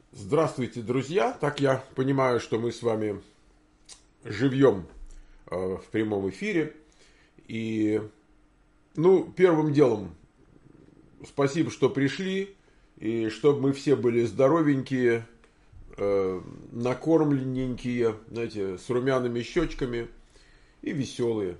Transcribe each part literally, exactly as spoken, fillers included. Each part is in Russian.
Здравствуйте, друзья! Так я понимаю, что мы с вами живьем э, в прямом эфире. И, ну, первым делом, спасибо, что пришли. И чтобы мы все были здоровенькие, э, накормленненькие, знаете, с румяными щечками и веселые.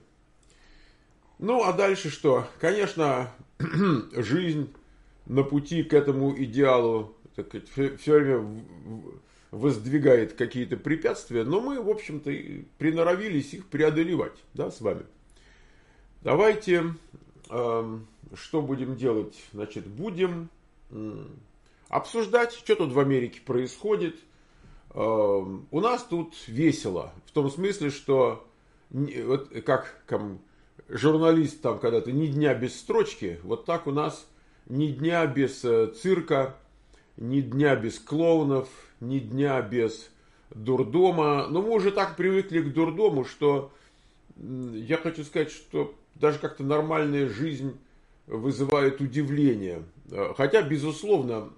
Ну, а дальше что? Конечно, жизнь на пути к этому идеалу так сказать, все, все время воздвигает какие-то препятствия, но мы, в общем-то, и приноровились их преодолевать, да, с вами. Давайте, э, что будем делать? Значит, будем э, обсуждать, что тут в Америке происходит. Э, у нас тут весело, в том смысле, что вот как там, журналист там когда-то ни дня без строчки, вот так у нас ни дня без цирка, ни дня без клоунов, ни дня без дурдома. Но мы уже так привыкли к дурдому, что я хочу сказать, что даже как-то нормальная жизнь вызывает удивление. Хотя, безусловно,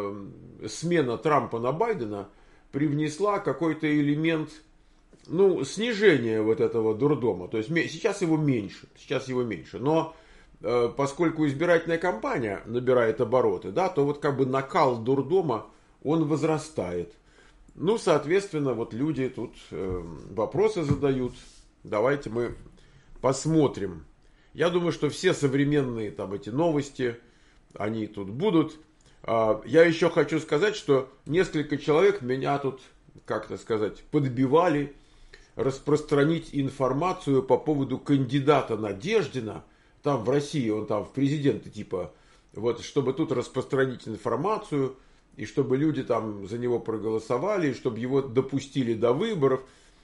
смена Трампа на Байдена привнесла какой-то элемент, ну, снижения вот этого дурдома. То есть сейчас его меньше, сейчас его меньше. Но поскольку избирательная кампания набирает обороты, да, то вот как бы накал дурдома, он возрастает. Ну, соответственно, вот люди тут э, вопросы задают. Давайте мы посмотрим. Я думаю, что все современные там эти новости, они тут будут. А, я еще хочу сказать, что несколько человек меня тут, как-то сказать, подбивали распространить информацию по поводу кандидата Надеждина. Там в России, он там в президенты типа, вот, чтобы тут распространить информацию, и чтобы люди там за него проголосовали, и чтобы его допустили до выборов,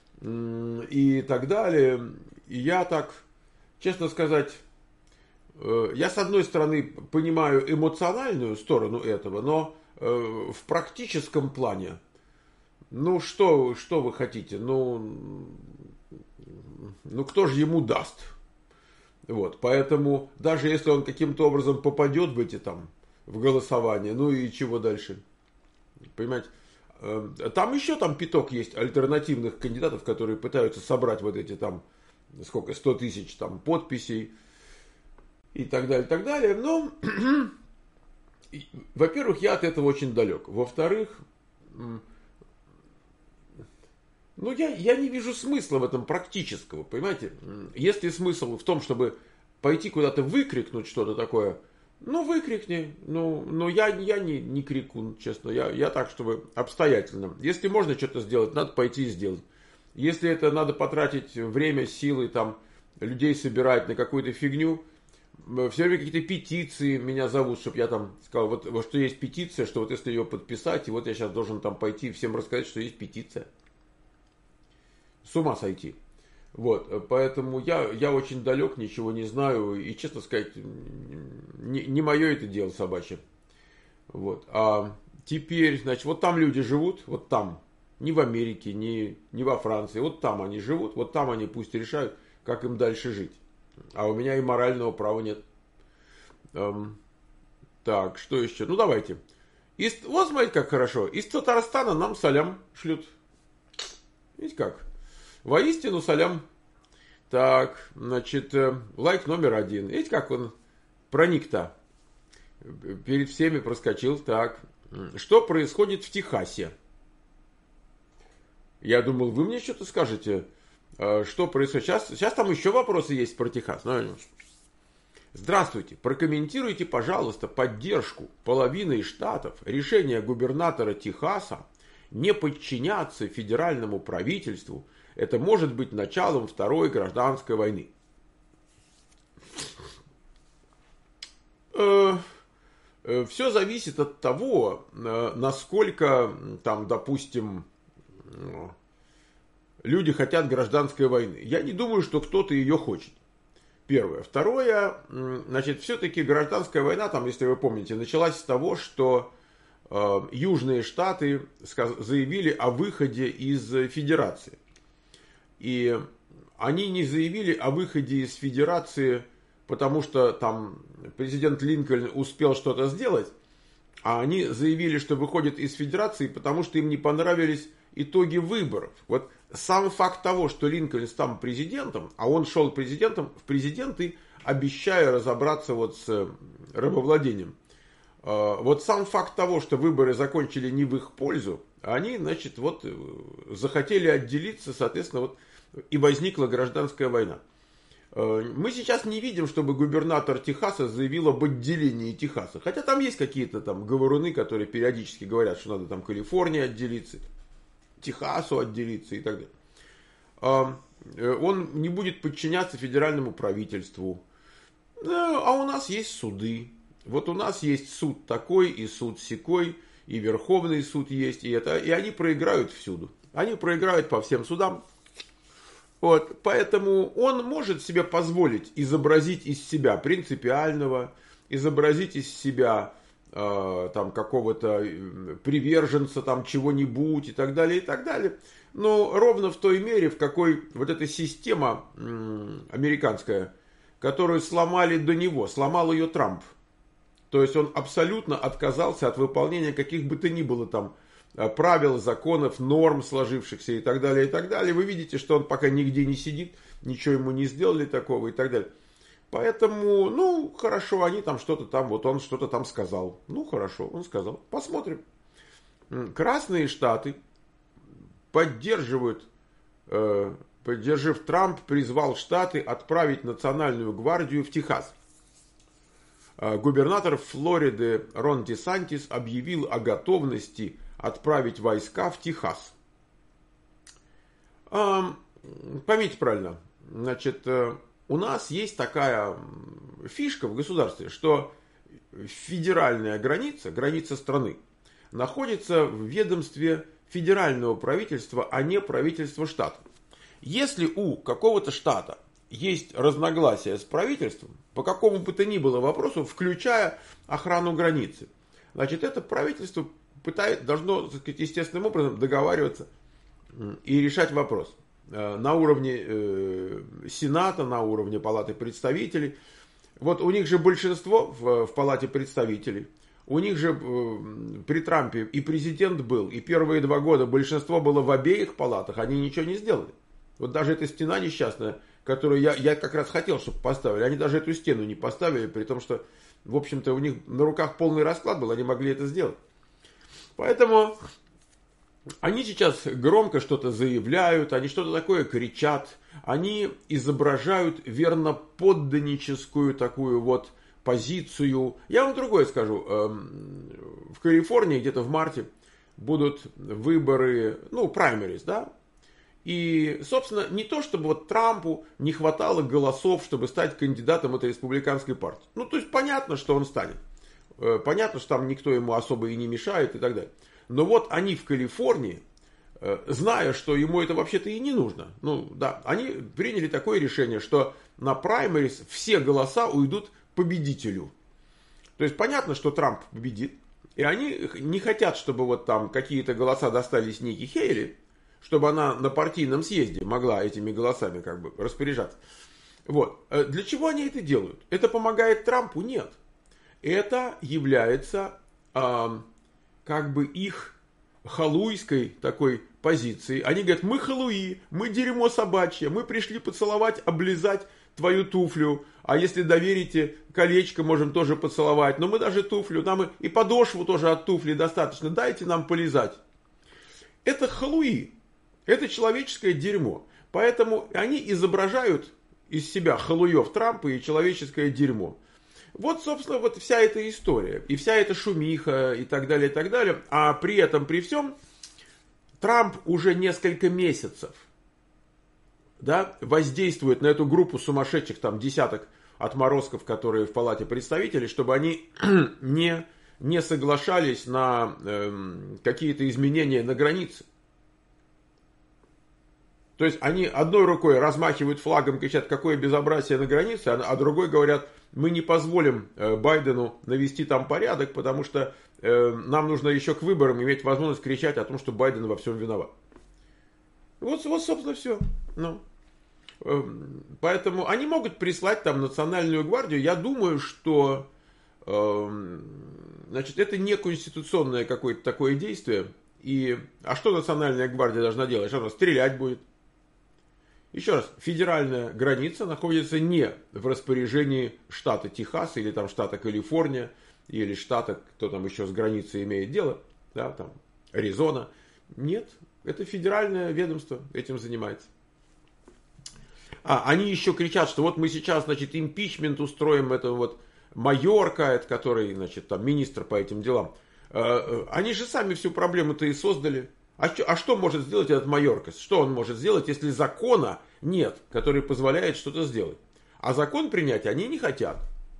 и так далее. И я так, честно сказать, я с одной стороны понимаю эмоциональную сторону этого, но в практическом плане, ну что, что вы хотите, ну, ну кто же ему даст? Вот, поэтому даже если он каким-то образом попадет в эти там, в голосование, ну и чего дальше? Понимаете? Там еще там пяток есть альтернативных кандидатов, которые пытаются собрать вот эти там, сколько, сто тысяч там подписей и так далее, и так далее. Но, во-первых, я от этого очень далек. Во-вторых, ну, я, я не вижу смысла в этом практического, понимаете? Если смысл в том, чтобы пойти куда-то выкрикнуть что-то такое, ну, выкрикни. Ну, но я, я не, не крикун, честно. Я, я так, чтобы обстоятельно. Если можно что-то сделать, надо пойти и сделать. Если это надо потратить время, силы, там, людей собирать на какую-то фигню, все время какие-то петиции меня зовут, чтобы я там сказал, вот, вот что есть петиция, что вот если ее подписать, и вот я сейчас должен там пойти и всем рассказать, что есть петиция. С ума сойти. Вот, поэтому я, я очень далек, ничего не знаю, и, честно сказать, не, не мое это дело собачье. Вот, а теперь, значит, вот там люди живут, вот там, не в Америке, не, не во Франции, вот там они живут, вот там они пусть решают, как им дальше жить. А у меня и морального права нет. Эм, так, что еще? Ну, давайте. Из, вот смотрите, как хорошо. Из Татарстана нам салям шлют. Видите как? Воистину салям. Так, значит, лайк номер один. Видите, как он проник-то? Перед всеми проскочил. Так, что происходит в Техасе? Я думал, вы мне что-то скажете. Что происходит? Сейчас, сейчас там еще вопросы есть про Техас. Здравствуйте. Прокомментируйте, пожалуйста, поддержку половины штатов решения губернатора Техаса не подчиняться федеральному правительству. Это может быть началом Второй гражданской войны. Все зависит от того, насколько там, допустим, люди хотят гражданской войны. Я не думаю, что кто-то ее хочет. Первое. Второе, значит, все-таки гражданская война, там, если вы помните, началась с того, что э, южные штаты заявили о выходе из федерации. И они не заявили о выходе из федерации, потому что там президент Линкольн успел что-то сделать, А они заявили, что выходят из Федерации, потому что им не понравились итоги выборов. Вот сам факт того, что Линкольн стал президентом, а он шел президентом в президенты, обещая разобраться вот с рабовладением. Вот сам факт того, что выборы закончили не в их пользу, они, значит, вот захотели отделиться, соответственно, вот и возникла гражданская война. Мы сейчас не видим, чтобы губернатор Техаса заявил об отделении Техаса. Хотя там есть какие-то там говоруны, которые периодически говорят, что надо там Калифорнии отделиться, Техасу отделиться и так далее. Он не будет подчиняться федеральному правительству. А у нас есть суды. Вот у нас есть суд такой и суд сякой, и Верховный суд есть, и это, и они проиграют всюду. Они проиграют по всем судам. Вот, поэтому он может себе позволить изобразить из себя принципиального, изобразить из себя э, там какого-то приверженца там чего-нибудь и так далее, и так далее. Но ровно в той мере, в какой вот эта система э, американская, которую сломали до него, сломал ее Трамп. То есть он абсолютно отказался от выполнения каких бы то ни было там правил, законов, норм сложившихся и так далее, и так далее. Вы видите, что он пока нигде не сидит, ничего ему не сделали такого и так далее. Поэтому, ну, хорошо, они там что-то там, вот он что-то там сказал. Ну, хорошо, он сказал. Посмотрим. Красные штаты поддерживают, э, поддержав Трамп, призвал штаты отправить национальную гвардию в Техас. Губернатор Флориды Рон Десантис объявил о готовности отправить войска в Техас. Поймите правильно, значит, у нас есть такая фишка в государстве, что федеральная граница, граница страны, находится в ведомстве федерального правительства, а не правительства штата. Если у какого-то штата есть разногласия с правительством, по какому бы то ни было вопросу, включая охрану границы, значит, это правительство пытает, должно, так сказать, естественным образом договариваться и решать вопрос на уровне э, Сената, на уровне Палаты представителей. Вот у них же большинство в, в Палате представителей, у них же э, при Трампе и президент был, и первые два года большинство было в обеих палатах, они ничего не сделали. Вот даже эта стена несчастная, которую я, я как раз хотел, чтобы поставили, они даже эту стену не поставили, при том, что, в общем-то, у них на руках полный расклад был, они могли это сделать. Поэтому они сейчас громко что-то заявляют, они что-то такое кричат, они изображают верноподданническую такую вот позицию. Я вам другое скажу. В Калифорнии где-то в марте будут выборы, ну, праймерис, да? И, собственно, не то, чтобы вот Трампу не хватало голосов, чтобы стать кандидатом этой республиканской партии. Ну, то есть, понятно, что он станет. Понятно, что там никто ему особо и не мешает и так далее. Но вот они в Калифорнии, зная, что ему это вообще-то и не нужно, ну да, они приняли такое решение, что на праймерис все голоса уйдут победителю. То есть понятно, что Трамп победит, и они не хотят, чтобы вот там какие-то голоса достались Никки Хейли, чтобы она на партийном съезде могла этими голосами как бы распоряжаться. Вот. Для чего они это делают? Это помогает Трампу? Нет. Это является э, как бы их халуйской такой позицией. Они говорят, мы халуи, мы дерьмо собачье, мы пришли поцеловать, облизать твою туфлю, а если доверите, колечко можем тоже поцеловать, но мы даже туфлю, нам и подошву тоже от туфли достаточно, дайте нам полизать. Это халуи, это человеческое дерьмо. Поэтому они изображают из себя халуев Трампа и человеческое дерьмо. Вот, собственно, вот вся эта история. И вся эта шумиха и так далее, и так далее. А при этом, при всем, Трамп уже несколько месяцев, да, воздействует на эту группу сумасшедших, там, десяток отморозков, которые в Палате представителей, чтобы они не, не соглашались на э, какие-то изменения на границе. То есть они одной рукой размахивают флагом, кричат, какое безобразие на границе, а другой говорят, мы не позволим Байдену навести там порядок, потому что э, нам нужно еще к выборам иметь возможность кричать о том, что Байден во всем виноват. Вот, вот собственно, все. Ну, э, поэтому они могут прислать там национальную гвардию. Я думаю, что э, значит, это не конституционное какое-то такое действие. И, а что Национальная гвардия должна делать? Что она стрелять будет? Еще раз, федеральная граница находится не в распоряжении штата Техас или там штата Калифорния, или штата, кто там еще с границей имеет дело, да, там, Аризона. Нет, это федеральное ведомство этим занимается. А, они еще кричат, что вот мы сейчас, значит, импичмент устроим, это вот Майорка, это который, значит, там, министр по этим делам. Они же сами всю проблему-то и создали. А что, а что может сделать этот Майорка? Что он может сделать, если закона нет, который позволяет что-то сделать? А закон принять они не хотят.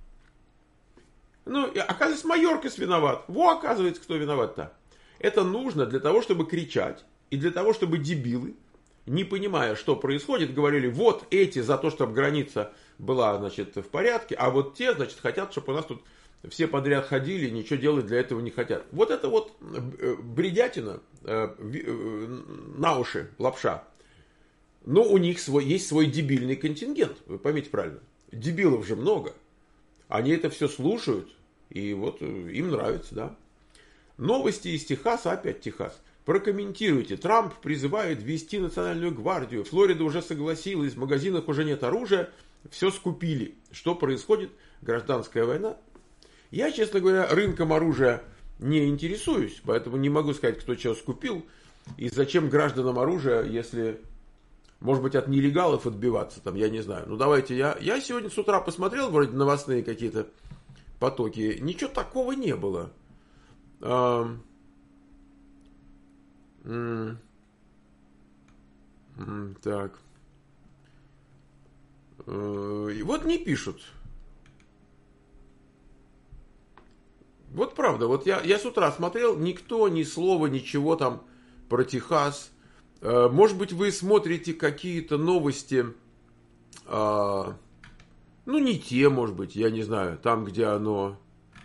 Ну, оказывается, Майоркас виноват. Во, оказывается, кто виноват-то. Это нужно для того, чтобы кричать. И для того, чтобы дебилы, не понимая, что происходит, говорили, вот эти за то, чтобы граница была, значит, в порядке, а вот те, значит, хотят, чтобы у нас тут все подряд ходили, ничего делать для этого не хотят. Вот это вот бредятина, на уши лапша. Но у них свой, есть свой дебильный контингент, вы поймите правильно. Дебилов же много. Они это все слушают, и вот им нравится, да. Новости из Техаса, опять Техас. Прокомментируйте. Трамп призывает ввести национальную гвардию. Флорида уже согласилась, в магазинах уже нет оружия. Все скупили. Что происходит? Гражданская война. Я, честно говоря, рынком оружия не интересуюсь, поэтому не могу сказать, кто чего скупил. И зачем гражданам оружие, если, может быть, от нелегалов отбиваться, там, я не знаю. Ну, давайте, я, я сегодня с утра посмотрел, вроде новостные какие-то потоки. Ничего такого не было. А, м, м, так. А, и вот не пишут. Вот правда, вот я, я с утра смотрел, никто ни слова, ничего там про Техас. Может быть, вы смотрите какие-то новости, ну, не те, может быть, я не знаю, там, где оно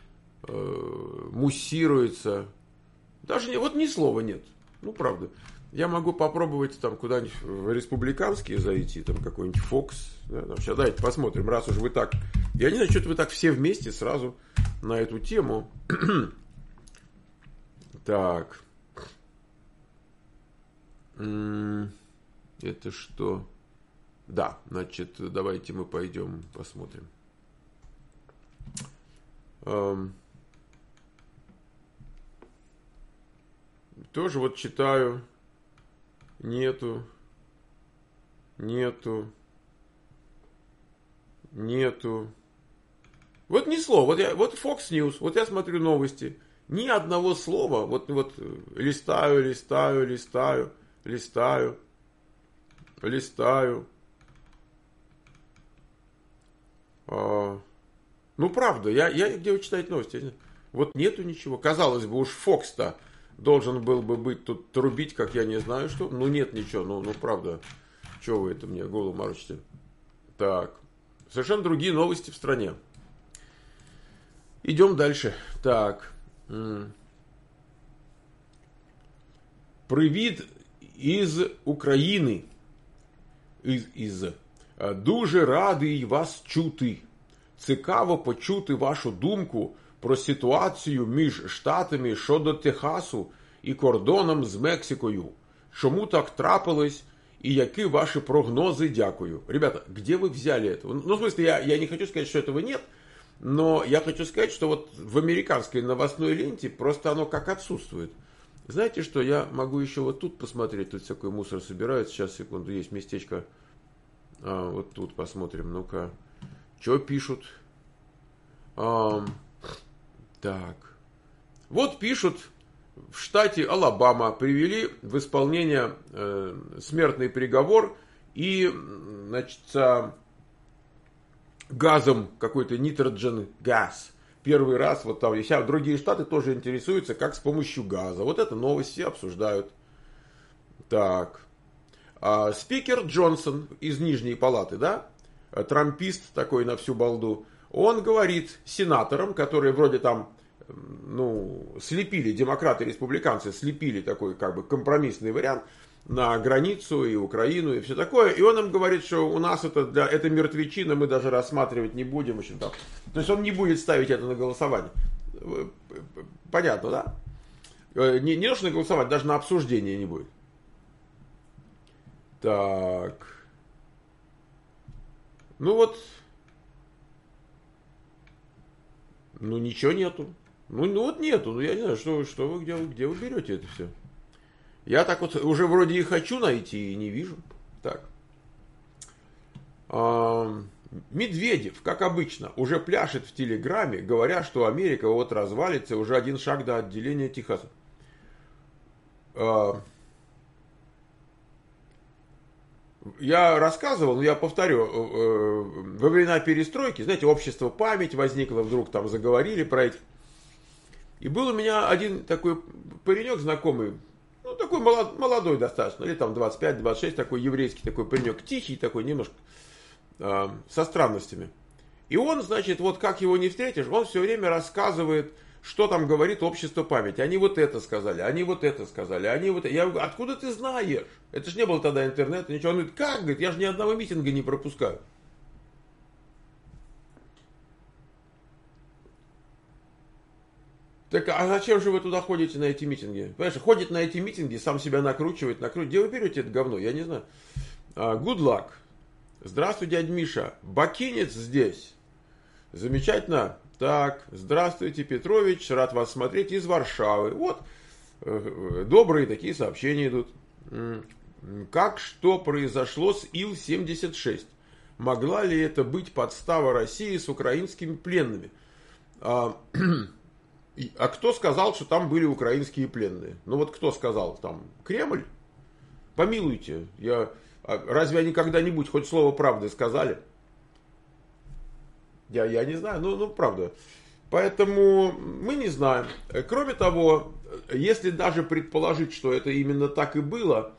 муссируется. Даже не, вот ни слова нет. Ну, правда. Я могу попробовать там куда-нибудь в республиканские зайти, там какой-нибудь Fox. Да, там, сейчас давайте посмотрим, раз уж вы так... Я не знаю, что-то вы так все вместе сразу на эту тему. Так. Это что? Да, значит, давайте мы пойдем посмотрим. Тоже вот читаю. Нету. Нету. Нету. Вот ни слова. Вот, я, вот Fox News. Вот я смотрю новости. Ни одного слова. Вот, вот листаю, листаю, листаю, листаю, листаю. А, ну, правда. Я, я где вы читаете новости? Вот нету ничего. Казалось бы, уж Fox-то должен был бы быть тут трубить, как я не знаю что. Ну, нет ничего. Ну, ну правда. Чего вы это мне голову морочите? Так. Совершенно другие новости в стране. Идем дальше. Так. Привіт із України. Із, із. Дуже радий вас чути. Цікаво почути вашу думку про ситуацію між штатами щодо Техасу і кордоном з Мексикою. Чому так трапилось и які ваши прогнозы? Дякую. Ребята, где вы взяли это? Ну, в смысле, я, я не хочу сказать, что этого нет, но я хочу сказать, что вот в американской новостной ленте просто оно как отсутствует. Знаете что, я могу еще вот тут посмотреть, тут всякой мусор собирают. Сейчас, секунду, есть местечко. А, вот тут посмотрим, ну-ка. Что пишут? А, так. Вот пишут, в штате Алабама привели в исполнение э, смертный приговор и, значит, газом какой-то нитроджен газ. Первый раз, вот там, сейчас другие штаты тоже интересуются, как с помощью газа. Вот это новости обсуждают. Так. А, спикер Джонсон из Нижней Палаты, да, трампист такой на всю балду, он говорит сенаторам, которые вроде там, ну, слепили, демократы и республиканцы слепили такой как бы компромиссный вариант на границу и Украину и все такое. И он им говорит, что у нас это, для, это мертвечина, мы даже рассматривать не будем. В общем, там. То есть он не будет ставить это на голосование. Понятно, да? Не, не нужно голосовать, даже на обсуждение не будет. Так. Ну вот. Ну ничего нету. Ну, ну вот нету. Ну я не знаю, что, что вы, где, где вы берете это все. Я так вот уже вроде и хочу найти, и не вижу. Так. А, Медведев, как обычно, уже пляшет в Телеграме, говоря, что Америка вот развалится, уже один шаг до отделения Техаса. А, Я рассказывал, но я повторю, во времена перестройки, знаете, общество «Память» возникло, вдруг там заговорили про этих. И был у меня один такой паренек знакомый, ну, такой молод, молодой достаточно, лет там двадцать пять двадцать шесть, такой еврейский такой паренек, тихий такой, немножко, э, со странностями. И он, значит, вот как его не встретишь, он все время рассказывает, что там говорит общество памяти. Они вот это сказали, они вот это сказали, они вот это. Я говорю, откуда ты знаешь? Это ж не было тогда интернета, ничего. Он говорит, как? Говорит, я же ни одного митинга не пропускаю. Так, а зачем же вы туда ходите на эти митинги? Понимаешь, ходит на эти митинги, сам себя накручивает, накручивает. Где вы берете это говно? Я не знаю. Uh, good luck. Здравствуй, дядь Миша. Бакинец здесь. Замечательно. Так, здравствуйте, Петрович. Рад вас смотреть из Варшавы. Вот, добрые такие сообщения идут. Как что произошло с Ил семьдесят шесть? Могла ли это быть подстава России с украинскими пленными? А, а кто сказал, что там были украинские пленные? Ну вот кто сказал там? Кремль? Помилуйте. Я, разве они когда-нибудь хоть слово правды сказали? Я, я не знаю, ну, ну правда. Поэтому мы не знаем. Кроме того, если даже предположить, что это именно так и было,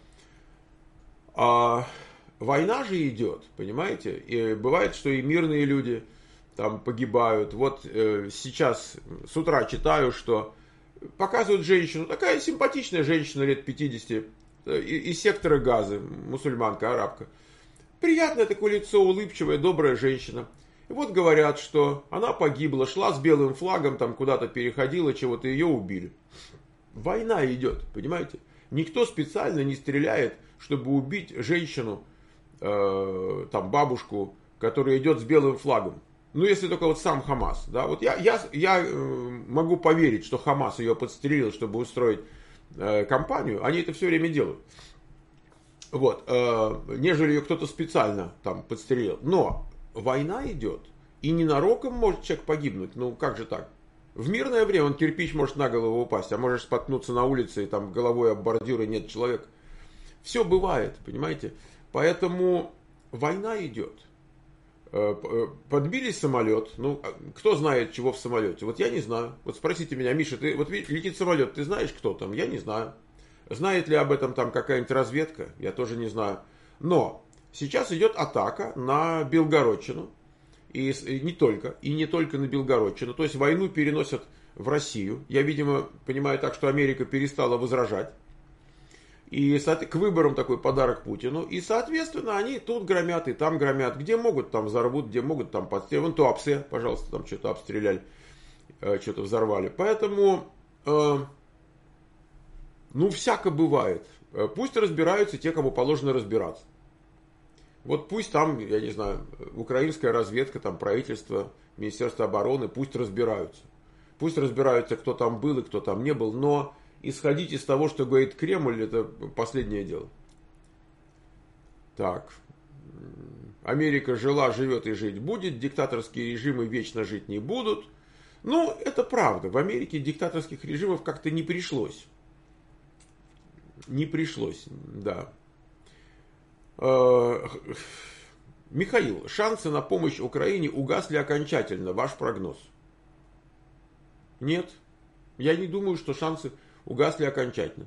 а война же идет, понимаете? И бывает, что и мирные люди там погибают. Вот э, сейчас с утра читаю, что показывают женщину, такая симпатичная женщина лет пятидесяти, э, из сектора Газы, мусульманка, арабка. Приятное такое лицо, улыбчивая, добрая женщина. И вот говорят, что она погибла, шла с белым флагом, там куда-то переходила, чего-то ее убили. Война идет, понимаете? Никто специально не стреляет, чтобы убить женщину, э, там бабушку, которая идет с белым флагом. Ну, если только вот сам Хамас. Да? Вот я, я, я э, могу поверить, что Хамас ее подстрелил, чтобы устроить э, кампанию. Они это все время делают. Вот, э, нежели ее кто-то специально там подстрелил. Но война идет, и ненароком может человек погибнуть. Ну, как же так? В мирное время он кирпич может на голову упасть, а можешь споткнуться на улице, и там головой об бордюр, и нет человека. Все бывает, понимаете? Поэтому война идет. Подбили самолет. Ну, кто знает, чего в самолете? Вот я не знаю. Вот спросите меня, Миша, ты, вот летит самолет, ты знаешь, кто там? Я не знаю. Знает ли об этом там какая-нибудь разведка? Я тоже не знаю. Но сейчас идет атака на Белгородчину. И, и не только. И не только на Белгородчину. То есть войну переносят в Россию. Я, видимо, понимаю так, что Америка перестала возражать. И к выборам такой подарок Путину. И, соответственно, они тут громят, и там громят. Где могут, там взорвут, где могут, там подстрелят. Вон Туапсе, пожалуйста, там что-то обстреляли, что-то взорвали. Поэтому, э, ну, всяко бывает. Пусть разбираются те, кому положено разбираться. Вот пусть там, я не знаю, украинская разведка, там правительство, Министерство обороны, пусть разбираются. Пусть разбираются, кто там был и кто там не был, но исходить из того, что говорит Кремль, это последнее дело. Так. Америка жила, живет и жить будет, диктаторские режимы вечно жить не будут. Ну, это правда. В Америке диктаторских режимов как-то не пришлось. Не пришлось, да. Михаил, шансы на помощь Украине угасли окончательно. Ваш прогноз? Нет. Я не думаю, что шансы угасли окончательно.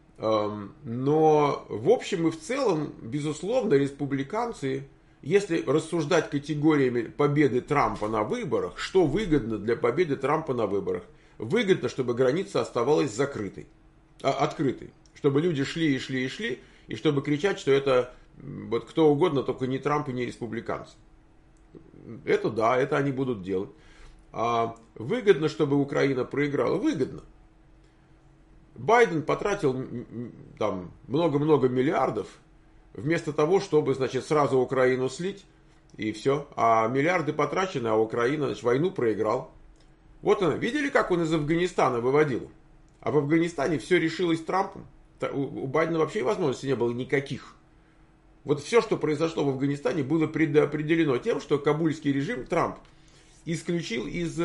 Но в общем и в целом, безусловно, республиканцы, если рассуждать категориями победы Трампа на выборах, что выгодно для победы Трампа на выборах? Выгодно, чтобы граница оставалась закрытой, открытой. Чтобы люди шли и шли и шли, и чтобы кричать, что это вот кто угодно, только не Трамп и не республиканцы. Это да, это они будут делать. А выгодно, чтобы Украина проиграла? Выгодно. Байден потратил там много-много миллиардов вместо того, чтобы, значит, сразу Украину слить, и все. А миллиарды потрачены, а Украина, значит, войну проиграл. Вот она. Видели, как он из Афганистана выводил? А в Афганистане все решилось Трампом. У Байдена вообще возможностей не было никаких. Вот все, что произошло в Афганистане, было предопределено тем, что кабульский режим Трамп исключил из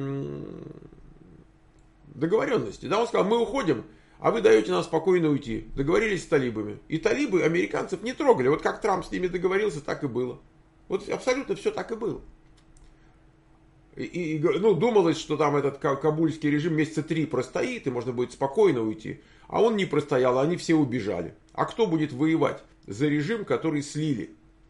договоренности. Да, он сказал, мы уходим, а вы даете нам спокойно уйти. Договорились с талибами. И талибы американцев не трогали. Вот как Трамп с ними договорился, так и было. Вот абсолютно все так и было. И, и, ну, думалось, что там этот кабульский режим месяца три простоит, и можно будет спокойно уйти. А он не простоял, они все убежали. А кто будет воевать за режим, который слили?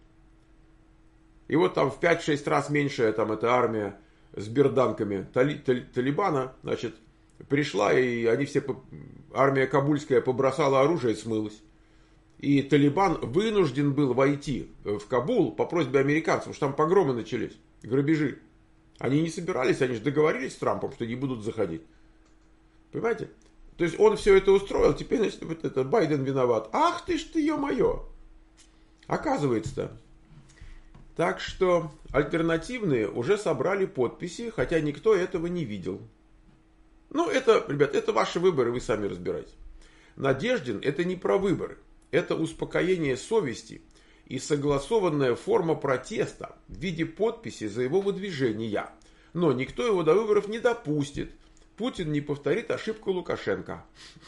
И вот там в пять-шесть раз меньшая там эта армия с берданками тали, тали, Талибана, значит, пришла, и они все, армия кабульская побросала оружие и смылась. И Талибан вынужден был войти в Кабул по просьбе американцев, потому что там погромы начались, грабежи. Они не собирались, они же договорились с Трампом, что не будут заходить. Понимаете? То есть он все это устроил, теперь, значит, вот это Байден виноват. Ах ты ж ты, ё-моё! Оказывается-то. Так что альтернативные уже собрали подписи, хотя никто этого не видел. Ну, это, ребят, это ваши выборы, вы сами разбирайтесь. Надеждин – это не про выборы. Это успокоение совести и согласованная форма протеста в виде подписи за его выдвижение. Но никто его до выборов не допустит. Путин не повторит ошибку Лукашенко.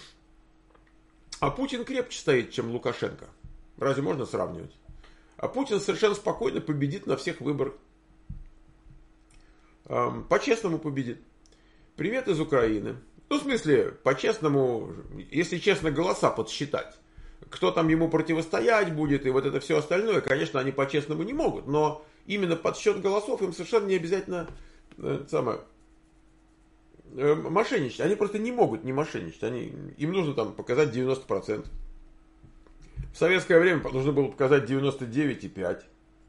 А Путин крепче стоит, чем Лукашенко. Разве можно сравнивать? А Путин совершенно спокойно победит на всех выборах. Эм, по-честному победит. Привет из Украины. Ну, в смысле, по-честному, если честно, голоса подсчитать. Кто там ему противостоять будет и вот это все остальное, конечно, они по-честному не могут. Но именно подсчет голосов им совершенно не обязательно э, самое, э, мошенничать. Они просто не могут не мошенничать. Они, им нужно там показать девяносто процентов. В советское время нужно было показать девяносто девять и пять.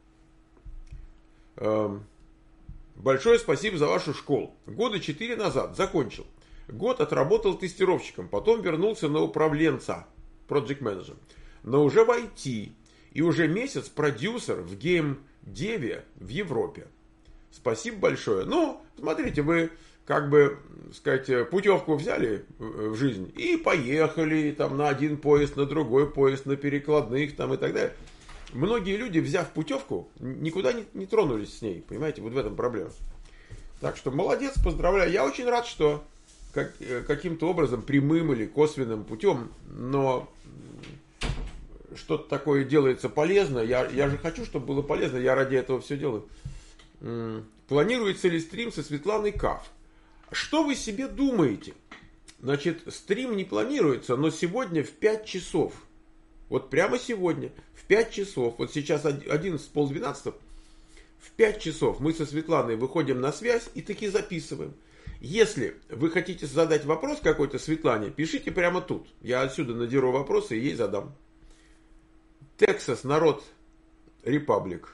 Эм, большое спасибо за вашу школу. Года четыре назад закончил. Год отработал тестировщиком, потом вернулся на управленца, project manager, но уже в ай ти. И уже месяц продюсер в гейм-деве в Европе. Спасибо большое. Ну, смотрите, вы как бы, сказать, путевку взяли в жизнь и поехали там на один поезд, на другой поезд, на перекладных там и так далее. Многие люди, взяв путевку, никуда не, не тронулись с ней, понимаете, вот в этом проблема. Так что молодец, поздравляю. Я очень рад, что как, каким-то образом, прямым или косвенным путем, но что-то такое делается полезно. Я, я же хочу, чтобы было полезно, я ради этого все делаю. Планируется ли стрим со Светланой Каф? Что вы себе думаете? Значит, стрим не планируется, но сегодня в пять часов. Вот прямо сегодня, в пять часов, вот сейчас одиннадцать, полдвенадцатого, в пять часов мы со Светланой выходим на связь и таки записываем. Если вы хотите задать вопрос какой-то Светлане, пишите прямо тут. Я отсюда надеру вопросы и ей задам. Тексас, народ, репаблик.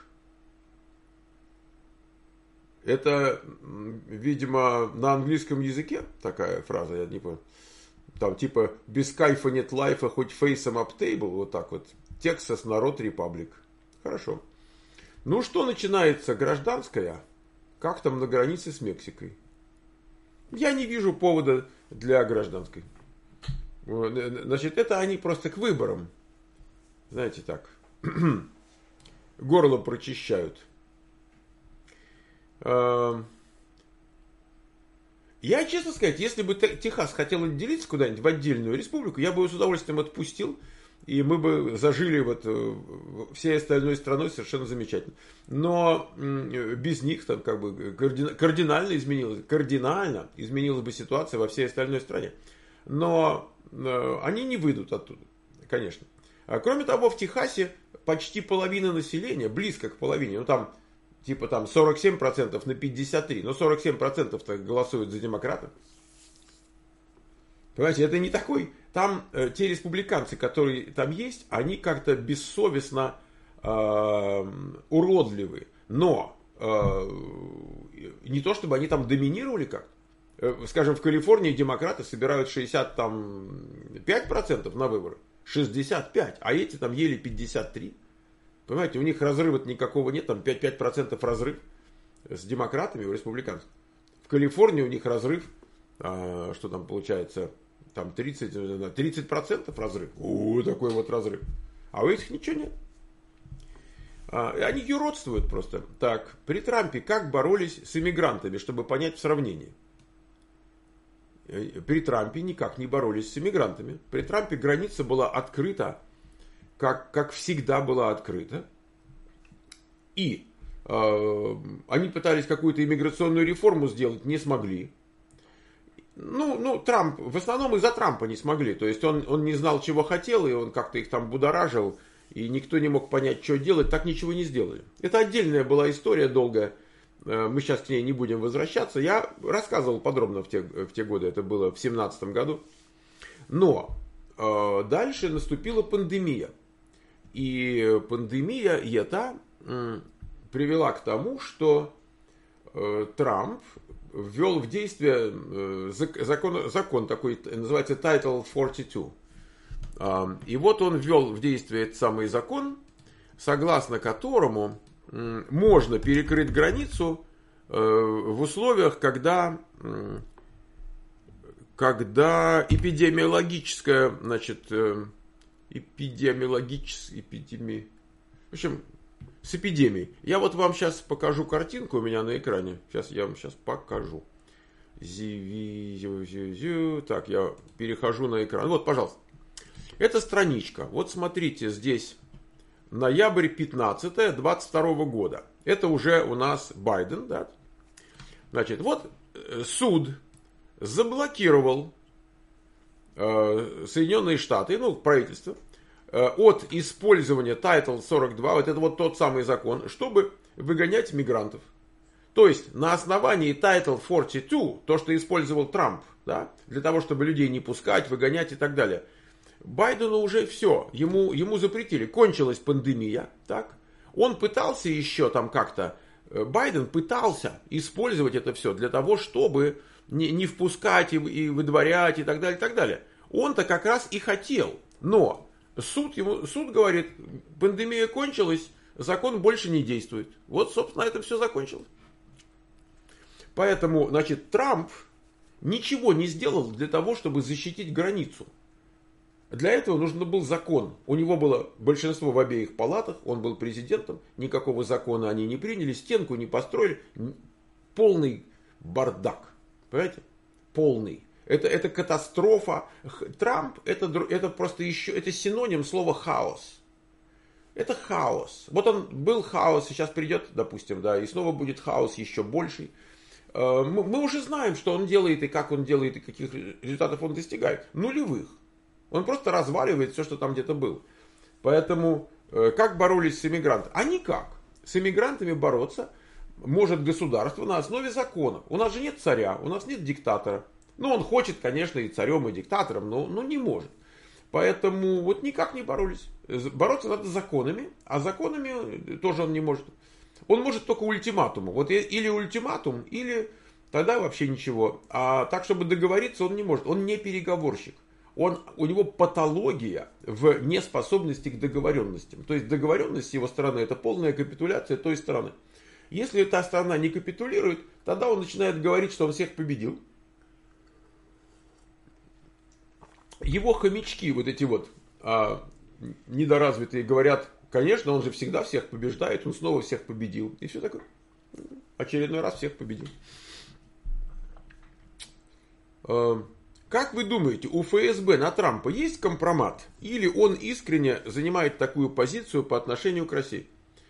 Это, видимо, на английском языке такая фраза, я не понял. Там типа без кайфа нет лайфа, хоть фейсом ап тейбл, вот так вот. Тексас, народ, репаблик. Хорошо. Ну что начинается гражданская? Как там на границе с Мексикой? Я не вижу повода для гражданской. Значит, это они просто к выборам. Знаете, так. Горло прочищают. Я, честно сказать, если бы Техас хотел отделиться куда-нибудь в отдельную республику, я бы его с удовольствием отпустил, и мы бы зажили вот всей остальной страной совершенно замечательно. Но без них там как бы кардинально изменилась, кардинально изменилась бы ситуация во всей остальной стране. Но они не выйдут оттуда, конечно. Кроме того, в Техасе почти половина населения, близко к половине, ну там типа там сорок семь процентов на пятьдесят три процента, но сорок семь процентов-то голосуют за демократов. Понимаете, это не такой... Там э, те республиканцы, которые там есть, они как-то бессовестно э, уродливы. Но не то чтобы они там доминировали как. Скажем, в Калифорнии демократы собирают шестьдесят пять процентов на выборы. шестьдесят пять, а эти там еле пятьдесят три. Понимаете, у них разрыва никакого нет, там пять процентов разрыв с демократами у республиканцев. В Калифорнии у них разрыв, а, что там получается, там тридцать, тридцать процентов разрыв. О, такой вот разрыв. А у этих ничего нет. А, они юродствуют просто. Так, при Трампе как боролись с иммигрантами, чтобы понять в сравнении? При Трампе никак не боролись с иммигрантами. При Трампе граница была открыта, как, как всегда была открыта. И э, они пытались какую-то иммиграционную реформу сделать, не смогли. Ну, ну, Трамп, в основном из-за Трампа не смогли. То есть он, он не знал, чего хотел, и он как-то их там будоражил, и никто не мог понять, что делать, так ничего не сделали. Это отдельная была история долгая. Мы сейчас к ней не будем возвращаться. Я рассказывал подробно в те, в те годы, это было в семнадцатом году. Но э, дальше наступила пандемия. И пандемия эта э, привела к тому, что э, Трамп ввел в действие э, закон, закон такой, называется Title сорок два. Э, и вот он ввел в действие этот самый закон, согласно которому можно перекрыть границу в условиях, когда, когда эпидемиологическая, значит, эпидемиологическая, эпидемия, в общем, с эпидемией. Я вот вам сейчас покажу картинку у меня на экране. Сейчас я вам сейчас покажу. Так, я перехожу на экран. Вот, пожалуйста. Это страничка. Вот смотрите, здесь ноябрь пятнадцатое двадцать второго года. Это уже у нас Байден, да? Значит, вот суд заблокировал э, Соединенные Штаты, ну, правительство, э, от использования Title сорок два, вот это вот тот самый закон, чтобы выгонять мигрантов. То есть, на основании Title сорок два, то, что использовал Трамп, да, для того, чтобы людей не пускать, выгонять и так далее, Байдену уже все, ему, ему запретили. Кончилась пандемия, так? Он пытался еще там как-то, Байден пытался использовать это все для того, чтобы не, не впускать и, и выдворять и так далее, и так далее. Он-то как раз и хотел. Но суд, ему, суд говорит, пандемия кончилась, закон больше не действует. Вот, собственно, это все закончилось. Поэтому, значит, Трамп ничего не сделал для того, чтобы защитить границу. Для этого нужен был закон. У него было большинство в обеих палатах, он был президентом, никакого закона они не приняли, стенку не построили. Полный бардак. Понимаете? Полный. Это, это катастрофа. Трамп это, это просто еще, это синоним слова хаос. Это хаос. Вот он был хаос, сейчас придет, допустим, да, и снова будет хаос еще больший. Мы, мы уже знаем, что он делает и как он делает, и каких результатов он достигает. Нулевых. Он просто разваливает все, что там где-то было. Поэтому, как боролись с иммигрантами? А никак. С иммигрантами бороться может государство на основе закона. У нас же нет царя, у нас нет диктатора. Ну, он хочет, конечно, и царем, и диктатором, но, но не может. Поэтому вот никак не боролись. Бороться надо законами, а законами тоже он не может. Он может только ультиматуму. Вот или ультиматум, или тогда вообще ничего. А так, чтобы договориться, он не может. Он не переговорщик. Он, у него патология в неспособности к договоренностям. То есть договоренность с его стороны это полная капитуляция той стороны. Если эта сторона не капитулирует, тогда он начинает говорить, что он всех победил. Его хомячки, вот эти вот а, недоразвитые, говорят, конечно, он же всегда всех побеждает, он снова всех победил. И все такое. Очередной раз всех победил. А, Как вы думаете, у эф эс бэ на Трампа есть компромат? Или он искренне занимает такую позицию по отношению к России?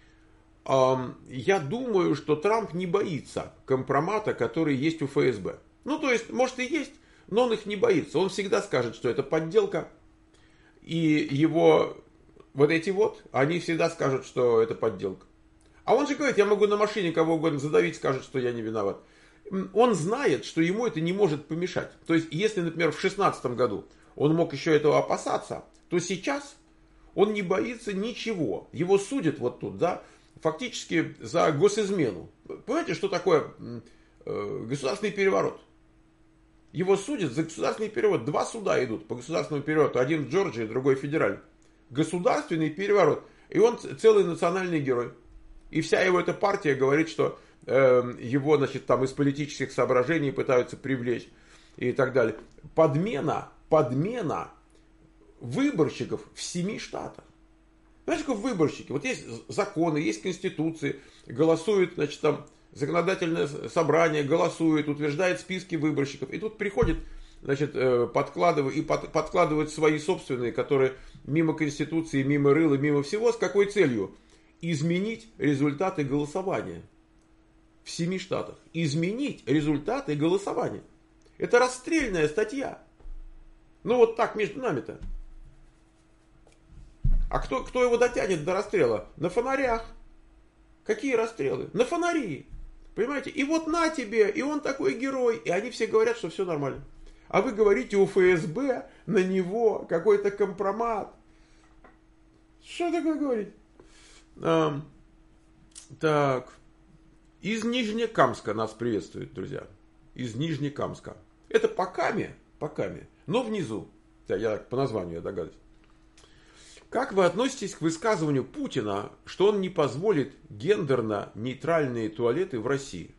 Я думаю, что Трамп не боится компромата, который есть у эф эс бэ. Ну, то есть, может и есть, но он их не боится. Он всегда скажет, что это подделка. И его вот эти вот, они всегда скажут, что это подделка. А он же говорит, я могу на машине кого угодно задавить, скажет, что я не виноват. Он знает, что ему это не может помешать. То есть, если, например, в шестнадцатом году он мог еще этого опасаться, то сейчас он не боится ничего. Его судят вот тут, да, фактически за госизмену. Понимаете, что такое государственный переворот? Его судят за государственный переворот. Два суда идут по государственному перевороту. Один в Джорджии, другой федеральный. Государственный переворот. И он целый национальный герой. И вся его эта партия говорит, что э, его, значит, там из политических соображений пытаются привлечь и так далее. Подмена, подмена выборщиков в семи штатах. Знаете, как выборщики? Вот есть законы, есть конституции, голосуют, значит, там законодательное собрание, голосует, утверждает списки выборщиков. И тут приходит, значит, подкладывают, и под, подкладывают свои собственные, которые мимо конституции, мимо рыла, мимо всего. С какой целью? Изменить результаты голосования в семи штатах. Изменить результаты голосования. Это расстрельная статья. Ну вот так между нами-то. А кто, кто его дотянет до расстрела? На фонарях. Какие расстрелы? На фонари. Понимаете? И вот на тебе, и он такой герой. И они все говорят, что все нормально. А вы говорите, у эф эс бэ на него какой-то компромат. Что такое говорить? А, так. Из Нижнекамска нас приветствуют, друзья. Из Нижнекамска. Это по Каме, по Каме, но внизу. Да, я по названию я догадываюсь. Как вы относитесь к высказыванию Путина, что он не позволит гендерно-нейтральные туалеты в России?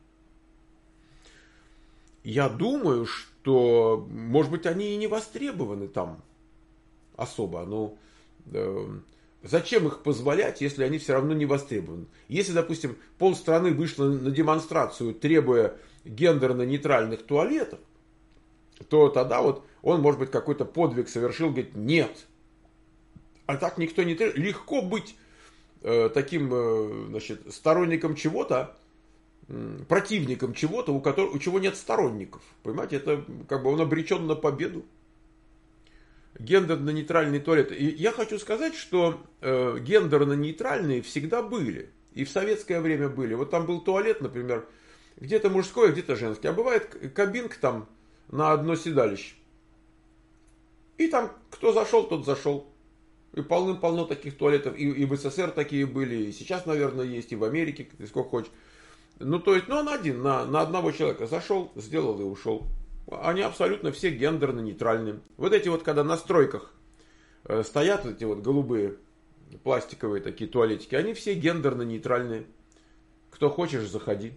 Я думаю, что, может быть, они и не востребованы там особо. Но э, зачем их позволять, если они все равно не востребованы? Если, допустим, полстраны вышло на демонстрацию, требуя гендерно-нейтральных туалетов, то тогда вот он, может быть, какой-то подвиг совершил, говорит, нет. А так никто не требует. Легко быть э, таким, э, значит, сторонником чего-то, э, противником чего-то, у, которого, у чего нет сторонников. Понимаете, это как бы он обречен на победу. Гендерно-нейтральные туалеты. И я хочу сказать, что э, гендерно-нейтральные всегда были. И в советское время были. Вот там был туалет, например, где-то мужской, где-то женский. А бывает кабинка там на одно седалище. И там кто зашел, тот зашел. И полным-полно таких туалетов. И, и в эс эс эс эр такие были. И сейчас, наверное, есть. И в Америке, сколько хочешь. Ну, то есть, ну, он один, на, на одного человека зашел, сделал и ушел. Они абсолютно все гендерно-нейтральные. Вот эти вот, когда на стройках э, стоят, эти вот голубые пластиковые такие туалетики, они все гендерно-нейтральные. Кто хочешь, заходи.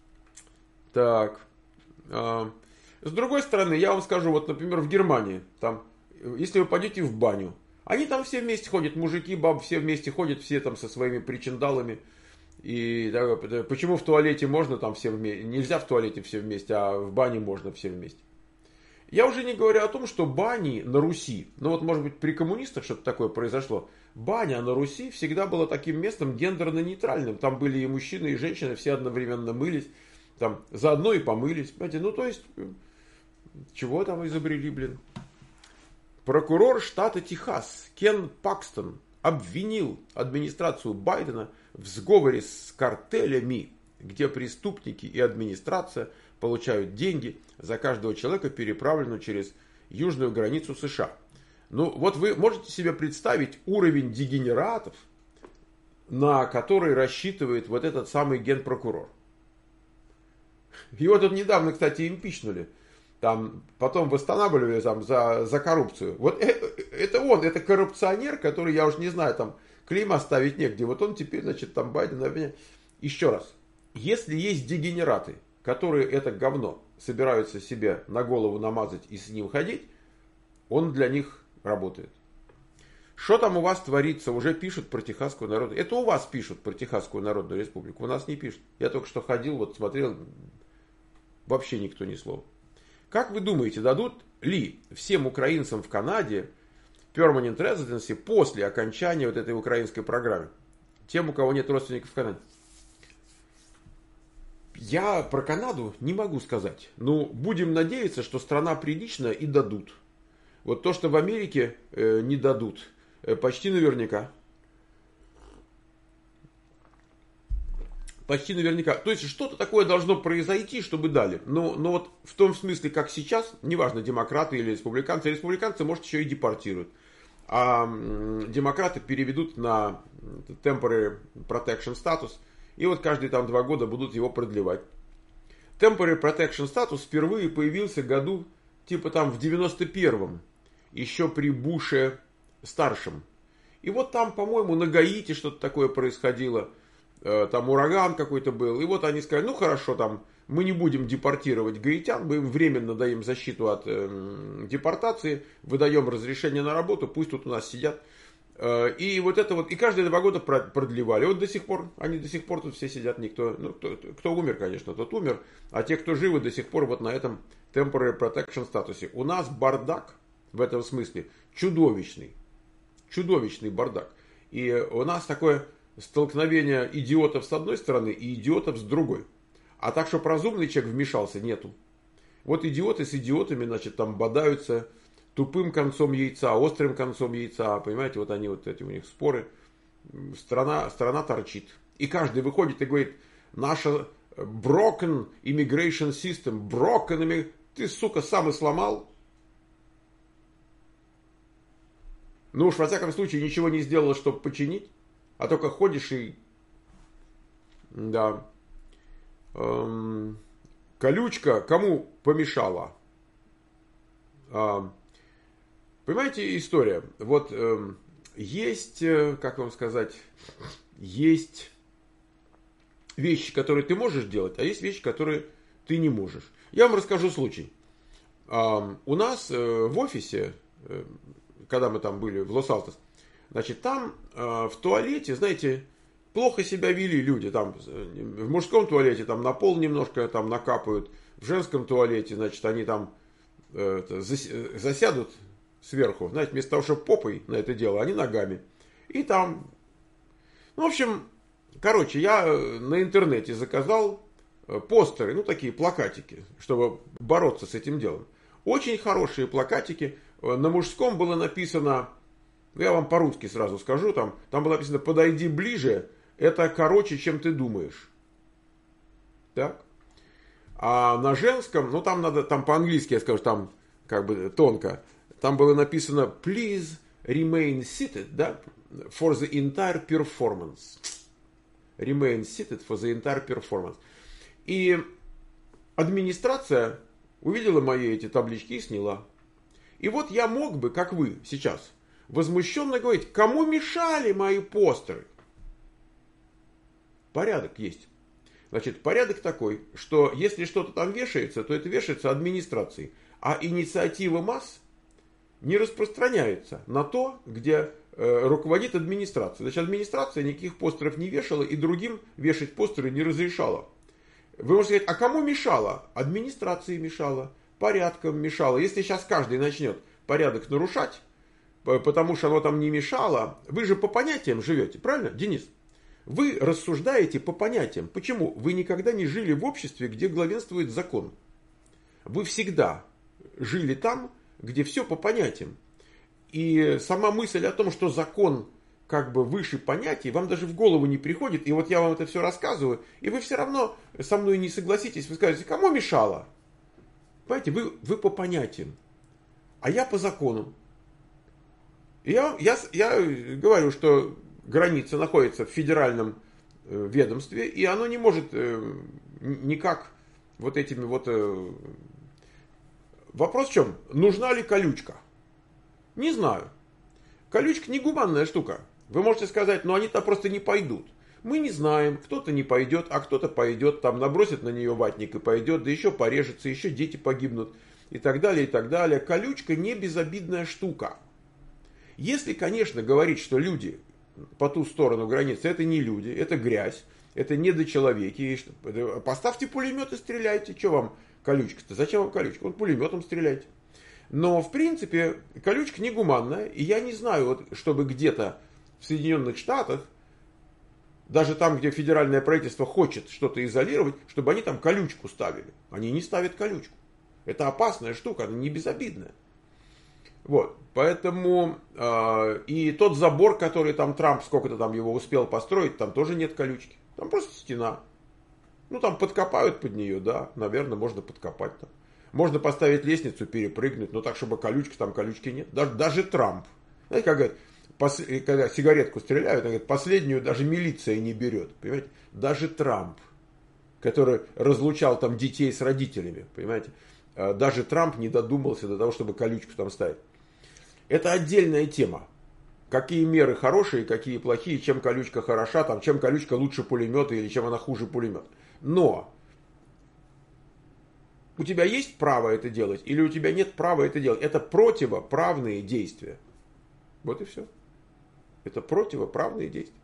Так. Э, с другой стороны, я вам скажу, вот, например, в Германии, там, если вы пойдете в баню, они там все вместе ходят, мужики, бабы, все вместе ходят, все там со своими причиндалами. И да, почему в туалете можно там все вместе, нельзя в туалете все вместе, а в бане можно все вместе. Я уже не говорю о том, что бани на Руси, ну вот может быть при коммунистах что-то такое произошло, баня на Руси всегда была таким местом гендерно-нейтральным. Там были и мужчины, и женщины, все одновременно мылись, там заодно и помылись. Понимаете? Ну то есть, чего там изобрели, блин. Прокурор штата Техас Кен Пакстон обвинил администрацию Байдена в сговоре с картелями, где преступники и администрация получают деньги за каждого человека, переправленного через южную границу США. Ну вот вы можете себе представить уровень дегенератов, на который рассчитывает вот этот самый генпрокурор. Его тут недавно, кстати, импичнули. Там потом восстанавливали там, за, за коррупцию. Вот это, это он, это коррупционер, который, я уж не знаю, там клейма ставить негде. Вот он теперь, значит, там Байден обвиняет. Еще раз. Если есть дегенераты, которые это говно собираются себе на голову намазать и с ним ходить, он для них работает. Что там у вас творится? Уже пишут про Техасскую народную. Это у вас пишут про Техасскую народную республику. У нас не пишут. Я только что ходил, вот смотрел. Вообще никто ни слова. Как вы думаете, дадут ли всем украинцам в Канаде permanent residency после окончания вот этой украинской программы? Тем, у кого нет родственников в Канаде. Я про Канаду не могу сказать. Но будем надеяться, что страна приличная и дадут. Вот то, что в Америке э, не дадут, э, почти наверняка. Почти наверняка. То есть что-то такое должно произойти, чтобы дали. Но, но вот в том смысле, как сейчас, неважно, демократы или республиканцы, республиканцы, может, еще и депортируют. а демократы переведут на temporary protection статус, и вот каждые там два года будут его продлевать. Temporary protection статус впервые появился году типа там в девяносто первом, еще при Буше старшем. И вот там, по-моему, на Гаити что-то такое происходило, там ураган какой-то был, и вот они сказали, ну хорошо, там мы не будем депортировать гаитян, мы им временно даем защиту от э, депортации, выдаем разрешение на работу, пусть тут у нас сидят. Э, и вот это вот, и каждые два года продлевали. Вот до сих пор, они до сих пор тут все сидят, никто, ну, кто, кто умер, конечно, тот умер, а те, кто живы, до сих пор вот на этом temporary protection статусе. У нас бардак в этом смысле чудовищный, чудовищный бардак. И у нас такое столкновение идиотов с одной стороны и идиотов с другой. А так, чтобы разумный человек вмешался, нету. Вот идиоты с идиотами, значит, там бодаются тупым концом яйца, острым концом яйца. Понимаете, вот они, вот эти у них споры. Страна, страна торчит. И каждый выходит и говорит, наша broken immigration system, broken, ты, сука, сам и сломал. Ну уж, во всяком случае, ничего не сделала, чтобы починить. А только ходишь и... Да... Эм, колючка кому помешала? А, понимаете, история. Вот эм, есть, как вам сказать, есть вещи, которые ты можешь делать, а есть вещи, которые ты не можешь. Я вам расскажу случай. А, у нас э, в офисе, э, когда мы там были в Лос-Алтос, значит, там э, в туалете, знаете, плохо себя вели люди. Там в мужском туалете там на пол немножко там накапают. В женском туалете, значит, они там э, это, засядут сверху. Знаете, вместо того, чтобы попой на это дело, они ногами. И там... Ну, в общем, короче, я на интернете заказал постеры, ну, такие плакатики, чтобы бороться с этим делом. Очень хорошие плакатики. На мужском было написано... Я вам по-русски сразу скажу. Там, там было написано «Подойди ближе». Это короче, чем ты думаешь. Так? А на женском, ну там надо, там по-английски я скажу, там как бы тонко. Там было написано please remain seated, да, for the entire performance. Remain seated for the entire performance. И администрация увидела мои эти таблички и сняла. И вот я мог бы, как вы сейчас, возмущенно говорить, кому мешали мои постеры? Порядок есть. Значит, порядок такой, что если что-то там вешается, то это вешается администрацией. А инициатива масс не распространяется на то, где э, руководит администрация. Значит, администрация никаких постеров не вешала и другим вешать постеры не разрешала. Вы можете сказать, а кому мешало? Администрации мешало, порядком мешало. Если сейчас каждый начнет порядок нарушать, потому что оно там не мешало, вы же по понятиям живете, правильно, Денис? Вы рассуждаете по понятиям. Почему? Вы никогда не жили в обществе, где главенствует закон. Вы всегда жили там, где все по понятиям. И сама мысль о том, что закон как бы выше понятий, вам даже в голову не приходит. И вот я вам это все рассказываю, и вы все равно со мной не согласитесь. Вы скажете, кому мешало? Понимаете, вы, вы по понятиям, а я по закону. И я, я, я говорю, что граница находится в федеральном э, ведомстве, и оно не может э, никак вот этими вот... Э... Вопрос в чем? Нужна ли колючка? Не знаю. Колючка не гуманная штука. Вы можете сказать, но они-то просто не пойдут. Мы не знаем, кто-то не пойдет, а кто-то пойдет, там набросит на нее ватник и пойдет, да еще порежется, еще дети погибнут, и так далее, и так далее. Колючка не безобидная штука. Если, конечно, говорить, что люди по ту сторону границы, это не люди, это грязь, это недочеловеки. Поставьте пулемет и стреляйте. Что вам колючка-то? Зачем вам колючка? Вот пулеметом стреляйте. Но, в принципе, колючка не гуманная. И я не знаю, вот, чтобы где-то в Соединенных Штатах, даже там, где федеральное правительство хочет что-то изолировать, чтобы они там колючку ставили. Они не ставят колючку. Это опасная штука, она не безобидная. Вот, поэтому э, и тот забор, который там Трамп сколько-то там его успел построить, там тоже нет колючки. Там просто стена. Ну, там подкопают под нее, да, наверное, можно подкопать там. Можно поставить лестницу, перепрыгнуть, но так, чтобы колючки, там колючки нет. Даже, даже Трамп Знаете, как говорят, пос, когда сигаретку стреляют, говорят, последнюю даже милиция не берет. Понимаете? Даже Трамп, который разлучал там детей с родителями, понимаете, даже Трамп не додумался до того, чтобы колючку там ставить. Это отдельная тема. Какие меры хорошие, какие плохие, чем колючка хороша, там, чем колючка лучше пулемета или чем она хуже пулемета. Но у тебя есть право это делать или у тебя нет права это делать? Это противоправные действия. Вот и все. Это противоправные действия.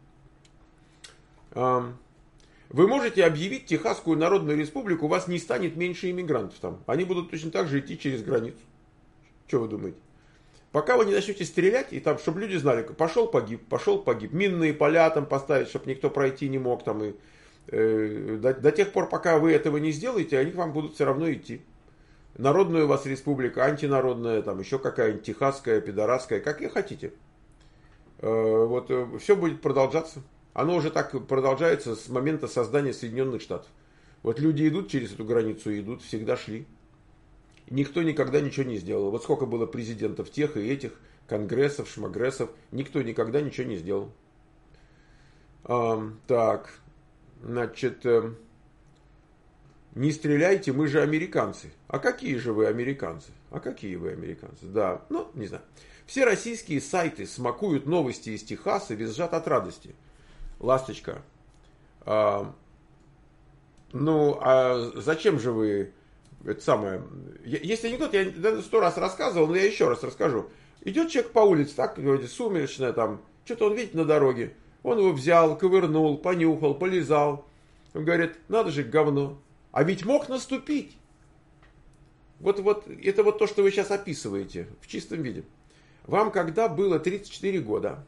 Вы можете объявить Техасскую Народную Республику, у вас не станет меньше иммигрантов там. Они будут точно так же идти через границу. Что вы думаете? Пока вы не начнете стрелять, и там, чтобы люди знали, пошел погиб, пошел погиб. Минные поля там поставить, чтобы никто пройти не мог. Там, и, э, до, до тех пор, пока вы этого не сделаете, они к вам будут все равно идти. Народная у вас республика, антинародная, там еще какая-нибудь техасская, пидорасская, как и хотите. Э, вот э, все будет продолжаться. Оно уже так продолжается с момента создания Соединенных Штатов. Вот люди идут через эту границу и идут, всегда шли. Никто никогда ничего не сделал. Вот сколько было президентов тех и этих, конгрессов, шмагрессов, никто никогда ничего не сделал. А, так, значит, э, не стреляйте, мы же американцы. А какие же вы американцы? А какие вы американцы? Да, ну, не знаю. Все российские сайты смакуют новости из Техаса, визжат от радости. Ласточка, а, ну, а зачем же вы... Это самое. Есть анекдот, я сто раз рассказывал, но я еще раз расскажу. Идет человек по улице, так, вроде сумеречное, там, что-то он видит на дороге. Он его взял, ковырнул, понюхал, полизал. Он говорит, надо же, говно. А ведь мог наступить. Вот, вот, это вот то, что вы сейчас описываете в чистом виде. Вам когда было тридцать четыре года?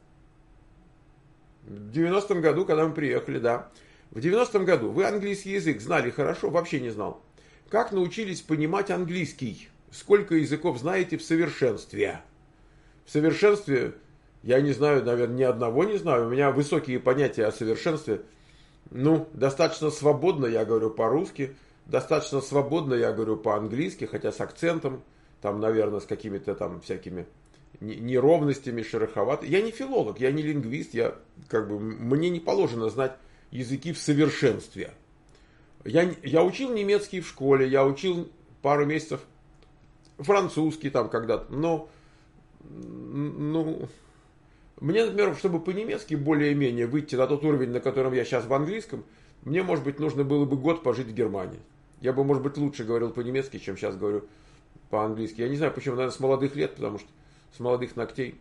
В девяностом году, когда мы приехали, да. В девяностом году вы английский язык знали хорошо, вообще не знал. Как научились понимать английский? Сколько языков знаете в совершенстве? В совершенстве, я не знаю, наверное, ни одного не знаю. У меня высокие понятия о совершенстве. Ну, достаточно свободно я говорю по-русски, достаточно свободно я говорю по-английски, хотя с акцентом, там, наверное, с какими-то там всякими неровностями, шероховатыми. Я не филолог, я не лингвист, я, как бы, мне не положено знать языки в совершенстве. Я, я учил немецкий в школе, я учил пару месяцев французский там когда-то, но, ну, мне, например, чтобы по-немецки более-менее выйти на тот уровень, на котором я сейчас в английском, мне, может быть, нужно было бы год пожить в Германии. Я бы, может быть, лучше говорил по-немецки, чем сейчас говорю по-английски. Я не знаю, почему, наверное, с молодых лет, потому что с молодых ногтей.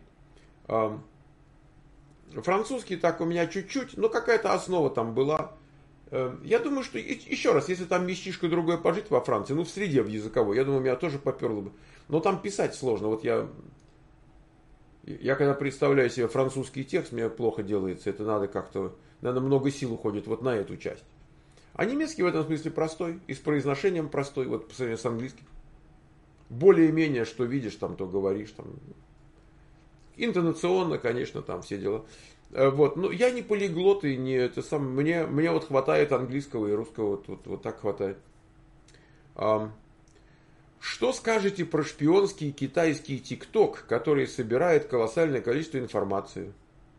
Французский так у меня чуть-чуть, но какая-то основа там была. Я думаю, что, еще раз, если там местишко другое пожить во Франции, ну в среде в языковой, я думаю, меня тоже поперло бы. Но там писать сложно. Вот я, я когда представляю себе французский текст, мне плохо делается. Это надо как-то, надо много сил уходит вот на эту часть. А немецкий в этом смысле простой, и с произношением простой, вот по сравнению с английским. Более-менее, что видишь, там, то говоришь. Там. Интонационно, конечно, там все дела. Вот, но я не полиглот и не это сам, мне, мне вот хватает английского и русского, вот, вот, вот так хватает. А, что скажете про шпионский китайский ТикТок, который собирает колоссальное количество информации?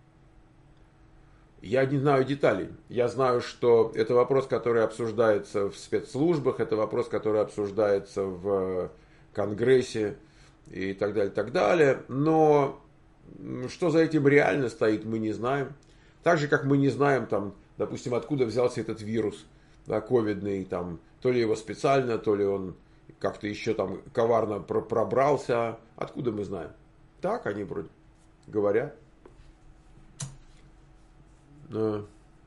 Я не знаю деталей. Я знаю, что это вопрос, который обсуждается в спецслужбах, это вопрос, который обсуждается в Конгрессе и так далее, так далее. Но что за этим реально стоит, мы не знаем. Так же, как мы не знаем, там, допустим, откуда взялся этот вирус, да, ковидный, там, то ли его специально, то ли он как-то еще там коварно пробрался. Откуда мы знаем? Так они вроде говорят. А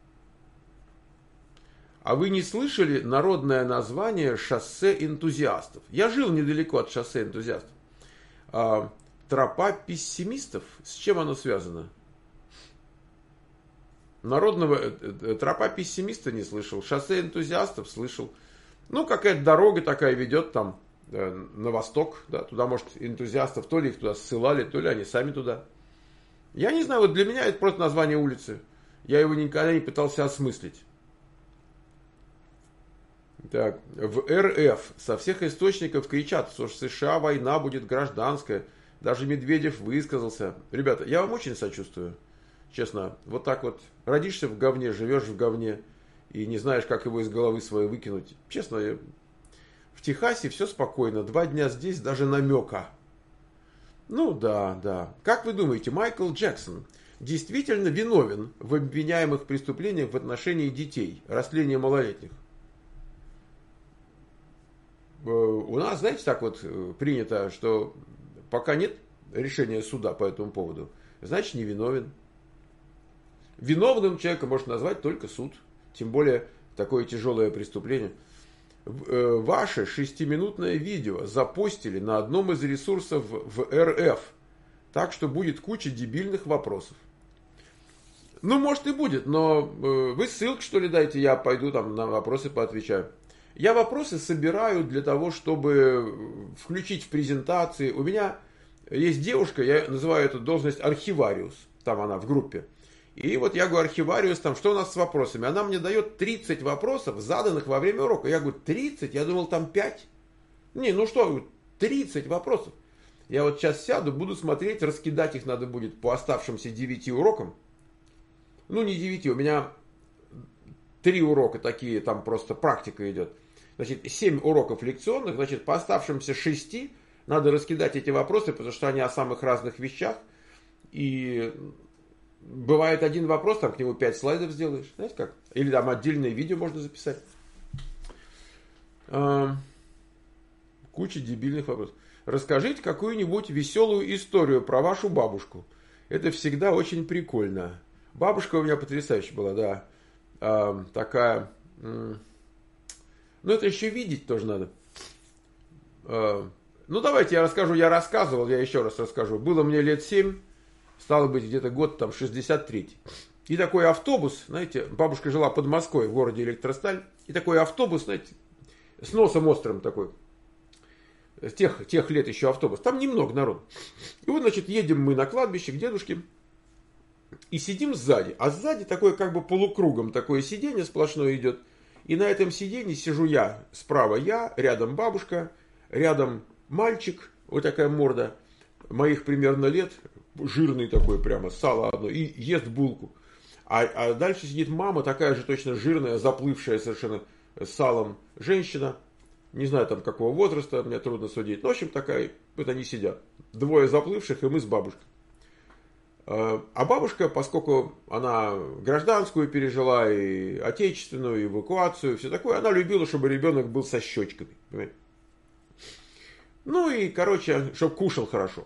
вы не слышали народное название «Шоссе энтузиастов»? Я жил недалеко от «Шоссе энтузиастов». Тропа пессимистов, с чем оно связано? Народного, тропа пессимиста не слышал, шоссе энтузиастов слышал. Ну, какая-то дорога такая ведет там на восток, да, туда, может, энтузиастов, то ли их туда ссылали, то ли они сами туда. Я не знаю, вот для меня это просто название улицы. Я его никогда не пытался осмыслить. Так, в эр эф со всех источников кричат, что в США война будет гражданская. Даже Медведев высказался. Ребята, я вам очень сочувствую. Честно, вот так вот родишься в говне, живешь в говне и не знаешь, как его из головы своей выкинуть. Честно, я... в Техасе все спокойно. Два дня здесь даже намека. Ну да, да. Как вы думаете, Майкл Джексон действительно виновен в обвиняемых преступлениях в отношении детей, растления малолетних? У нас, знаете, так вот принято, что пока нет решения суда по этому поводу, значит, не виновен. Виновным человека может назвать только суд. Тем более, такое тяжелое преступление. Ваше шестиминутное видео запостили на одном из ресурсов в эр эф. Так что будет куча дебильных вопросов. Ну, может и будет, но вы ссылку, что ли, дайте, я пойду там на вопросы поотвечаю. Я вопросы собираю для того, чтобы включить в презентации. У меня есть девушка, я называю эту должность архивариус. Там она в группе. И вот я говорю, архивариус, там, что у нас с вопросами? Она мне дает тридцать вопросов, заданных во время урока. Я говорю, тридцать? Я думал, там пять. Не, ну что, тридцать вопросов. Я вот сейчас сяду, буду смотреть, раскидать их надо будет по оставшимся девяти урокам. Ну, не девяти, у меня три урока такие, там просто практика идет. Значит, семь уроков лекционных, значит, по оставшимся шести надо раскидать эти вопросы, потому что они о самых разных вещах. И бывает один вопрос, там к нему пять слайдов сделаешь, знаете как? Или там отдельное видео можно записать. А, куча дебильных вопросов. Расскажите какую-нибудь веселую историю про вашу бабушку. Это всегда очень прикольно. Бабушка у меня потрясающая была, да. А, такая... Ну, это еще видеть тоже надо. А, ну, давайте я расскажу. Я рассказывал, я еще раз расскажу. Было мне лет семь, стало быть, где-то год там шестьдесят третий. И такой автобус, знаете, бабушка жила под Москвой, в городе Электросталь. И такой автобус, знаете, с носом острым такой. С тех, тех лет еще автобус. Там немного народу. И вот, значит, едем мы на кладбище к дедушке. И сидим сзади. А сзади такое как бы полукругом такое сиденье сплошное идет. И на этом сиденье сижу я. Справа я, рядом бабушка, рядом мальчик, вот такая морда, моих примерно лет, жирный такой прямо, сало одно, и ест булку. А, а дальше сидит мама, такая же точно жирная, заплывшая совершенно салом женщина. Не знаю там какого возраста, мне трудно судить. Но, в общем, такая, вот они сидят. Двое заплывших, и мы с бабушкой. А бабушка, поскольку она гражданскую пережила, и отечественную, и эвакуацию, все такое, она любила, чтобы ребенок был со щечками. Понимаете? Ну и, короче, чтобы кушал хорошо.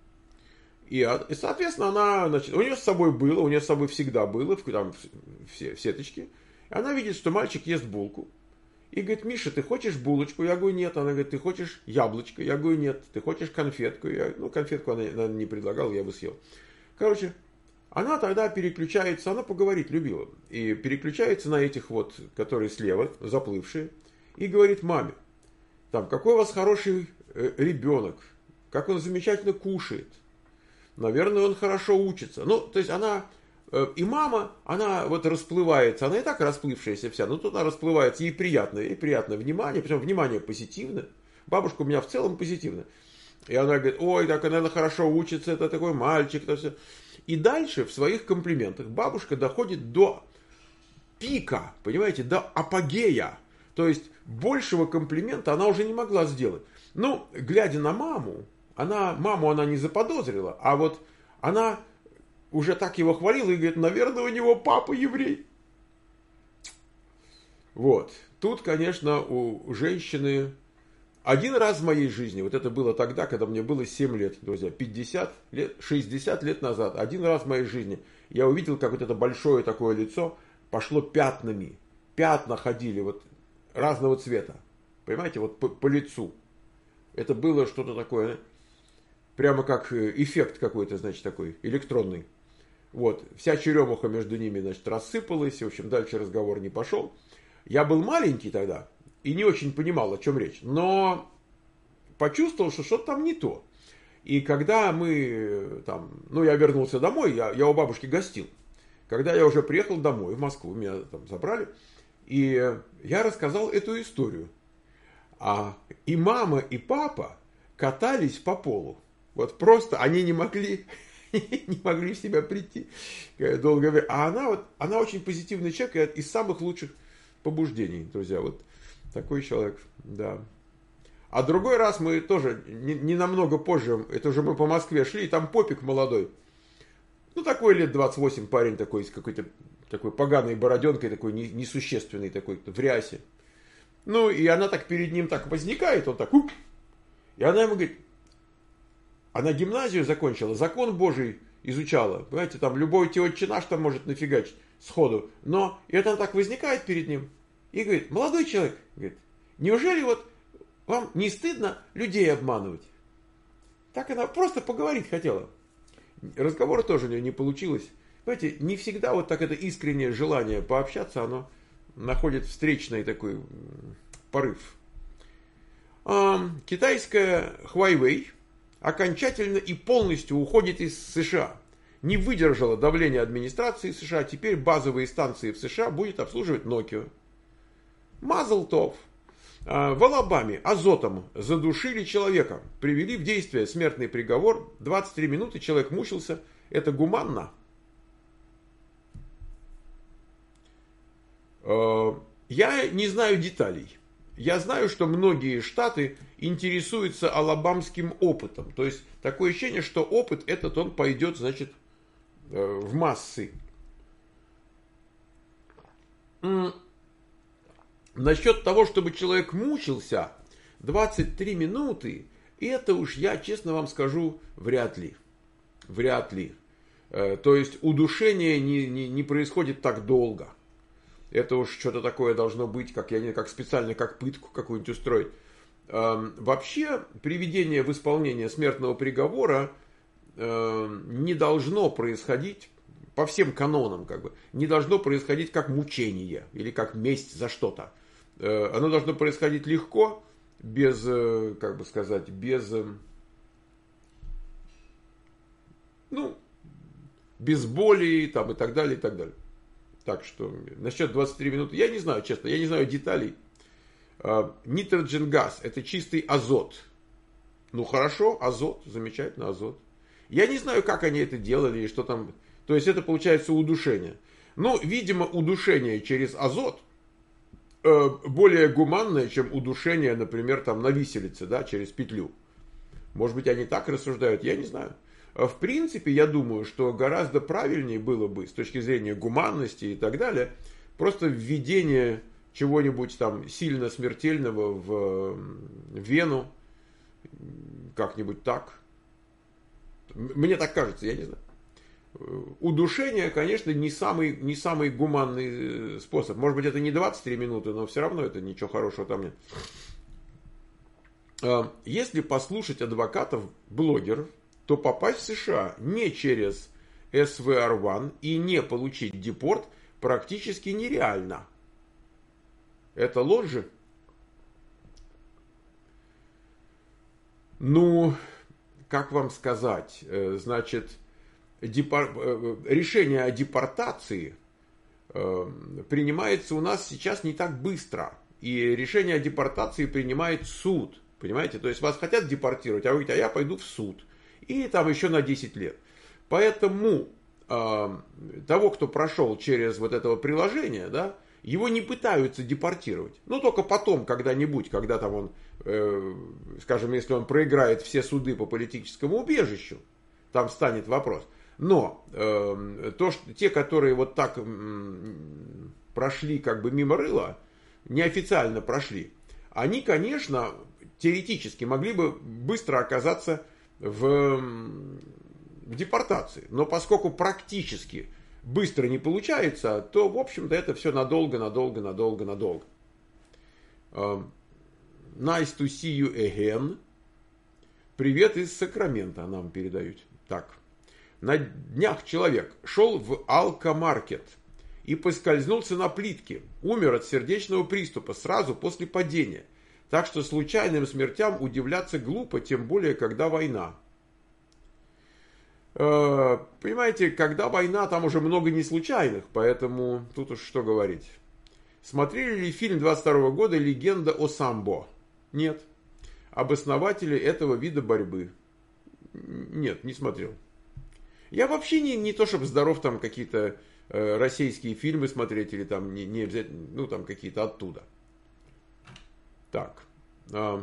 И, и соответственно, она, значит, у нее с собой было, у нее с собой всегда было, там, в, в сеточке. И она видит, что мальчик ест булку. И говорит, Миша, ты хочешь булочку? Я говорю, нет. Она говорит, ты хочешь яблочко? Я говорю, нет. Ты хочешь конфетку? Я, ну, конфетку она, она не предлагала, я бы съел. Короче, она тогда переключается, она поговорить любила, и переключается на этих вот, которые слева, заплывшие, и говорит маме, там, какой у вас хороший э, ребенок, как он замечательно кушает, наверное, он хорошо учится. Ну, то есть она, э, и мама, она вот расплывается, она и так расплывшаяся вся, но тут она расплывается, ей приятно, ей приятно внимание, причем внимание позитивное, бабушка у меня в целом позитивная. И она говорит, ой, так она хорошо учится, это такой мальчик. Это все. И дальше в своих комплиментах бабушка доходит до пика, понимаете, до апогея. То есть большего комплимента она уже не могла сделать. Ну, глядя на маму, она, маму она не заподозрила, а вот она уже так его хвалила и говорит, наверное, у него папа еврей. Вот. Тут, конечно, у женщины... Один раз в моей жизни, вот это было тогда, когда мне было семь лет, друзья, пятьдесят лет, шестьдесят лет назад, один раз в моей жизни я увидел, как вот это большое такое лицо пошло пятнами. Пятна ходили вот разного цвета, понимаете, вот по, по лицу. Это было что-то такое, прямо как эффект какой-то, значит, такой электронный. Вот, вся черемуха между ними, значит, рассыпалась, и, в общем, дальше разговор не пошел. Я был маленький тогда. И не очень понимал, о чем речь. Но почувствовал, что что-то там не то. И когда мы там... Ну, я вернулся домой, я, я у бабушки гостил. Когда я уже приехал домой, в Москву, меня там забрали. И я рассказал эту историю. А, и мама, и папа катались по полу. Вот просто они не могли, не могли в себя прийти долгое время. А она вот, она очень позитивный человек и из самых лучших побуждений, друзья. Вот такой человек, да. А другой раз мы тоже, не, не намного позже, это уже мы по Москве шли, и там попик молодой. Ну, такой лет двадцать восемь парень такой, с какой-то такой поганой бороденкой, такой несущественный такой, в рясе. Ну, и она так перед ним так возникает, он так, уп, и она ему говорит, она гимназию закончила, закон Божий изучала, понимаете, там любой те отче наш там может нафигачить сходу, но, и это она так возникает перед ним, и говорит, молодой человек, говорит, неужели вот вам не стыдно людей обманывать? Так она просто поговорить хотела. Разговора тоже у нее не получилось. Понимаете, не всегда вот так это искреннее желание пообщаться, оно находит встречный такой порыв. А, китайская Huawei окончательно и полностью уходит из США. Не выдержала давления администрации США, теперь базовые станции в США будет обслуживать Nokia. Мазл тов. В Алабаме азотом задушили человека, привели в действие смертный приговор, двадцать три минуты человек мучился, это гуманно? Я не знаю деталей, я знаю, что многие штаты интересуются алабамским опытом, то есть такое ощущение, что опыт этот он пойдет, значит, в массы. Насчет того, чтобы человек мучился двадцать три минуты, это уж я, честно вам скажу, вряд ли. Вряд ли. То есть удушение не, не, не происходит так долго. Это уж что-то такое должно быть, как, я не, как специально, как пытку какую-нибудь устроить. Вообще, приведение в исполнение смертного приговора не должно происходить по всем канонам, как бы, не должно происходить как мучение или как месть за что-то. Оно должно происходить легко, без, как бы сказать, без, ну, без боли там, и так далее, и так далее. Так что, насчет двадцати трёх минут, я не знаю, честно, я не знаю деталей. Нитроген газ, это чистый азот. Ну, хорошо, азот, замечательно, азот. Я не знаю, как они это делали, и что там, то есть это получается удушение. Ну, видимо, удушение через азот более гуманное, чем удушение, например, там на виселице, да, через петлю. Может быть, они так рассуждают, я не знаю. В принципе, я думаю, что гораздо правильнее было бы, с точки зрения гуманности и так далее, просто введение чего-нибудь там сильно смертельного в вену, как-нибудь так. Мне так кажется, я не знаю. Удушение, конечно, не самый, не самый гуманный способ. Может быть, это не двадцать три минуты, но все равно это ничего хорошего там нет. Если послушать адвокатов, блогеров, то попасть в США не через эс вэ эр один и не получить депорт практически нереально. Это ложь же? Ну, как вам сказать, значит... Депор... решение о депортации э, принимается у нас сейчас не так быстро. И решение о депортации принимает суд. Понимаете? То есть вас хотят депортировать, а вы говорите, а я пойду в суд. И там еще на десять лет. Поэтому э, того, кто прошел через вот этого приложения, да, его не пытаются депортировать. Ну, только потом, когда-нибудь, когда там он, э, скажем, если он проиграет все суды по политическому убежищу, там станет вопрос. Но э, то, что, те, которые вот так э, прошли как бы мимо рыла, неофициально прошли, они, конечно, теоретически могли бы быстро оказаться в, в депортации. Но поскольку практически быстро не получается, то, в общем-то, это все надолго, надолго, надолго, надолго. Э, nice to see you again. Привет из Сакрамента нам передают. Так. На днях человек шел в алкомаркет и поскользнулся на плитке. Умер от сердечного приступа сразу после падения. Так что случайным смертям удивляться глупо, тем более, когда война. Э, понимаете, когда война, там уже много неслучайных, поэтому тут уж что говорить. Смотрели ли фильм двадцать второго года «Легенда о самбо»? Нет. Об основателе этого вида борьбы? Нет, не смотрел. Я вообще не, не то, чтобы здоров там какие-то э, российские фильмы смотреть или там не, не обязательно, ну там какие-то оттуда. Так. А,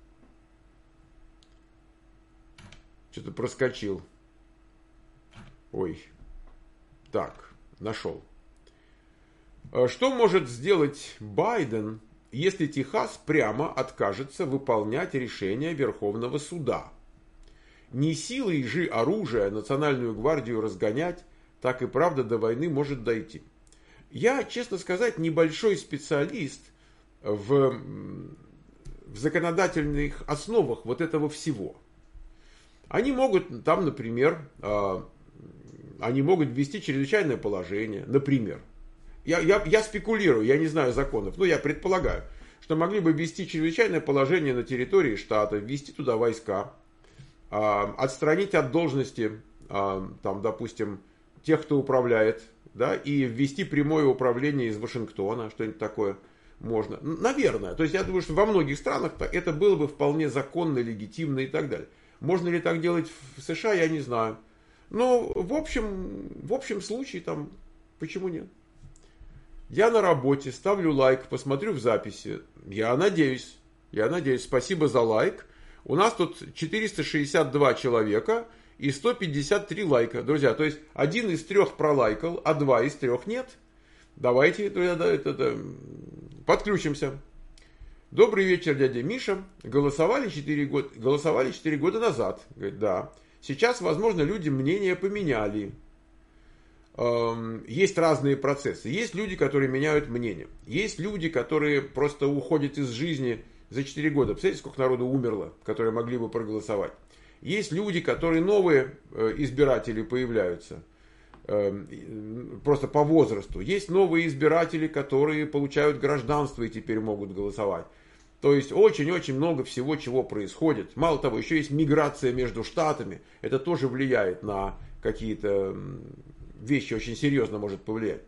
что-то проскочил. Ой. Так, нашел. Что может сделать Байден, если Техас прямо откажется выполнять решение Верховного суда? Не силой же оружия Национальную гвардию разгонять, так и правда до войны может дойти. Я, честно сказать, небольшой специалист в, в законодательных основах вот этого всего. Они могут там, например, они могут ввести чрезвычайное положение, например. Я, я, я спекулирую, я не знаю законов, но я предполагаю, что могли бы ввести чрезвычайное положение на территории штата, ввести туда войска, э, отстранить от должности, э, там, допустим, тех, кто управляет, да, и ввести прямое управление из Вашингтона, что-нибудь такое можно. Наверное. То есть я думаю, что во многих странах это было бы вполне законно, легитимно и так далее. Можно ли так делать в США, я не знаю. Но в общем, в общем случае там, почему нет? Я на работе, ставлю лайк, посмотрю в записи. Я надеюсь, я надеюсь, спасибо за лайк. У нас тут четыреста шестьдесят два человека и сто пятьдесят три лайка. Друзья, то есть один из трех пролайкал, а два из трех нет. Давайте это, это, это, подключимся. Добрый вечер, дядя Миша. Голосовали четыре года, голосовали четыре года назад. Говорит, да. Сейчас, возможно, люди мнение поменяли. Есть разные процессы. Есть люди, которые меняют мнение. Есть люди, которые просто уходят из жизни за четыре года. Представляете, сколько народу умерло, которые могли бы проголосовать. Есть люди, которые новые избиратели появляются. Просто по возрасту. Есть новые избиратели, которые получают гражданство и теперь могут голосовать. То есть очень-очень много всего, чего происходит. Мало того, еще есть миграция между штатами. Это тоже влияет на какие-то вещи, очень серьезно может повлиять.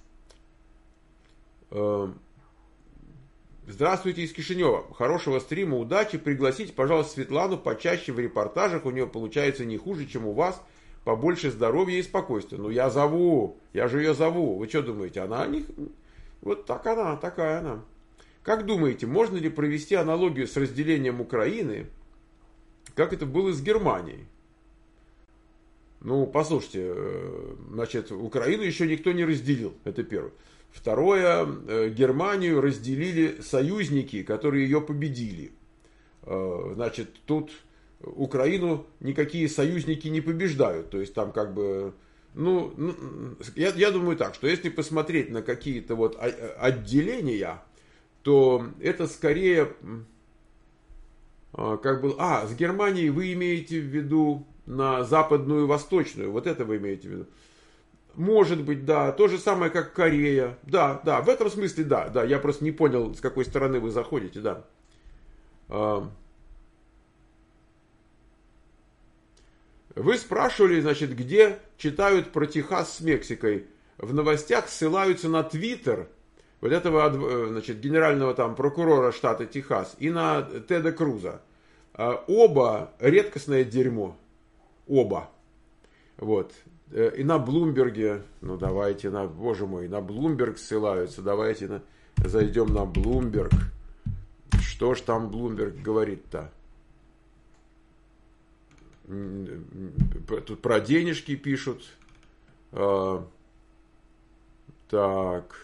Здравствуйте из Кишинева. Хорошего стрима, удачи. Пригласите, пожалуйста, Светлану почаще в репортажах. У нее получается не хуже, чем у вас. Побольше здоровья и спокойствия. Ну, я зову. Я же ее зову. Вы что думаете? Она не... Вот так она, такая она. Как думаете, можно ли провести аналогию с разделением Украины, как это было с Германией? Ну, послушайте, значит, Украину еще никто не разделил, это первое. Второе, Германию разделили союзники, которые ее победили. Значит, тут Украину никакие союзники не побеждают, то есть там как бы... Ну, я, я думаю так, что если посмотреть на какие-то вот отделения, то это скорее... Как бы, а, с Германией вы имеете в виду на западную и восточную, вот это вы имеете в виду. Может быть, да, то же самое, как Корея. Да, да, в этом смысле, да, да, я просто не понял, с какой стороны вы заходите, да. Вы спрашивали, значит, где читают про Техас с Мексикой. В новостях ссылаются на Твиттер вот этого, значит, генерального там прокурора штата Техас и на Теда Круза. Оба редкостное дерьмо. Оба. Вот. И на Блумберге, ну давайте, на, боже мой, на Блумберг ссылаются. Давайте на, зайдем на Блумберг. Что ж там Блумберг говорит-то? Тут про денежки пишут. А, так.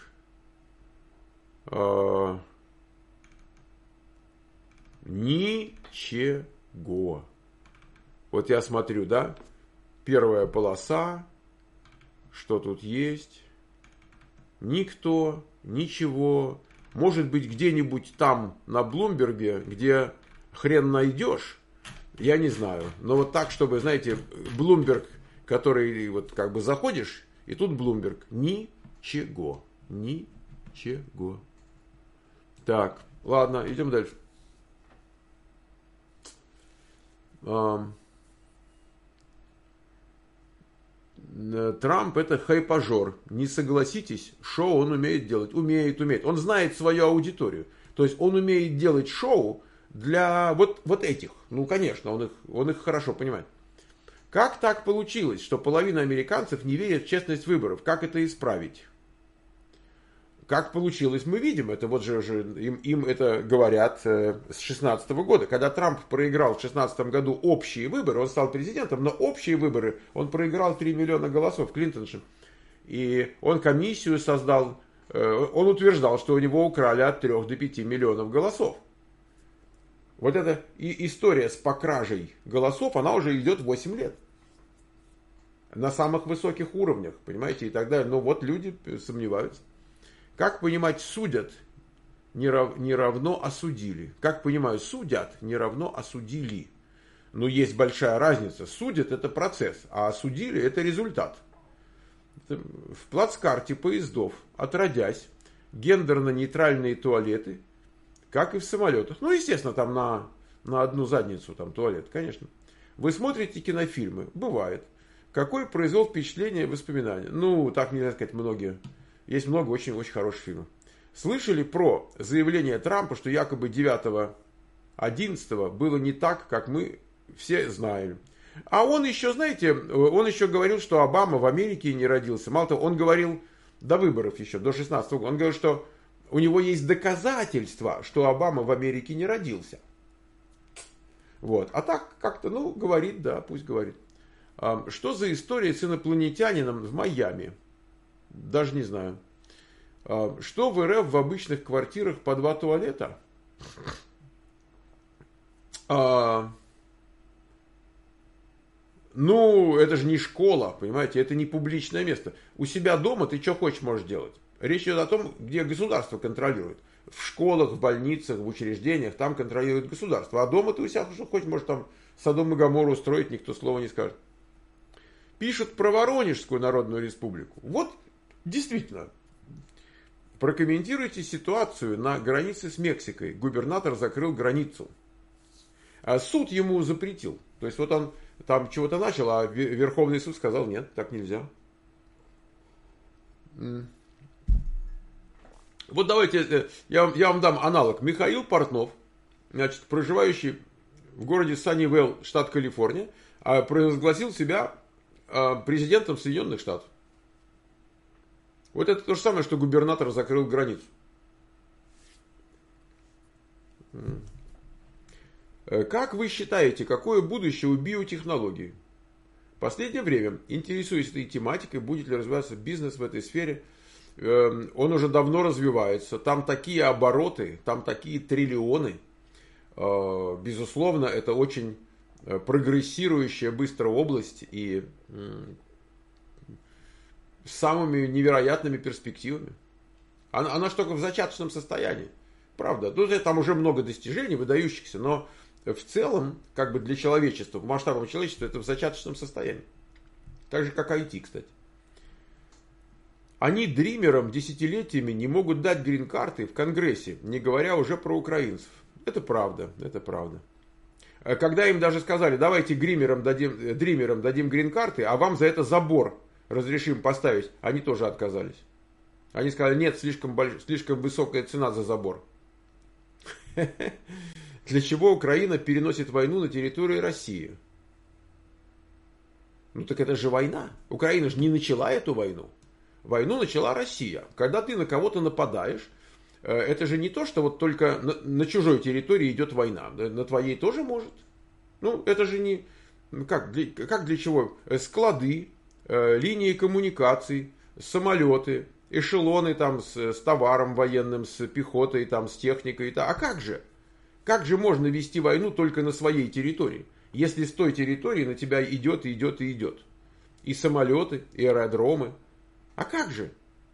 А, ничего. Вот я смотрю, да? Первая полоса. Что тут есть? Никто, ничего. Может быть, где-нибудь там на Блумберге, где хрен найдешь, я не знаю. Но вот так, чтобы, знаете, Блумберг, который вот как бы заходишь, и тут Блумберг. Ничего. Ничего. Так, ладно, идем дальше. Трамп это хайпажор. Не согласитесь, шоу он умеет делать. Умеет, умеет. Он знает свою аудиторию. То есть он умеет делать шоу для вот, вот этих. Ну, конечно, он их, он их хорошо понимает. Как так получилось, что половина американцев не верит в честность выборов? Как это исправить? Как получилось, мы видим. Это вот же, же им, им это говорят э, с шестнадцатого года. Когда Трамп проиграл в шестнадцатом году общие выборы, он стал президентом, но общие выборы он проиграл три миллиона голосов, Клинтон же. И он комиссию создал, э, он утверждал, что у него украли от трёх до пяти миллионов голосов. Вот эта и история с покражей голосов, она уже идет восемь лет. На самых высоких уровнях, понимаете, и так далее. Но вот люди сомневаются. Как понимать, судят не, рав, не равно осудили? Как понимаю, судят не равно осудили? Но есть большая разница. Судят это процесс, а осудили это результат. В плацкарте поездов, отродясь, гендерно-нейтральные туалеты, как и в самолетах. Ну, естественно, там на, на одну задницу там туалет, конечно. Вы смотрите кинофильмы, бывает. Какое произвел впечатление воспоминания? Ну, так нельзя сказать, многие. Есть много очень-очень хороших фильмов. Слышали про заявление Трампа, что якобы девятого одиннадцатого было не так, как мы все знаем. А он еще, знаете, он еще говорил, что Обама в Америке не родился. Мало того, он говорил до выборов еще, до шестнадцатого года. Он говорил, что у него есть доказательства, что Обама в Америке не родился. Вот. А так как-то, ну, говорит, да, пусть говорит. Что за история с инопланетянином в Майами? Даже не знаю. Что в РФ в обычных квартирах по два туалета? А, ну, это же не школа, понимаете, это не публичное место. У себя дома ты что хочешь можешь делать. Речь идет о том, где государство контролирует. В школах, в больницах, в учреждениях, там контролирует государство. А дома ты у себя что хочешь можешь там Содом и Гоморру устроить, никто слова не скажет. Пишут про Воронежскую Народную Республику. Вот, действительно, прокомментируйте ситуацию на границе с Мексикой. Губернатор закрыл границу. А суд ему запретил. То есть вот он там чего-то начал, а Верховный суд сказал, нет, так нельзя. Вот давайте, я, я вам дам аналог. Михаил Портнов, значит, проживающий в городе Саннивелл, штат Калифорния, провозгласил себя президентом Соединенных Штатов. Вот это то же самое, что губернатор закрыл границу. Как вы считаете, какое будущее у биотехнологий? В последнее время интересуюсь этой тематикой, будет ли развиваться бизнес в этой сфере. Он уже давно развивается. Там такие обороты, там такие триллионы. Безусловно, это очень прогрессирующая быстро область и с самыми невероятными перспективами. Она, она же только в зачаточном состоянии. Правда, там уже много достижений, выдающихся, но в целом, как бы для человечества, в масштабах человечества, это в зачаточном состоянии. Так же, как ай ти, кстати. Они дримерам десятилетиями не могут дать грин-карты в Конгрессе, не говоря уже про украинцев. Это правда, это правда. Когда им даже сказали, давайте гримерам дадим, дримерам дадим грин-карты, а вам за это забор разрешим поставить, они тоже отказались. Они сказали, нет, слишком, больш... слишком высокая цена за забор. Для чего Украина переносит войну на территорию России? Ну так это же война. Украина же не начала эту войну. Войну начала Россия. Когда ты на кого-то нападаешь, это же не то, что вот только на, на чужой территории идет война. На твоей тоже может. Ну, это же не... Как для, как для чего? Склады, линии коммуникаций, самолеты, эшелоны там с, с товаром военным, с пехотой, там, с техникой. А как же? Как же можно вести войну только на своей территории? Если с той территории на тебя идет, и идет, и идет. И самолеты, и аэродромы. А как же?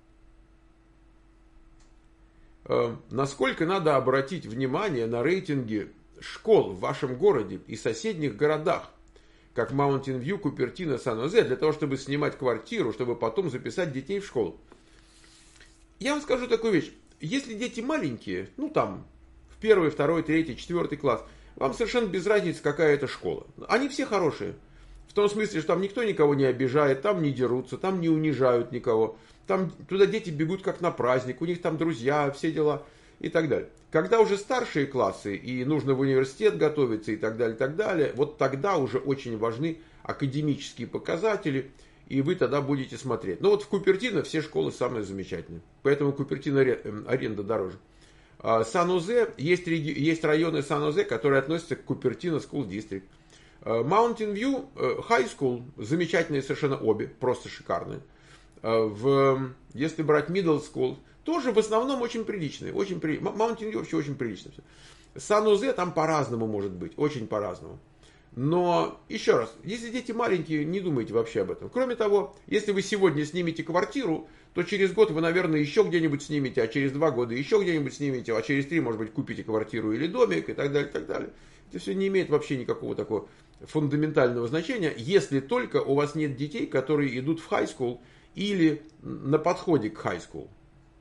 Насколько надо обратить внимание на рейтинги школ в вашем городе и соседних городах, как Mountain View, Купертино, Сан-Жозе, для того, чтобы снимать квартиру, чтобы потом записать детей в школу? Я вам скажу такую вещь. Если дети маленькие, ну там, в первый, второй, третий, четвертый класс, вам совершенно без разницы, какая это школа. Они все хорошие. В том смысле, что там никто никого не обижает, там не дерутся, там не унижают никого. Там туда дети бегут как на праздник, у них там друзья, все дела и так далее. Когда уже старшие классы и нужно в университет готовиться и так далее, и так далее, вот тогда уже очень важны академические показатели, и вы тогда будете смотреть. Но вот в Купертино все школы самые замечательные, поэтому Купертино аренда дороже. Сан-Хозе, есть, есть районы Сан-Хозе, которые относятся к Купертино School District. Mountain View High School, замечательные совершенно обе, просто шикарные. В, если брать Middle School, тоже в основном очень приличные. Очень при... Mountain View вообще очень прилично. Сан-Хозе там по-разному может быть, очень по-разному. Но, еще раз, если дети маленькие, не думайте вообще об этом. Кроме того, если вы сегодня снимете квартиру, то через год вы, наверное, еще где-нибудь снимете, а через два года еще где-нибудь снимете, а через три, может быть, купите квартиру или домик и так далее, и так далее. Это все не имеет вообще никакого такого фундаментального значения, если только у вас нет детей, которые идут в high school или на подходе к high school.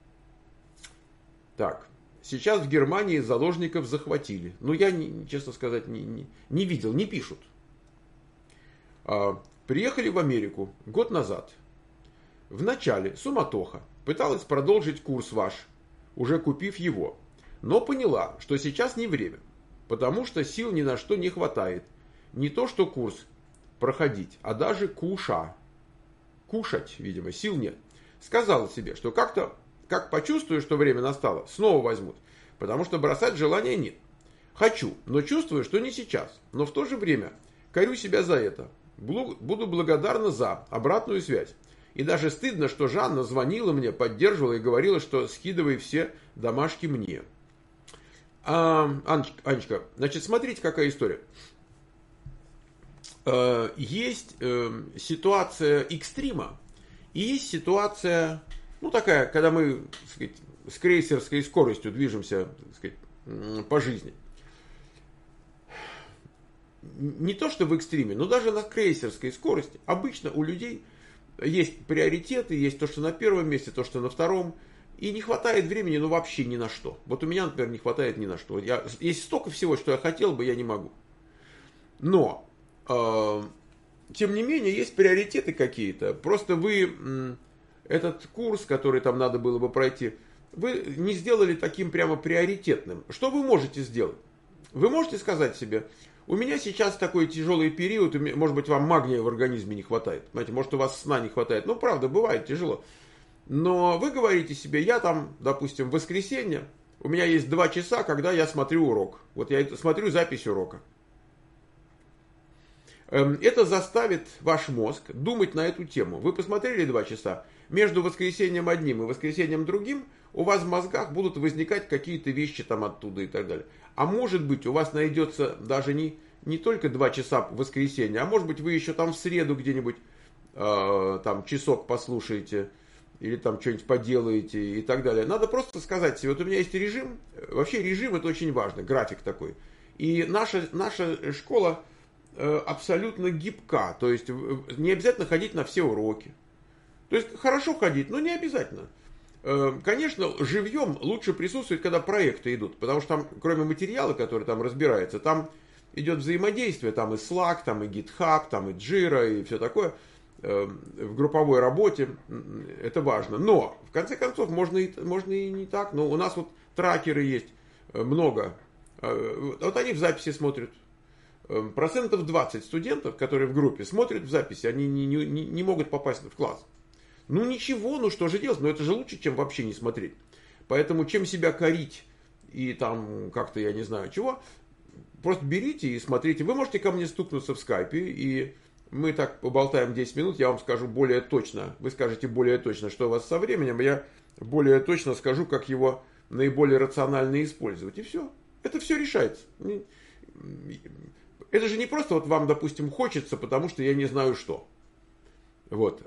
Так, сейчас в Германии заложников захватили. Но я, честно сказать, не, не, не видел, не пишут. А, приехали в Америку год назад. Вначале суматоха. Пыталась продолжить курс ваш, уже купив его. Но поняла, что сейчас не время. Потому что сил ни на что не хватает. Не то что курс проходить, а даже куша. Кушать, видимо, сил нет. Сказала себе, что как-то, как почувствую, что время настало, снова возьмут. Потому что бросать желания нет. Хочу, но чувствую, что не сейчас. Но в то же время корю себя за это. Буду благодарна за обратную связь. И даже стыдно, что Жанна звонила мне, поддерживала и говорила, что скидывай все домашки мне. А, Анечка, Анечка, значит, смотрите, какая история. Есть ситуация экстрима, и есть ситуация, ну такая, когда мы, так сказать, с крейсерской скоростью движемся, так сказать, по жизни. Не то, что в экстриме, но даже на крейсерской скорости обычно у людей есть приоритеты, есть то, что на первом месте, то, что на втором, и не хватает времени, ну вообще ни на что. Вот у меня, например, не хватает ни на что. Я, есть столько всего, что я хотел бы, я не могу. Но тем не менее, есть приоритеты какие-то. Просто вы этот курс, который там надо было бы пройти, вы не сделали таким прямо приоритетным. Что вы можете сделать? Вы можете сказать себе, у меня сейчас такой тяжелый период, может быть, вам магния в организме не хватает. Знаете, может, у вас сна не хватает. Ну, правда, бывает тяжело. Но вы говорите себе, я там, допустим, в воскресенье, у меня есть два часа, когда я смотрю урок. Вот я смотрю запись урока. Это заставит ваш мозг думать на эту тему. Вы посмотрели два часа, между воскресеньем одним и воскресеньем другим у вас в мозгах будут возникать какие-то вещи там оттуда и так далее. А может быть, у вас найдется даже не, не только два часа в воскресенье, а может быть, вы еще там в среду где-нибудь э, там часок послушаете или там что-нибудь поделаете и так далее. Надо просто сказать себе, вот у меня есть режим, вообще режим это очень важно, график такой. И наша, наша школа абсолютно гибка, то есть не обязательно ходить на все уроки. То есть хорошо ходить, но не обязательно. Конечно, живьем лучше присутствовать, когда проекты идут, потому что там, кроме материала, который там разбирается, там идет взаимодействие, там и Slack, там и GitHub, там и Jira, и все такое в групповой работе, это важно. Но, в конце концов, можно и, можно и не так, но у нас вот тракеры есть много, вот они в записи смотрят. Процентов двадцать студентов, которые в группе смотрят в записи, они не, не, не могут попасть в класс. Ну ничего, ну что же делать? Но это же лучше, чем вообще не смотреть. Поэтому чем себя корить и там как-то, я не знаю чего, просто берите и смотрите. Вы можете ко мне стукнуться в скайпе, и мы так поболтаем десять минут, я вам скажу более точно. Вы скажете более точно, что у вас со временем, я более точно скажу, как его наиболее рационально использовать. И все. Это все решается. Это же не просто вот вам, допустим, хочется, потому что я не знаю что. Вот.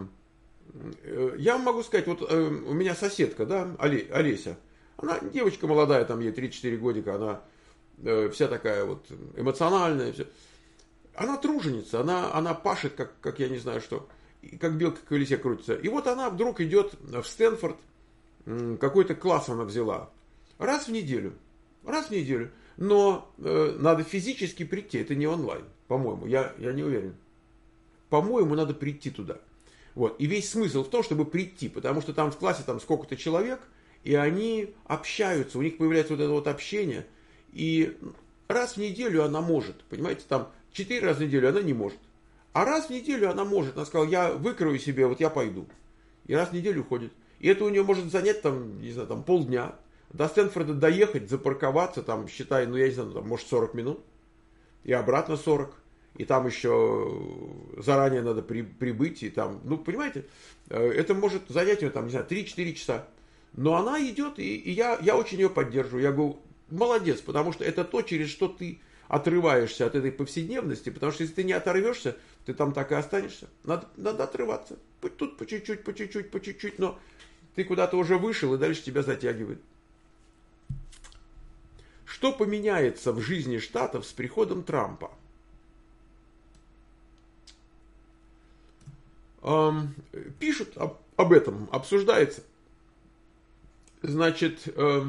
Я вам могу сказать, вот у меня соседка, да, Олеся, она девочка молодая, там ей три-четыре годика, она вся такая вот эмоциональная, все. Она труженица, она, она пашет, как, как я не знаю что, как белка в колесе крутится. И вот она вдруг идет в Стэнфорд, какой-то класс она взяла, раз в неделю, раз в неделю. Но э, надо физически прийти, это не онлайн, по-моему, я, я не уверен. По-моему, надо прийти туда. Вот. И весь смысл в том, чтобы прийти, потому что там в классе там сколько-то человек, и они общаются, у них появляется вот это вот общение, и раз в неделю она может, понимаете, там четыре раза в неделю она не может, а раз в неделю она может, она сказала, я выкрою себе, вот я пойду, и раз в неделю ходит, и это у нее может занять там, не знаю, там полдня, до Стэнфорда доехать, запарковаться, там, считай, ну я не знаю, там, может сорок минут, и обратно сорок. И там еще заранее надо при, прибыть, и там, ну, понимаете, это может занять ее, там, не знаю, три-четыре часа. Но она идет, и, и я, я очень ее поддерживаю. Я говорю, молодец, потому что это то, через что ты отрываешься от этой повседневности, потому что если ты не оторвешься, ты там так и останешься. Надо, надо отрываться. Тут по чуть-чуть, по чуть-чуть, по чуть-чуть, но ты куда-то уже вышел, и дальше тебя затягивает. Что поменяется в жизни Штатов с приходом Трампа? Пишут об, об этом, обсуждается. Значит,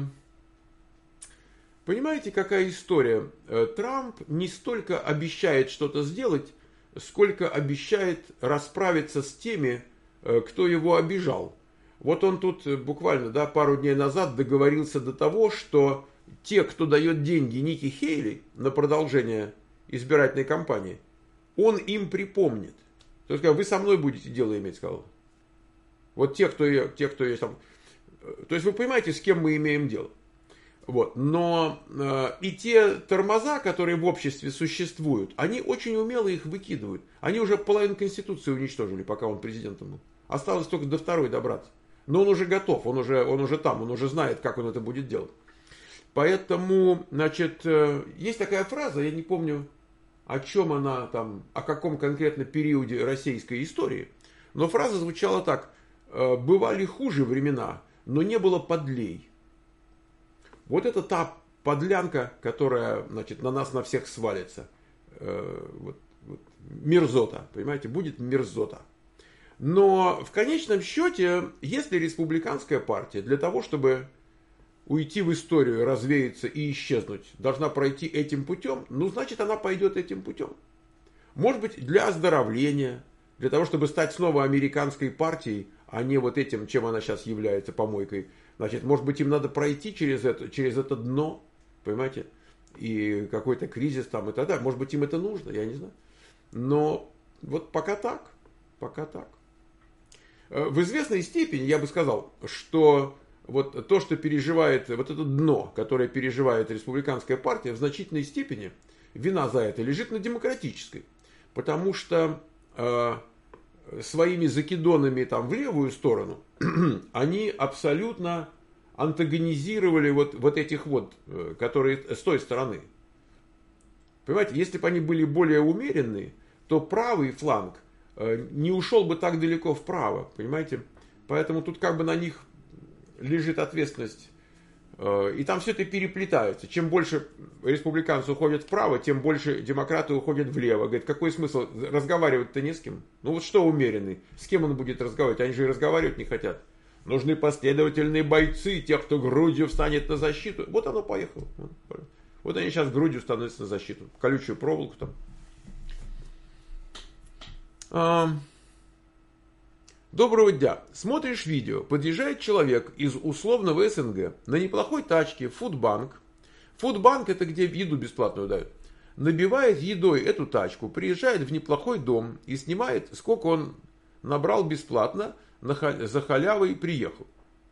понимаете, какая история? Трамп не столько обещает что-то сделать, сколько обещает расправиться с теми, кто его обижал. Вот он тут буквально, да, пару дней назад договорился до того, что те, кто дает деньги Никки Хейли на продолжение избирательной кампании, он им припомнит. То есть, вы со мной будете дело иметь, сказал. Вот те, кто, я, те, кто есть там. То есть, вы понимаете, с кем мы имеем дело. Вот. Но э, и те тормоза, которые в обществе существуют, они очень умело их выкидывают. Они уже половину Конституции уничтожили, пока он президентом был. Осталось только до второй добраться. Но он уже готов, он уже, он уже там, он уже знает, как он это будет делать. Поэтому, значит, э, есть такая фраза, я не помню, о чем она там, о каком конкретно периоде российской истории. Но фраза звучала так: бывали хуже времена, но не было подлей. Вот это та подлянка, которая, значит, на нас на всех свалится. Вот, вот, мерзота, понимаете, будет мерзота. Но в конечном счете, если республиканская партия для того, чтобы уйти в историю, развеяться и исчезнуть, должна пройти этим путем, ну, значит, она пойдет этим путем. Может быть, для оздоровления, для того, чтобы стать снова американской партией, а не вот этим, чем она сейчас является, помойкой. Значит, может быть, им надо пройти через это, через это дно, понимаете, и какой-то кризис там и так далее. Может быть, им это нужно, я не знаю. Но вот пока так, пока так. В известной степени я бы сказал, что вот то, что переживает, вот это дно, которое переживает республиканская партия, в значительной степени вина за это лежит на демократической. Потому что э, своими закидонами там в левую сторону они абсолютно антагонизировали вот, вот этих вот, которые с той стороны. Понимаете, если бы они были более умеренные, то правый фланг э, не ушел бы так далеко вправо, понимаете. Поэтому тут как бы на них лежит ответственность. И там все это переплетается. Чем больше республиканцы уходят вправо, тем больше демократы уходят влево. Говорит, какой смысл? Разговаривать-то не с кем. Ну вот что умеренный? С кем он будет разговаривать? Они же и разговаривать не хотят. Нужны последовательные бойцы, те, кто грудью встанет на защиту. Вот оно поехало. Вот они сейчас грудью становятся на защиту. Колючую проволоку там. Доброго дня. Смотришь видео, подъезжает человек из условного СНГ на неплохой тачке в фудбанк. Фудбанк — это где еду бесплатную дают. Набивает едой эту тачку, приезжает в неплохой дом и снимает, сколько он набрал бесплатно, за халявой и приехал.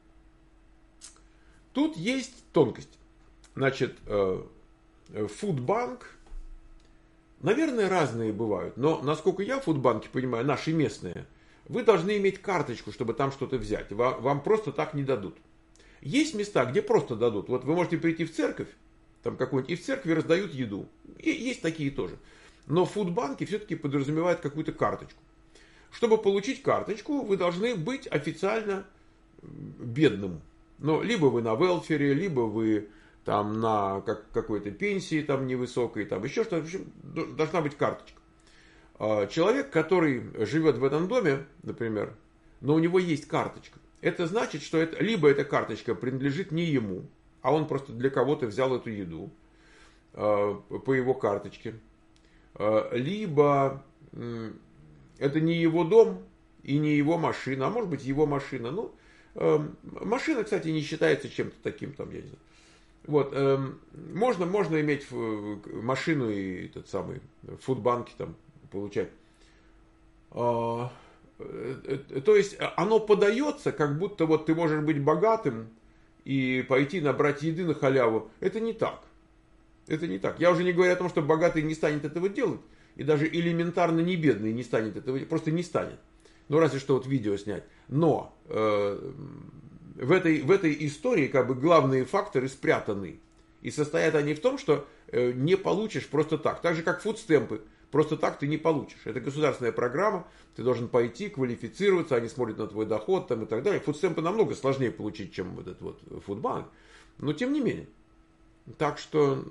Тут есть тонкость. Значит, фудбанк, наверное, разные бывают, но насколько я в фудбанке понимаю, наши местные, вы должны иметь карточку, чтобы там что-то взять. Вам, вам просто так не дадут. Есть места, где просто дадут. Вот вы можете прийти в церковь, там какую-нибудь, и в церкви раздают еду. И есть такие тоже. Но фудбанки все-таки подразумевают какую-то карточку. Чтобы получить карточку, вы должны быть официально бедным. Но либо вы на велфере, либо вы там на как, какой-то пенсии там невысокой, там еще что-то. В общем, должна быть карточка. Человек, который живет в этом доме, например, но у него есть карточка, это значит, что это, либо эта карточка принадлежит не ему, а он просто для кого-то взял эту еду э, по его карточке, э, либо э, это не его дом и не его машина, а может быть его машина. Ну, Машина, кстати, не считается чем-то таким, там, я не знаю. Вот, можно, можно иметь машину и этот самый в фудбанке там получать. То есть оно подается, как будто вот ты можешь быть богатым и пойти набрать еды на халяву. Это не так. Это не так. Я уже не говорю о том, что богатый не станет этого делать. И даже элементарно не бедный не станет этого делать. Просто не станет. Ну, разве что вот видео снять. Но э, в, этой, в этой истории как бы главные факторы спрятаны. И состоят они в том, что э, не получишь просто так. Так же, как фудстемпы. Просто так ты не получишь. Это государственная программа. Ты должен пойти, квалифицироваться. Они смотрят на твой доход там, и так далее. Фудстемпы намного сложнее получить, чем вот этот вот фудбанк. Но тем не менее. Так что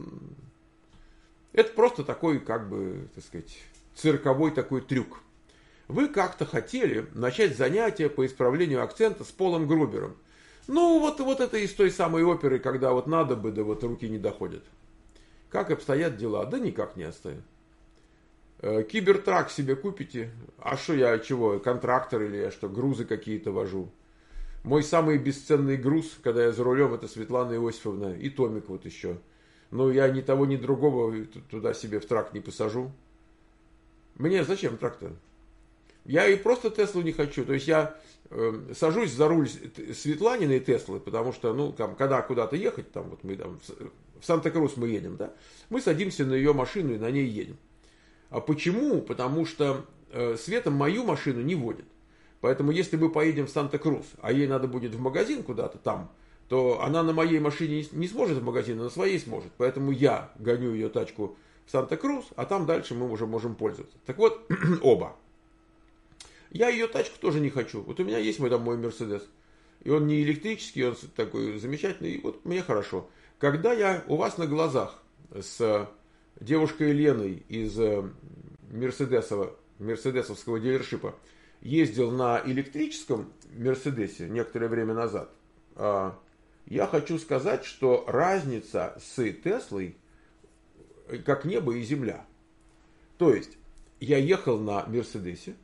это просто такой, как бы, так сказать, цирковой такой трюк. Вы как-то хотели начать занятия по исправлению акцента с Полом Грубером. Ну, вот, вот это из той самой оперы, когда вот надо бы, да вот руки не доходят. Как обстоят дела? Да никак не обстоят. Кибертрак себе купите. А что я, чего, контрактор или я что, грузы какие-то вожу? Мой самый бесценный груз, когда я за рулем, это Светлана Иосифовна и Томик вот еще. Но я ни того, ни другого туда себе в трак не посажу. Мне зачем трак-то? Я и просто Теслу не хочу. То есть я э, сажусь за руль Светланиной Теслы, потому что, ну, там, когда куда-то ехать, там, вот мы там в, в Санта-Крус мы едем, да, мы садимся на ее машину и на ней едем. А почему? Потому что э, Света мою машину не водит. Поэтому если мы поедем в Санта-Крус, а ей надо будет в магазин куда-то там, то она на моей машине не сможет в магазин, а на своей сможет. Поэтому я гоню ее тачку в Санта-Крус, а там дальше мы уже можем пользоваться. Так вот, оба. Я ее тачку тоже не хочу. Вот у меня есть мой, там, мой Мерседес. И он не электрический, он такой замечательный. И вот мне хорошо. Когда я у вас на глазах с девушкой Леной из Мерседесова, мерседесовского дилершипа ездил на электрическом Мерседесе некоторое время назад, я хочу сказать, что разница с Теслой как небо и земля. То есть, я ехал на Мерседесе,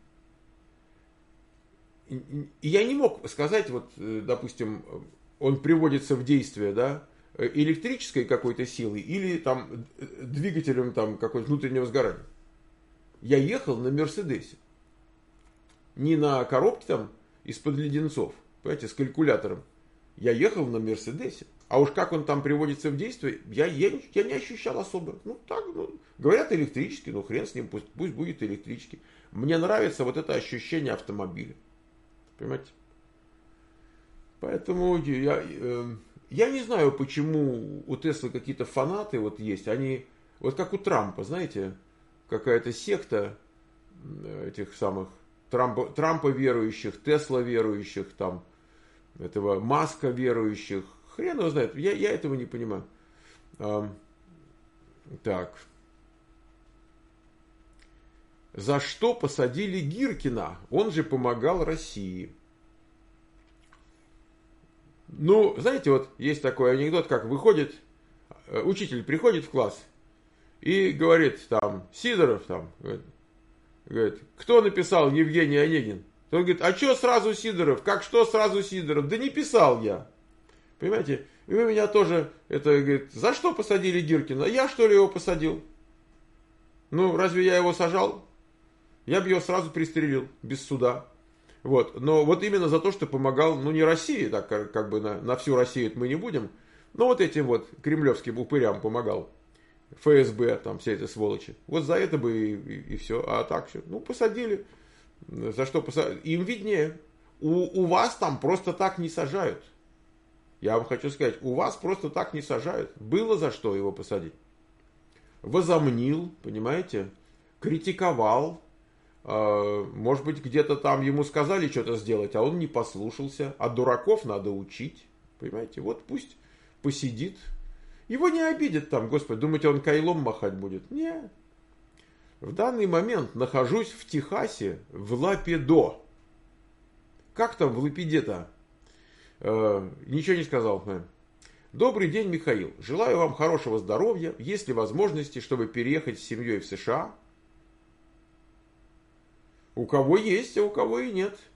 и я не мог сказать, вот, допустим, он приводится в действие, да, электрической какой-то силой или там двигателем там какого-то внутреннего сгорания. Я ехал на Мерседесе. Не на коробке там из-под леденцов, понимаете, с калькулятором. Я ехал на Мерседесе. А уж как он там приводится в действие, я, я, я не ощущал особо. Ну, так, ну, говорят электрический, ну, хрен с ним, пусть, пусть будет электрический. Мне нравится вот это ощущение автомобиля. Понимаете? Поэтому я, э, я не знаю, почему у Теслы какие-то фанаты вот есть. Они, вот как у Трампа, знаете, какая-то секта этих самых Трампа, Трампа верующих, Тесла верующих, там, этого Маска верующих. Хрен его знает, я, я этого не понимаю. А, так. За что посадили Гиркина? Он же помогал России. Ну, знаете, вот есть такой анекдот, как выходит, учитель приходит в класс и говорит там, Сидоров там, говорит, говорит, кто написал Евгений Онегин? Он говорит, а что сразу Сидоров? Как что сразу Сидоров? Да не писал я. Понимаете? И вы меня тоже, это, говорит, за что посадили Гиркина? Я что ли его посадил? Ну, разве я его сажал? Я бы его сразу пристрелил, без суда. Вот. Но вот именно за то, что помогал, ну не России, так как, как бы на, на всю Россию это мы не будем, но вот этим вот кремлевским упырям помогал. эф эс бэ, там все эти сволочи. Вот за это бы и, и, и все. А так все. Ну, посадили. За что посадили? Им виднее. У, у вас там просто так не сажают. Я вам хочу сказать, у вас просто так не сажают. Было за что его посадить. Возомнил, понимаете? Критиковал. Может быть, где-то там ему сказали что-то сделать, а он не послушался. А дураков надо учить. Понимаете? Вот пусть посидит. Его не обидят там, господи. Думаете, он кайлом махать будет? Нет. В данный момент нахожусь в Техасе, в Лапедо. Как там в Лапеде-то? Э, ничего не сказал. Добрый день, Михаил. Желаю вам хорошего здоровья. Есть ли возможности, чтобы переехать с семьей в США? У кого есть, а у кого и нет.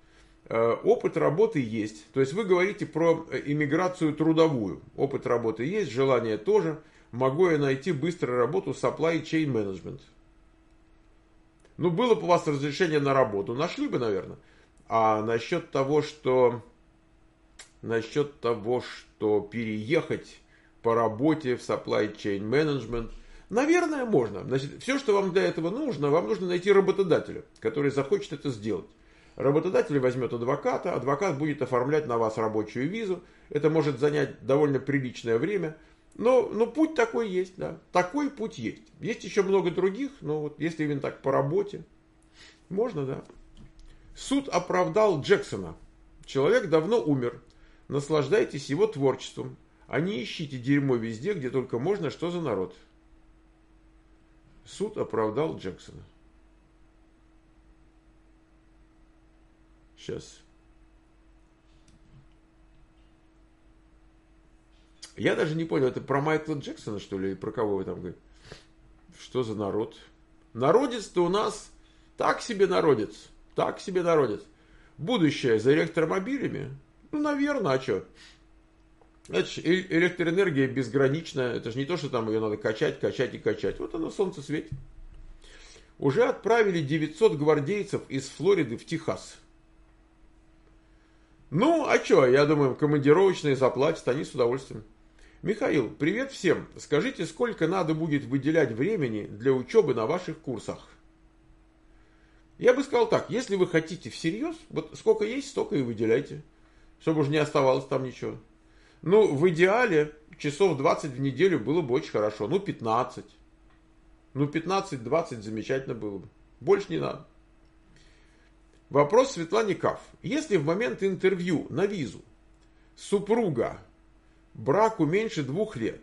Опыт работы есть. То есть вы говорите про иммиграцию трудовую. Опыт работы есть, желание тоже. Могу я найти быстро работу supply chain management? Ну, было бы у вас разрешение на работу. Нашли бы, наверное. А насчет того, что... Насчет того, что переехать по работе в supply chain management... Наверное, можно. Значит, все, что вам для этого нужно, вам нужно найти работодателя, который захочет это сделать. Работодатель возьмет адвоката, адвокат будет оформлять на вас рабочую визу. Это может занять довольно приличное время. Но, но путь такой есть, да. Такой путь есть. Есть еще много других, но вот если именно так по работе, можно, да. Суд оправдал Джексона. Человек давно умер. Наслаждайтесь его творчеством. А не ищите дерьмо везде, где только можно, что за народ. Суд оправдал Джексона. Сейчас. Я даже не понял, это про Майкла Джексона, что ли, или про кого вы там говорите? Что за народ? Народец-то у нас так себе народец. Так себе народец. Будущее за электромобилями? Ну, наверное, а что? Это же электроэнергия безграничная. Это же не то, что там ее надо качать, качать и качать. Вот оно, солнце светит. Уже отправили девятьсот гвардейцев из Флориды в Техас. Ну, а что, я думаю, командировочные заплатят, они с удовольствием. Михаил, привет всем. Скажите, сколько надо будет выделять времени для учебы на ваших курсах? Я бы сказал так, если вы хотите всерьез, вот сколько есть, столько и выделяйте. Чтобы уже не оставалось там ничего. Ну, в идеале, часов двадцать в неделю было бы очень хорошо. Ну, пятнадцать. Ну, пятнадцать-двадцать замечательно было бы. Больше не надо. Вопрос Светлане Каф. Если в момент интервью на визу супруга браку меньше двух лет,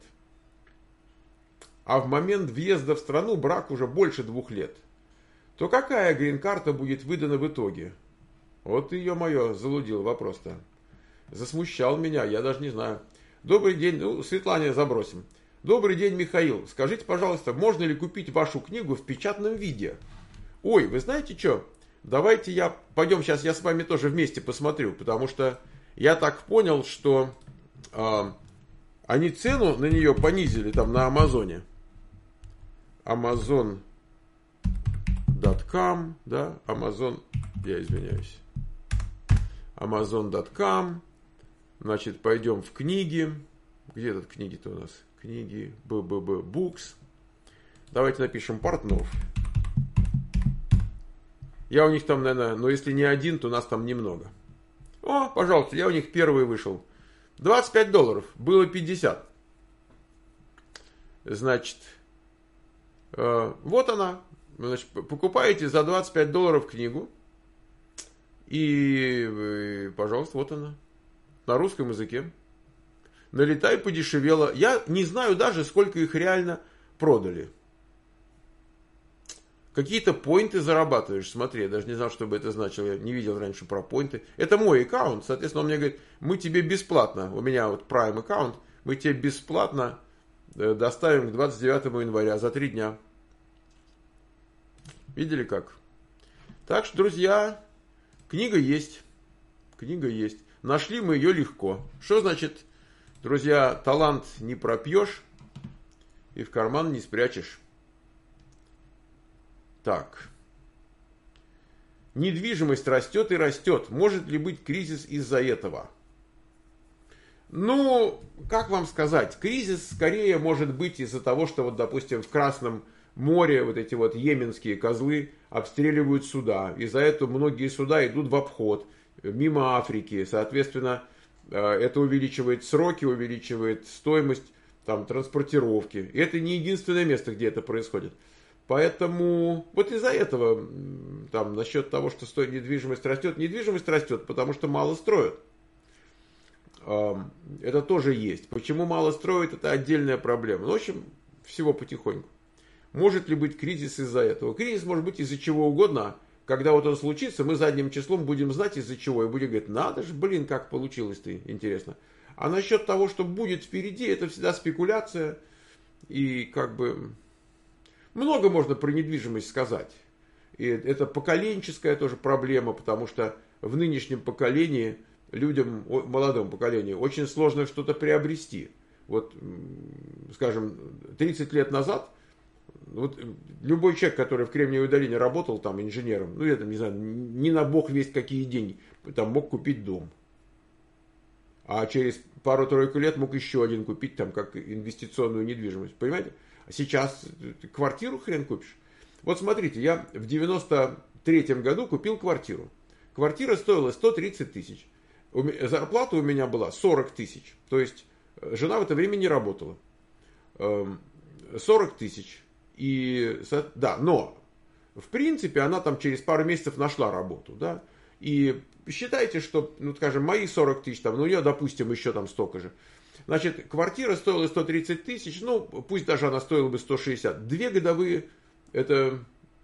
а в момент въезда в страну брак уже больше двух лет, то какая грин-карта будет выдана в итоге? Вот ее мое залудил вопрос-то. Засмущал меня, я даже не знаю. Добрый день, ну, Светлане забросим. Добрый день, Михаил. Скажите, пожалуйста, можно ли купить вашу книгу в печатном виде? Ой, вы знаете что? Давайте я, пойдем сейчас я с вами тоже вместе посмотрю, потому что я так понял, что э, они цену на нее понизили там на Амазоне. Amazon точка ком, да, Amazon, я извиняюсь. Amazon точка ком, значит, пойдем в книги. Где тут книги-то у нас? Книги, БББ, Books. Давайте напишем Портнов. Я у них там, наверное, но если не один, то нас там немного. О, пожалуйста, я у них первый вышел. двадцать пять долларов, было пятьдесят. Значит, э, вот она. Значит, покупаете за двадцать пять долларов книгу. И, э, пожалуйста, вот она. На русском языке. Налетай подешевело. Я не знаю даже, сколько их реально продали. Какие-то поинты зарабатываешь. Смотри, я даже не знал, что бы это значило. Я не видел раньше про поинты. Это мой аккаунт. Соответственно, он мне говорит, мы тебе бесплатно. У меня вот Prime аккаунт. Мы тебе бесплатно доставим к двадцать девятому января за три дня. Видели как? Так что, друзья, книга есть. Книга есть. Нашли мы ее легко. Что значит, друзья, талант не пропьешь и в карман не спрячешь. Так. Недвижимость растет и растет. Может ли быть кризис из-за этого? Ну, как вам сказать, кризис скорее может быть из-за того, что вот, допустим, в Красном море вот эти вот йеменские козлы обстреливают суда. Из-за этого многие суда идут в обход, мимо Африки. Соответственно, это увеличивает сроки, увеличивает стоимость там, транспортировки. И это не единственное место, где это происходит. Поэтому вот из-за этого, там, насчет того, что стоит недвижимость растет, недвижимость растет, потому что мало строят. Это тоже есть. Почему мало строят, это отдельная проблема. Ну, в общем, всего потихоньку. Может ли быть кризис из-за этого? Кризис может быть из-за чего угодно. Когда вот он случится, мы задним числом будем знать из-за чего. И будем говорить, надо же, блин, как получилось-то, интересно. А насчет того, что будет впереди, это всегда спекуляция. И как бы... Много можно про недвижимость сказать. И это поколенческая тоже проблема, потому что в нынешнем поколении, людям, молодому поколению, очень сложно что-то приобрести. Вот, скажем, тридцать лет назад, вот любой человек, который в Кремниевой долине работал там инженером, ну, я там не знаю, не на бог весть какие деньги, там мог купить дом. А через пару-тройку лет мог еще один купить, там, как инвестиционную недвижимость. Понимаете? А сейчас квартиру хрен купишь. Вот смотрите, я в девяносто третьем году купил квартиру. Квартира стоила сто тридцать тысяч. Зарплата у меня была сорок тысяч. То есть, жена в это время не работала. сорок тысяч. И, да, но, в принципе, она там через пару месяцев нашла работу, да. И считайте, что, ну, скажем, мои сорок тысяч, там, ну, я, допустим, еще там столько же. Значит, квартира стоила сто тридцать тысяч, ну, пусть даже она стоила бы сто шестьдесят. Две годовые, это,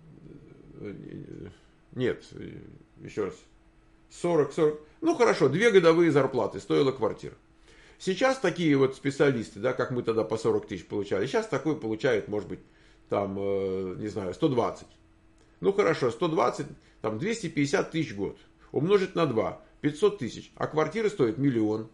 нет, еще раз, сорок, сорок, ну, хорошо, две годовые зарплаты стоила квартира. Сейчас такие вот специалисты, да, как мы тогда по сорок тысяч получали, сейчас такой получает, может быть, там, не знаю, сто двадцать. Ну, хорошо, сто двадцать, там, двести пятьдесят тысяч в год. Умножить на два, пятьсот тысяч, а квартира стоит миллион.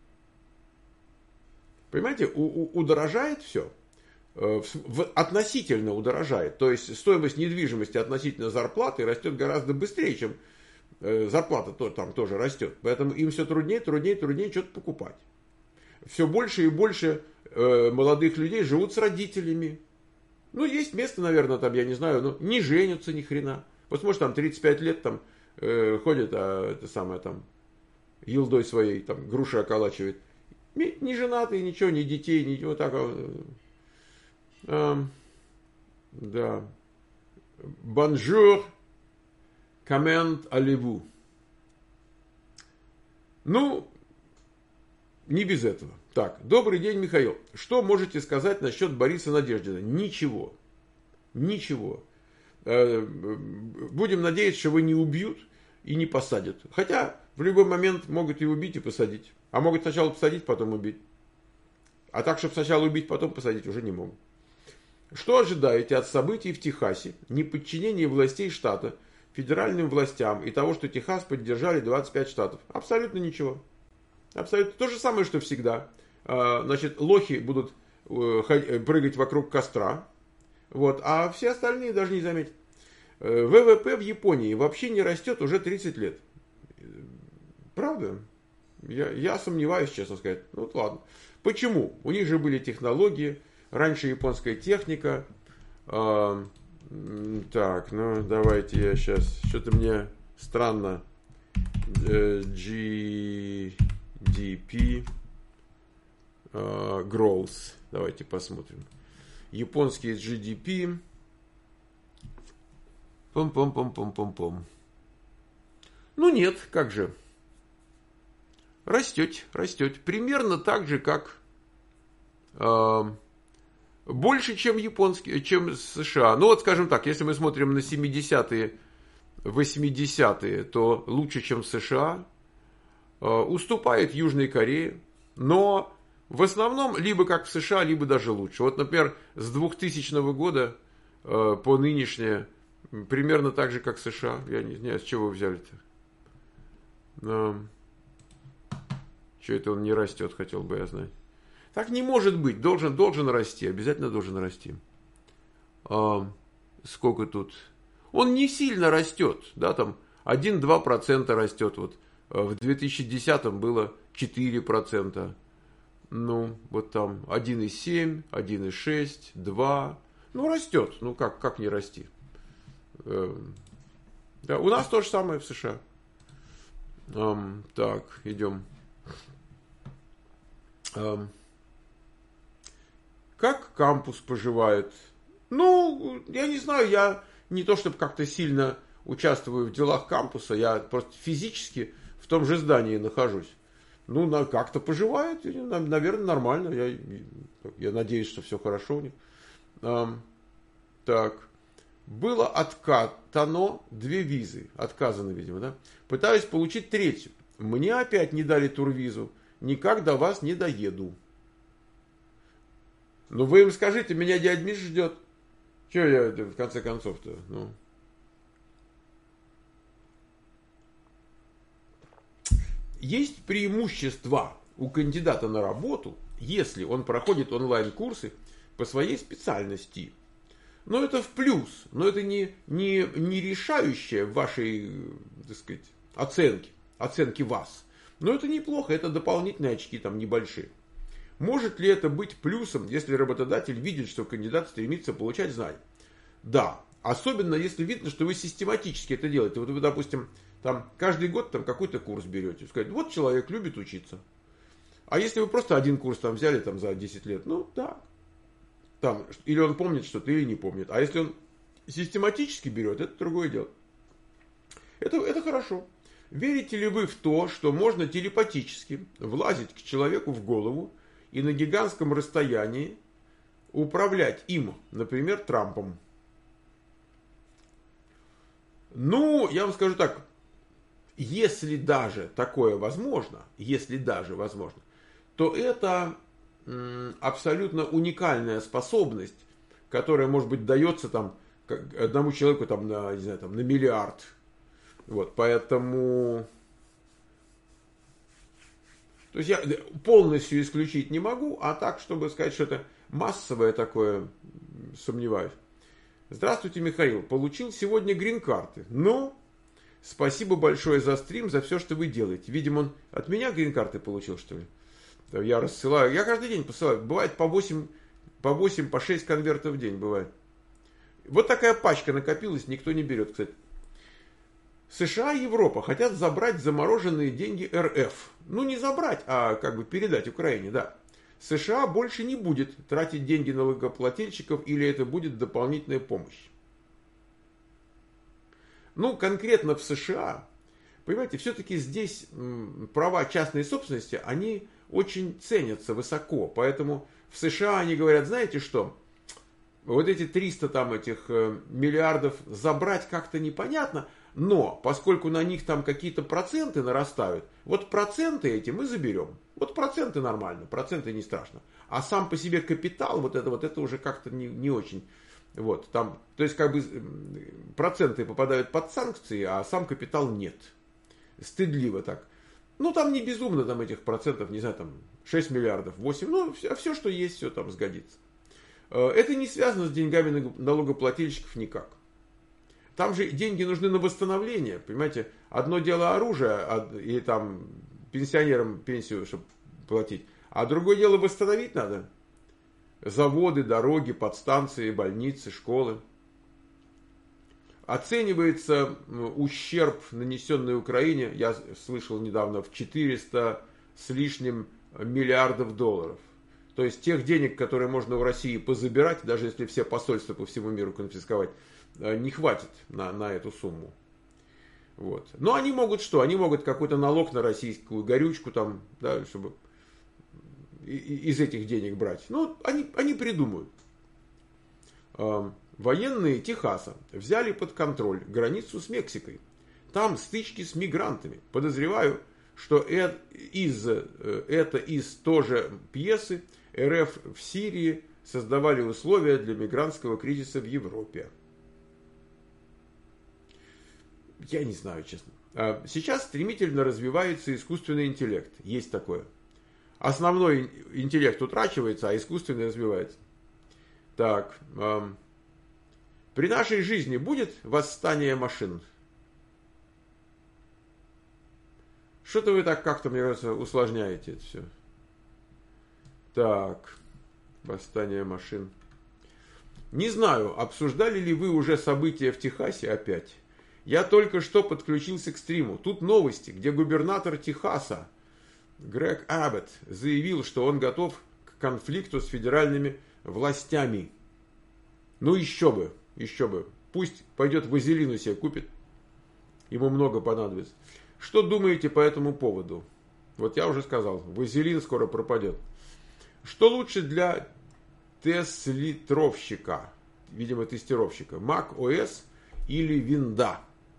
Понимаете, у, у, удорожает все, э, в, относительно удорожает. То есть стоимость недвижимости относительно зарплаты растет гораздо быстрее, чем э, зарплата то, там тоже растет. Поэтому им все труднее, труднее, труднее что-то покупать. Все больше и больше э, молодых людей живут с родителями. Ну, есть место, наверное, там, я не знаю, но не женятся ни хрена. Вот может там тридцать пять лет там э, ходит, а это самое там елдой своей там груши околачивает. Не, не женатые, ничего, ни детей, ничего так. А, да. Bonjour, comment allez-vous? Ну, не без этого. Так, добрый день, Михаил. Что можете сказать насчет Бориса Надеждина? Ничего. Ничего. Будем надеяться, что его не убьют и не посадят. Хотя в любой момент могут и убить, и посадить. А могут сначала посадить, потом убить. А так, чтобы сначала убить, потом посадить, уже не могут. Что ожидаете от событий в Техасе, неподчинения властей штата федеральным властям и того, что Техас поддержали двадцать пять штатов? Абсолютно ничего. Абсолютно то же самое, что всегда. Значит, лохи будут прыгать вокруг костра. Вот, а все остальные даже не заметят. ВВП в Японии вообще не растет уже тридцать лет. Правда? Я, я сомневаюсь, честно сказать. Ну вот ладно. Почему? У них же были технологии, раньше японская техника. А, так, ну давайте я сейчас... Что-то мне странно. джи ди пи uh, Growth. Давайте посмотрим. Японский джи ди пи. Пом-пом-пом-пом-пом-пом. Ну нет, как же. Растет, растет. Примерно так же, как э, больше, чем японский, чем США. Ну вот, скажем так, если мы смотрим на семидесятые, восьмидесятые, то лучше, чем в США. Э, уступает Южной Корее. Но в основном либо как в США, либо даже лучше. Вот, например, с двухтысячного года э, по нынешнее примерно так же, как в США. Я не знаю, с чего вы взяли-то. Но... Что это он не растет, хотел бы я знать. Так не может быть. Должен, должен расти. Обязательно должен расти. А, сколько тут? Он не сильно растет. Да, там один-два процента растет. Вот, в две тысячи десятом было четыре процента. Ну, вот там один и семь, один и шесть, два. Ну, растет. Ну, как, как не расти? Да, у нас то же самое в США. Um, так, идем. Um, как кампус поживает? Ну, я не знаю, я не то чтобы как-то сильно участвую в делах кампуса, я просто физически в том же здании нахожусь. Ну, как-то поживает, наверное, нормально. Я, я надеюсь, что все хорошо у них. Um, так. Было откатано две визы. Отказано, видимо, да? Пытаюсь получить третью. Мне опять не дали турвизу. Никак до вас не доеду. Ну, вы им скажите, меня дядя Миш ждет. Че я в конце концов-то? Ну. есть преимущество у кандидата на работу, если он проходит онлайн-курсы по своей специальности. Но это в плюс, но это не, не, не решающее в вашей, так сказать, оценке, оценке вас. Но это неплохо, это дополнительные очки там небольшие. Может ли это быть плюсом, если работодатель видит, что кандидат стремится получать знания? Да, особенно если видно, что вы систематически это делаете. Вот вы, допустим, там каждый год там какой-то курс берете. Сказать, вот человек любит учиться. А если вы просто один курс там взяли там за десять лет, ну да. Там, или он помнит что-то, или не помнит. А если он систематически берет, это другое дело. Это, это хорошо. Верите ли вы в то, что можно телепатически влазить к человеку в голову и на гигантском расстоянии управлять им, например, Трампом? Ну, я вам скажу так, если даже такое возможно, если даже возможно, то это м, абсолютно уникальная способность, которая, может быть, дается там одному человеку там, на, не знаю, там, на миллиард. Вот, поэтому... То есть я полностью исключить не могу, а так, чтобы сказать, что это массовое такое, сомневаюсь. Здравствуйте, Михаил. Получил сегодня грин-карты. Ну, спасибо большое за стрим, за все, что вы делаете. Видимо, он от меня грин-карты получил, что ли? Я рассылаю. Я каждый день посылаю. Бывает по восемь, по восемь, по шесть конвертов в день бывает. Вот такая пачка накопилась, никто не берет, кстати. США и Европа хотят забрать замороженные деньги эр эф. Ну, не забрать, а как бы передать Украине, да. США больше не будет тратить деньги налогоплательщиков, или это будет дополнительная помощь. Ну, конкретно в США, понимаете, все-таки здесь права частной собственности, они очень ценятся высоко. Поэтому в США они говорят, знаете что, вот эти триста там этих миллиардов забрать как-то непонятно, но поскольку на них там какие-то проценты нарастают, вот проценты эти мы заберем. Вот проценты нормально, проценты не страшно. А сам по себе капитал, вот это вот это уже как-то не, не очень. Вот, там, то есть как бы проценты попадают под санкции, а сам капитал нет. Стыдливо так. Ну там не безумно там этих процентов, не знаю, там шесть миллиардов, восемь, ну все, все что есть, все там сгодится. Это не связано с деньгами налогоплательщиков никак. Там же деньги нужны на восстановление, понимаете. Одно дело оружие, и там пенсионерам пенсию, чтобы платить. А другое дело восстановить надо. Заводы, дороги, подстанции, больницы, школы. Оценивается ущерб, нанесенный Украине, я слышал недавно, в четыреста с лишним миллиардов долларов. То есть тех денег, которые можно в России позабирать, даже если все посольства по всему миру конфисковать, не хватит на, на эту сумму. Вот. Но они могут что? Они могут какой-то налог на российскую горючку, там, да, чтобы из этих денег брать. Ну, они, они придумают. Военные Техаса взяли под контроль границу с Мексикой. Там стычки с мигрантами. Подозреваю, что это из, это из тоже пьесы эр эф в Сирии создавали условия для мигрантского кризиса в Европе. Я не знаю, честно. Сейчас стремительно развивается искусственный интеллект. Есть такое. Основной интеллект утрачивается, а искусственный развивается. Так. Эм, при нашей жизни будет восстание машин? Что-то вы так как-то, мне кажется, усложняете это все. Так. Восстание машин. Не знаю, обсуждали ли вы уже события в Техасе опять? Я только что подключился к стриму. Тут новости, где губернатор Техаса Грег Аббот заявил, что он готов к конфликту с федеральными властями. Ну еще бы, еще бы. Пусть пойдет вазелину себе купит. Ему много понадобится. Что думаете по этому поводу? Вот я уже сказал, вазелин скоро пропадет. Что лучше для теслитровщика, видимо тестировщика, macOS или винда?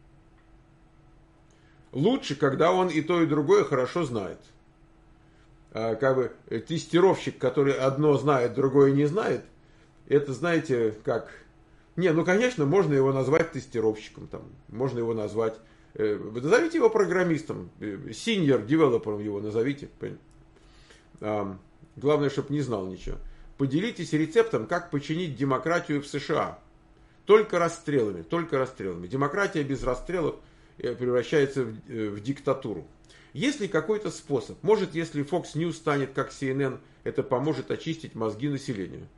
Лучше, когда он и то, и другое хорошо знает. Как бы тестировщик, который одно знает, другое не знает, это, знаете, как... Не, ну, конечно, можно его назвать тестировщиком, там, можно его назвать Вы назовите его программистом, senior девелопером его назовите. Главное, чтобы не знал ничего. Поделитесь рецептом, как починить демократию в США. Только расстрелами, только расстрелами. Демократия без расстрелов превращается в, в диктатуру. Есть ли какой-то способ? Может, если Fox News станет как си эн эн, это поможет очистить мозги населению?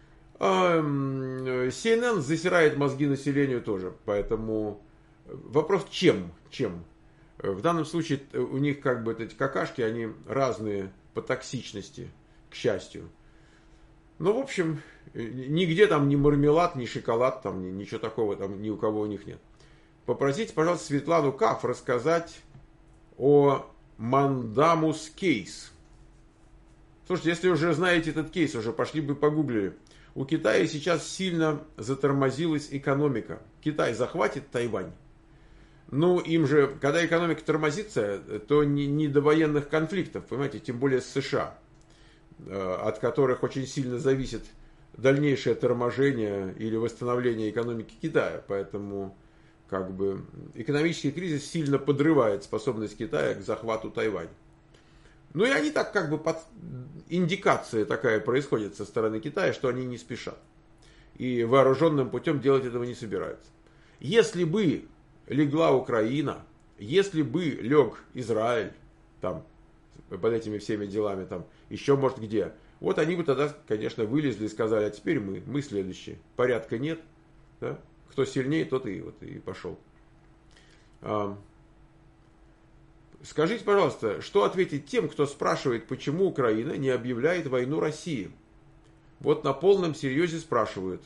си эн эн засирает мозги населению тоже. Поэтому вопрос чем? Чем? В данном случае у них как бы эти какашки, они разные по токсичности, к счастью. Ну, в общем, нигде там ни мармелад, ни шоколад, там ни, ничего такого там ни у кого у них нет. Попросите, пожалуйста, Светлану Каф рассказать о Мандамус кейс. Слушайте, если уже знаете этот кейс, уже пошли бы погуглили. У Китая сейчас сильно затормозилась экономика. Китай захватит Тайвань. Ну, им же, когда экономика тормозится, то не, не до военных конфликтов, понимаете, тем более с США, от которых очень сильно зависит дальнейшее торможение или восстановление экономики Китая. Поэтому как бы экономический кризис сильно подрывает способность Китая к захвату Тайваня. Ну и они так как бы под... индикация такая происходит со стороны Китая, что они не спешат. И вооруженным путем делать этого не собираются. Если бы легла Украина, если бы лег Израиль, там, под этими всеми делами, там, еще может где, вот они бы тогда, конечно, вылезли и сказали, а теперь мы, мы следующие. Порядка нет, да? Кто сильнее, тот и, вот, и пошел. А, скажите, пожалуйста, что ответить тем, кто спрашивает, почему Украина не объявляет войну России? Вот на полном серьезе спрашивают.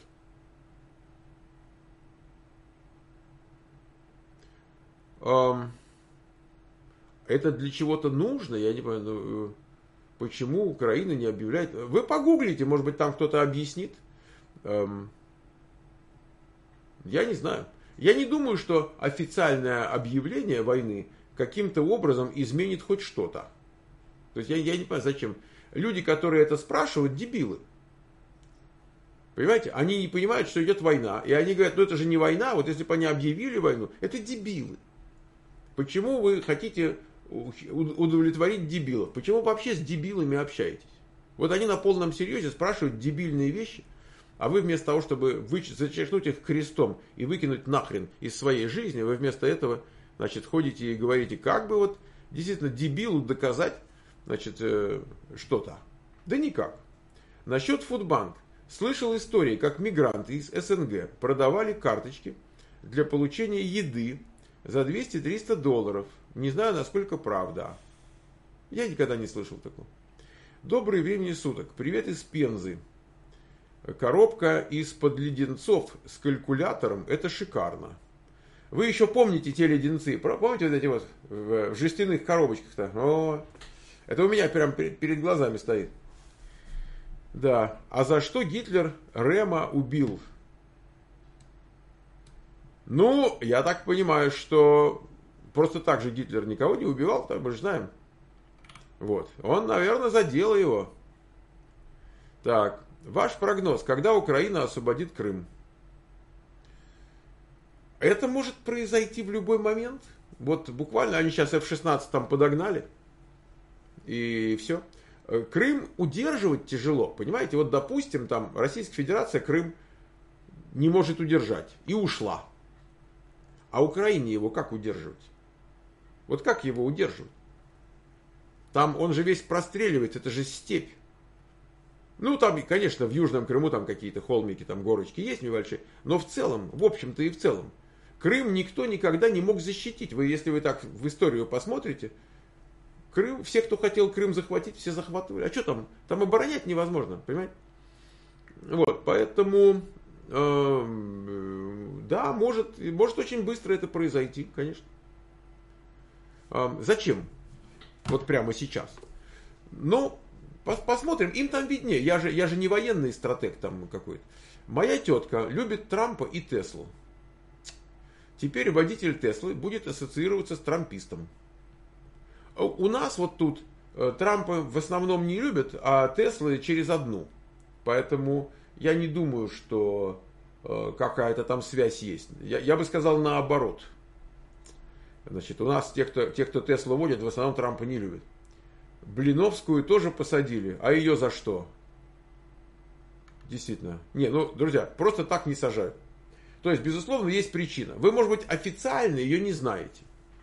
А, это для чего-то нужно? Я не понимаю, ну, почему Украина не объявляет? Вы погуглите, может быть, там кто-то объяснит. Я не знаю. Я не думаю, что официальное объявление войны каким-то образом изменит хоть что-то. То есть я, я не понимаю, зачем. Люди, которые это спрашивают, дебилы. Понимаете? Они не понимают, что идет война. И они говорят, ну это же не война, вот если бы они объявили войну, это дебилы. Почему вы хотите удовлетворить дебилов? Почему вы вообще с дебилами общаетесь? Вот они на полном серьезе спрашивают дебильные вещи, а вы вместо того, чтобы зачеркнуть их крестом и выкинуть нахрен из своей жизни, вы вместо этого, значит, ходите и говорите, как бы вот действительно дебилу доказать, значит, э, что-то. Да никак. Насчет Фудбанк. Слышал истории, как мигранты из эс эн гэ продавали карточки для получения еды за двести-триста долларов. Не знаю, насколько правда. Я никогда не слышал такого. Добрый времени суток. Привет из Пензы. Коробка из-под леденцов с калькулятором. Это шикарно. Вы еще помните те леденцы? Помните вот эти вот в жестяных коробочках-то? О, это у меня прям перед глазами стоит. Да. А за что Гитлер Рема убил? Ну, я так понимаю, что просто так же Гитлер никого не убивал, так мы же знаем. Вот. Он, наверное, задел его. Так. Ваш прогноз, когда Украина освободит Крым? Это может произойти в любой момент. Вот буквально они сейчас эф шестнадцать там подогнали. И все. Крым удерживать тяжело. Понимаете, вот допустим, там Российская Федерация Крым не может удержать. И ушла. А Украине его как удерживать? Вот как его удерживать? Там он же весь простреливается, это же степь. Ну, там, конечно, в Южном Крыму там какие-то холмики, там горочки есть небольшие, но в целом, в общем-то и в целом, Крым никто никогда не мог защитить. Вы, если вы так в историю посмотрите, Крым, все, кто хотел Крым захватить, все захватывали. А что там? Там оборонять невозможно, понимаете? Вот, поэтому, э, да, может, может очень быстро это произойти, конечно. Э, зачем? Вот прямо сейчас. Но посмотрим, им там виднее. Я же, я же не военный стратег там какой-то. Моя тетка любит Трампа и Теслу. Теперь водитель Теслы будет ассоциироваться с трампистом. У нас вот тут Трампа в основном не любят, а Теслы через одну. Поэтому я не думаю, что какая-то там связь есть. Я, я бы сказал наоборот. Значит, у нас те, кто, те, кто Теслу водят, в основном Трампа не любят. Блиновскую тоже посадили, а ее за что? Действительно. Не, ну, друзья, просто так не сажают. То есть, безусловно, есть причина. Вы, может быть, официально ее не знаете.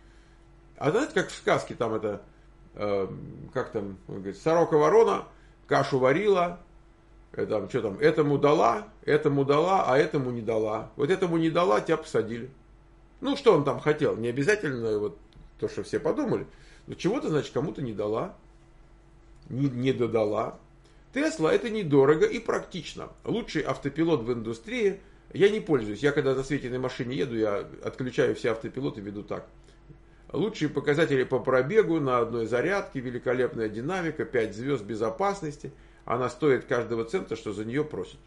А знаете, как в сказке, там это, э, как там, он говорит, сорока-ворона кашу варила, э, там, что там, этому дала, этому дала, а этому не дала. Вот этому не дала, тебя посадили. Ну, что он там хотел? Не обязательно вот то, что все подумали. Но чего-то, значит, кому-то не дала, не, не додала. Тесла это недорого и практично. Лучший автопилот в индустрии. Я не пользуюсь. Я когда на светленной машине еду, я отключаю все автопилоты, веду так. Лучшие показатели по пробегу на одной зарядке, великолепная динамика, пять звезд безопасности. Она стоит каждого цента, что за нее просят.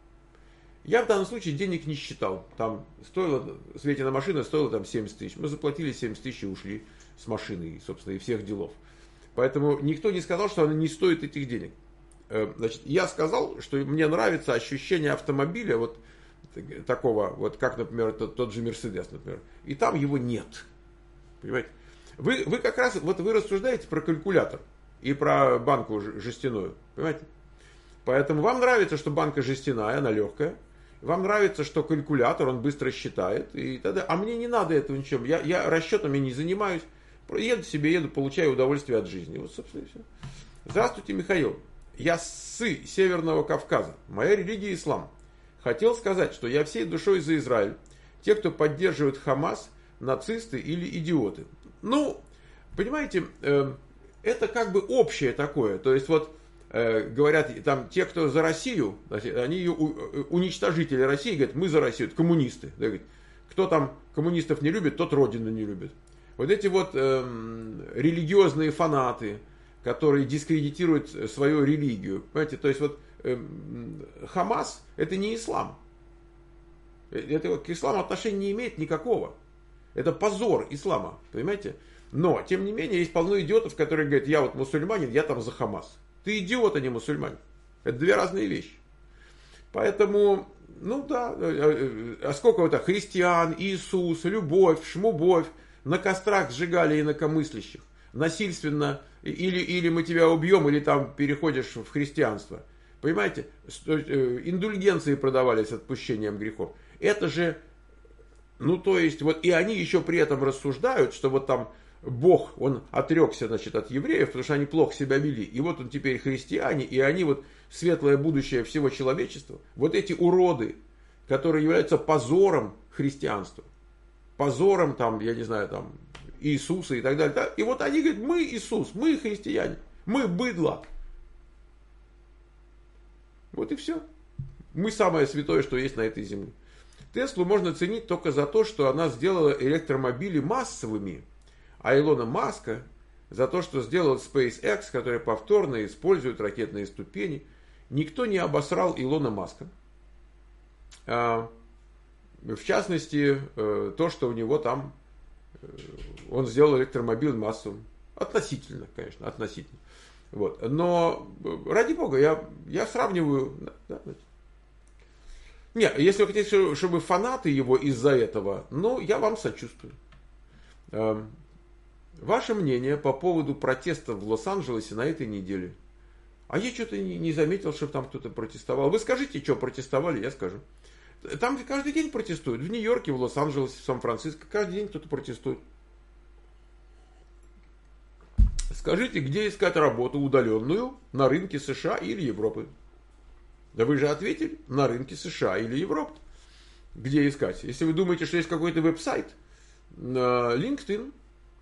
Я в данном случае денег не считал. Там стоила, светленная машина стоила там семьдесят тысяч. Мы заплатили семьдесят тысяч и ушли с машины, собственно, и всех делов. Поэтому никто не сказал, что она не стоит этих денег. Значит, я сказал, что мне нравится ощущение автомобиля, вот такого, вот как, например, тот, тот же Мерседес, например. И там его нет. Понимаете? Вы, вы как раз, вот вы рассуждаете про калькулятор и про банку жестяную. Понимаете? Поэтому вам нравится, что банка жестяная, она легкая. Вам нравится, что калькулятор, он быстро считает. И тогда, а мне не надо этого ничего. Я, я расчетами не занимаюсь. Еду себе, еду, получаю удовольствие от жизни. Вот, собственно, и все. Здравствуйте, Михаил. Я сы Северного Кавказа. Моя религия ислам. Хотел сказать, что я всей душой за Израиль. Те, кто поддерживает Хамас, нацисты или идиоты. Ну, понимаете, э, это как бы общее такое. То есть вот э, говорят, там те, кто за Россию, они ее уничтожители России, говорят, мы за Россию, это коммунисты. Говорят, кто там коммунистов не любит, тот родину не любит. Вот эти вот э, религиозные фанаты, которые дискредитируют свою религию. Понимаете, то есть вот э, Хамас это не ислам. Это к исламу отношения не имеет никакого. Это позор ислама, понимаете? Но, тем не менее, есть полно идиотов, которые говорят, я вот мусульманин, я там за Хамас. Ты идиот, а не мусульманин. Это две разные вещи. Поэтому, ну да, а сколько вот христиан, Иисус, любовь, шмубовь, на кострах сжигали инакомыслящих. Насильственно, или, или мы тебя убьем, или там переходишь в христианство. Понимаете? Индульгенции продавались с отпущением грехов. Это же, ну то есть, вот и они еще при этом рассуждают, что вот там Бог, он отрекся, значит, от евреев, потому что они плохо себя вели. И вот он теперь христиане, и они вот светлое будущее всего человечества. Вот эти уроды, которые являются позором христианства. Позором там, я не знаю, там, Иисуса и так далее. И вот они говорят, мы Иисус, мы христиане, мы быдло. Вот и все. Мы самое святое, что есть на этой земле. Теслу можно ценить только за то, что она сделала электромобили массовыми. А Илона Маска за то, что сделал SpaceX, который повторно использует ракетные ступени. Никто не обосрал Илона Маска. А, в частности, то, что у него там, он сделал электромобиль массовым. Относительно, конечно, относительно. Вот. Но, ради бога, я, я сравниваю... Да, да. Нет, если вы хотите, чтобы фанаты его из-за этого, ну, я вам сочувствую. Ваше мнение по поводу протестов в Лос-Анджелесе на этой неделе? А я что-то не, не заметил, что там кто-то протестовал. Вы скажите, что протестовали, я скажу. Там каждый день протестуют. В Нью-Йорке, в Лос-Анджелесе, в Сан-Франциско. Каждый день кто-то протестует. Скажите, где искать работу удаленную на рынке США или Европы? Да вы же ответили, на рынке США или Европы. Где искать? Если вы думаете, что есть какой-то веб-сайт, LinkedIn.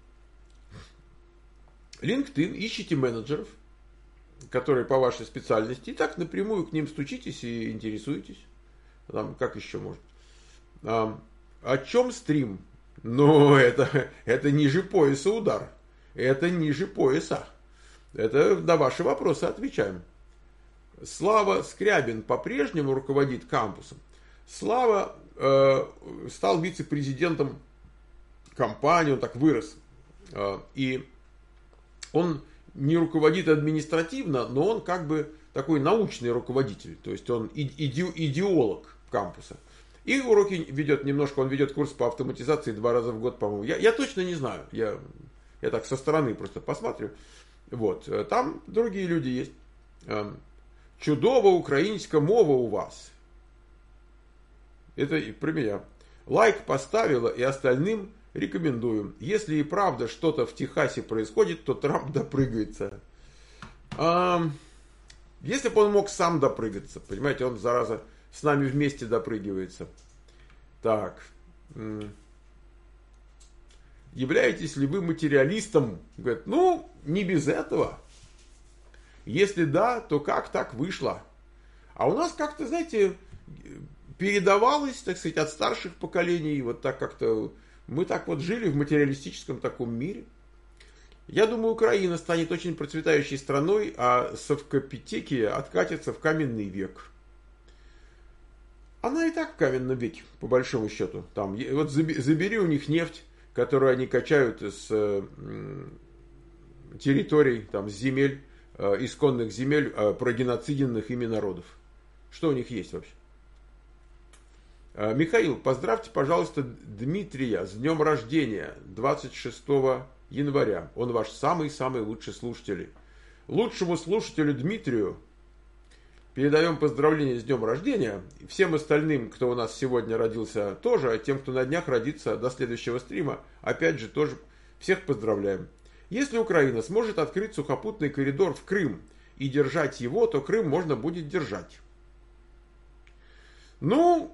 LinkedIn, ищите менеджеров, которые по вашей специальности, и так напрямую к ним стучитесь и интересуетесь. Там, как еще может? А, о чем стрим? Ну, это, это ниже пояса удар. Это ниже пояса. Это на ваши вопросы отвечаем. Слава Скрябин по-прежнему руководит кампусом. Слава э, стал вице-президентом компании, он так вырос. Э, и он не руководит административно, но он как бы такой научный руководитель. То есть он иде, идеолог кампуса. И уроки ведет немножко, он ведет курс по автоматизации два раза в год, по-моему. Я, я точно не знаю, я, я так со стороны просто посмотрю. Вот, там другие люди есть. Чудово українська мова у вас. Это про меня. Лайк поставила и остальным рекомендую. Если и правда что-то в Техасе происходит, то Трамп допрыгается. Если бы он мог сам допрыгаться, понимаете, он, зараза, с нами вместе допрыгивается. Так. Являетесь ли вы материалистом? Говорит, ну, не без этого. Если да, то как так вышло? А у нас как-то, знаете, передавалось, так сказать, от старших поколений. Вот так как-то мы так вот жили в материалистическом таком мире. Я думаю, Украина станет очень процветающей страной, а совкапитекия откатится в каменный век. Она и так в каменном веке, по большому счету. Там, вот забери у них нефть, которую они качают с территорий, там, с земель, исконных земель, прогеноциденных ими народов. Что у них есть вообще? Михаил, поздравьте, пожалуйста, Дмитрия с днем рождения, двадцать шестого января. Он ваш самый-самый лучший слушатель. Лучшему слушателю Дмитрию передаем поздравления с днем рождения. Всем остальным, кто у нас сегодня родился, тоже. А тем, кто на днях родится до следующего стрима, опять же, тоже всех поздравляем. Если Украина сможет открыть сухопутный коридор в Крым и держать его, то Крым можно будет держать. Ну,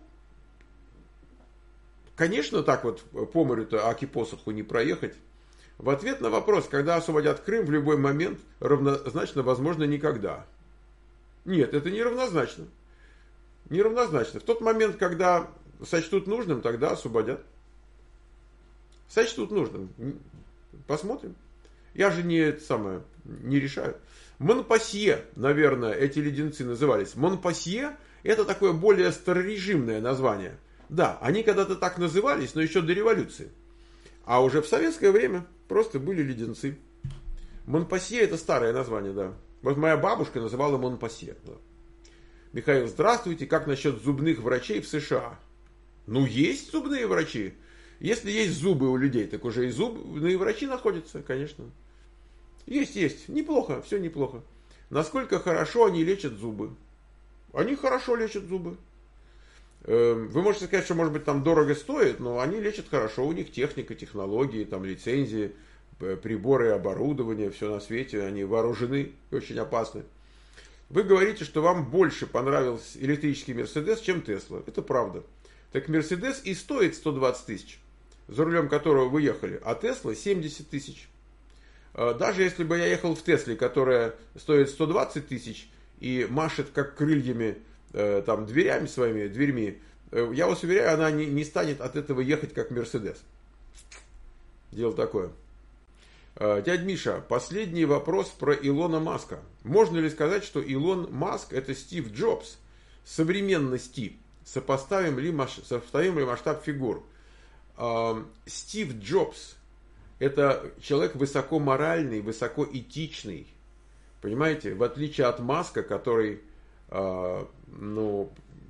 конечно, так вот по морю-то аки посоху не проехать. В ответ на вопрос, когда освободят Крым в любой момент, равнозначно возможно никогда. Нет, это не равнозначно. Неравнозначно. В тот момент, когда сочтут нужным, тогда освободят. Сочтут нужным. Посмотрим. Я же не это самое, не решаю. Монпассье, наверное, эти леденцы назывались. Монпассье это такое более старорежимное название. Да, они когда-то так назывались, но еще до революции. А уже в советское время просто были леденцы. Монпассье это старое название, да. Вот моя бабушка называла Монпассье. Да. Михаил, здравствуйте. Как насчет зубных врачей в США? Ну, есть зубные врачи. Если есть зубы у людей, так уже и зубные врачи находятся, конечно. Есть, есть. Неплохо, все неплохо. Насколько хорошо они лечат зубы? Они хорошо лечат зубы. Вы можете сказать, что, может быть, там дорого стоит, но они лечат хорошо. У них техника, технологии, там лицензии, приборы, оборудование, все на свете. Они вооружены и очень опасны. Вы говорите, что вам больше понравился электрический Мерседес, чем Тесла. Это правда. Так Мерседес и стоит сто двадцать тысяч, за рулем которого вы ехали, а Тесла семьдесят тысяч. Даже если бы я ехал в Тесле, которая стоит сто двадцать тысяч и машет как крыльями, там, дверями своими, дверьми, я вас уверяю, она не, не станет от этого ехать как Мерседес. Дело такое. Дядь Миша, последний вопрос про Илона Маска. Можно ли сказать, что Илон Маск это Стив Джобс современности? Сопоставим ли, маш... Сопоставим ли масштаб фигур? Стив Джобс это человек высокоморальный, высокоэтичный. Понимаете? В отличие от Маска, который, э, ну,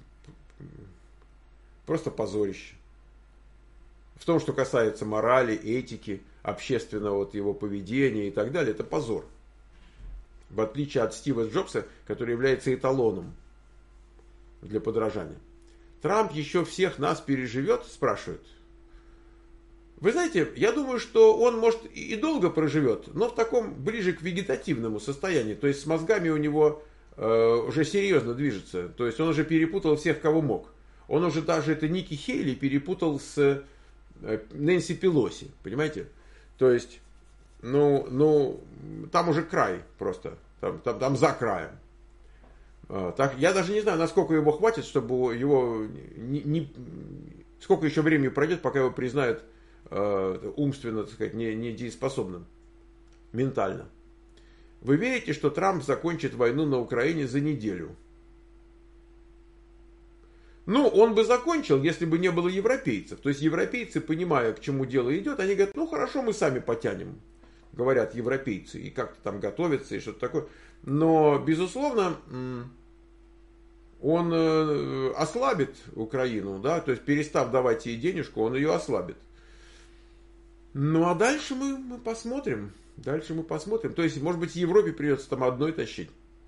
просто позорище. В том, что касается морали, этики, общественного вот его поведения и так далее, это позор. В отличие от Стива Джобса, который является эталоном для подражания. Трамп еще всех нас переживет, спрашивают. Вы знаете, я думаю, что он, может, и долго проживет, но в таком ближе к вегетативному состоянии. То есть с мозгами у него э, уже серьезно движется. То есть он уже перепутал всех, кого мог. Он уже даже это Ники Хейли перепутал с э, Нэнси Пелоси. Понимаете? То есть, ну, ну, там уже край просто. Там, там, там за краем. Э, так, я даже не знаю, насколько его хватит, чтобы его... Не, не, сколько еще времени пройдет, пока его признают умственно, так сказать, недееспособным, ментально. Вы верите, что Трамп закончит войну на Украине за неделю? Ну, он бы закончил, если бы не было европейцев. То есть европейцы, понимая, к чему дело идет, они говорят, ну хорошо, мы сами потянем, говорят европейцы, и как-то там готовятся, и что-то такое. Но, безусловно, он э, ослабит Украину, да, то есть перестав давать ей денежку, он ее ослабит. Ну а дальше мы, мы посмотрим. Дальше мы посмотрим. То есть, может быть, Европе придется там одной тащить.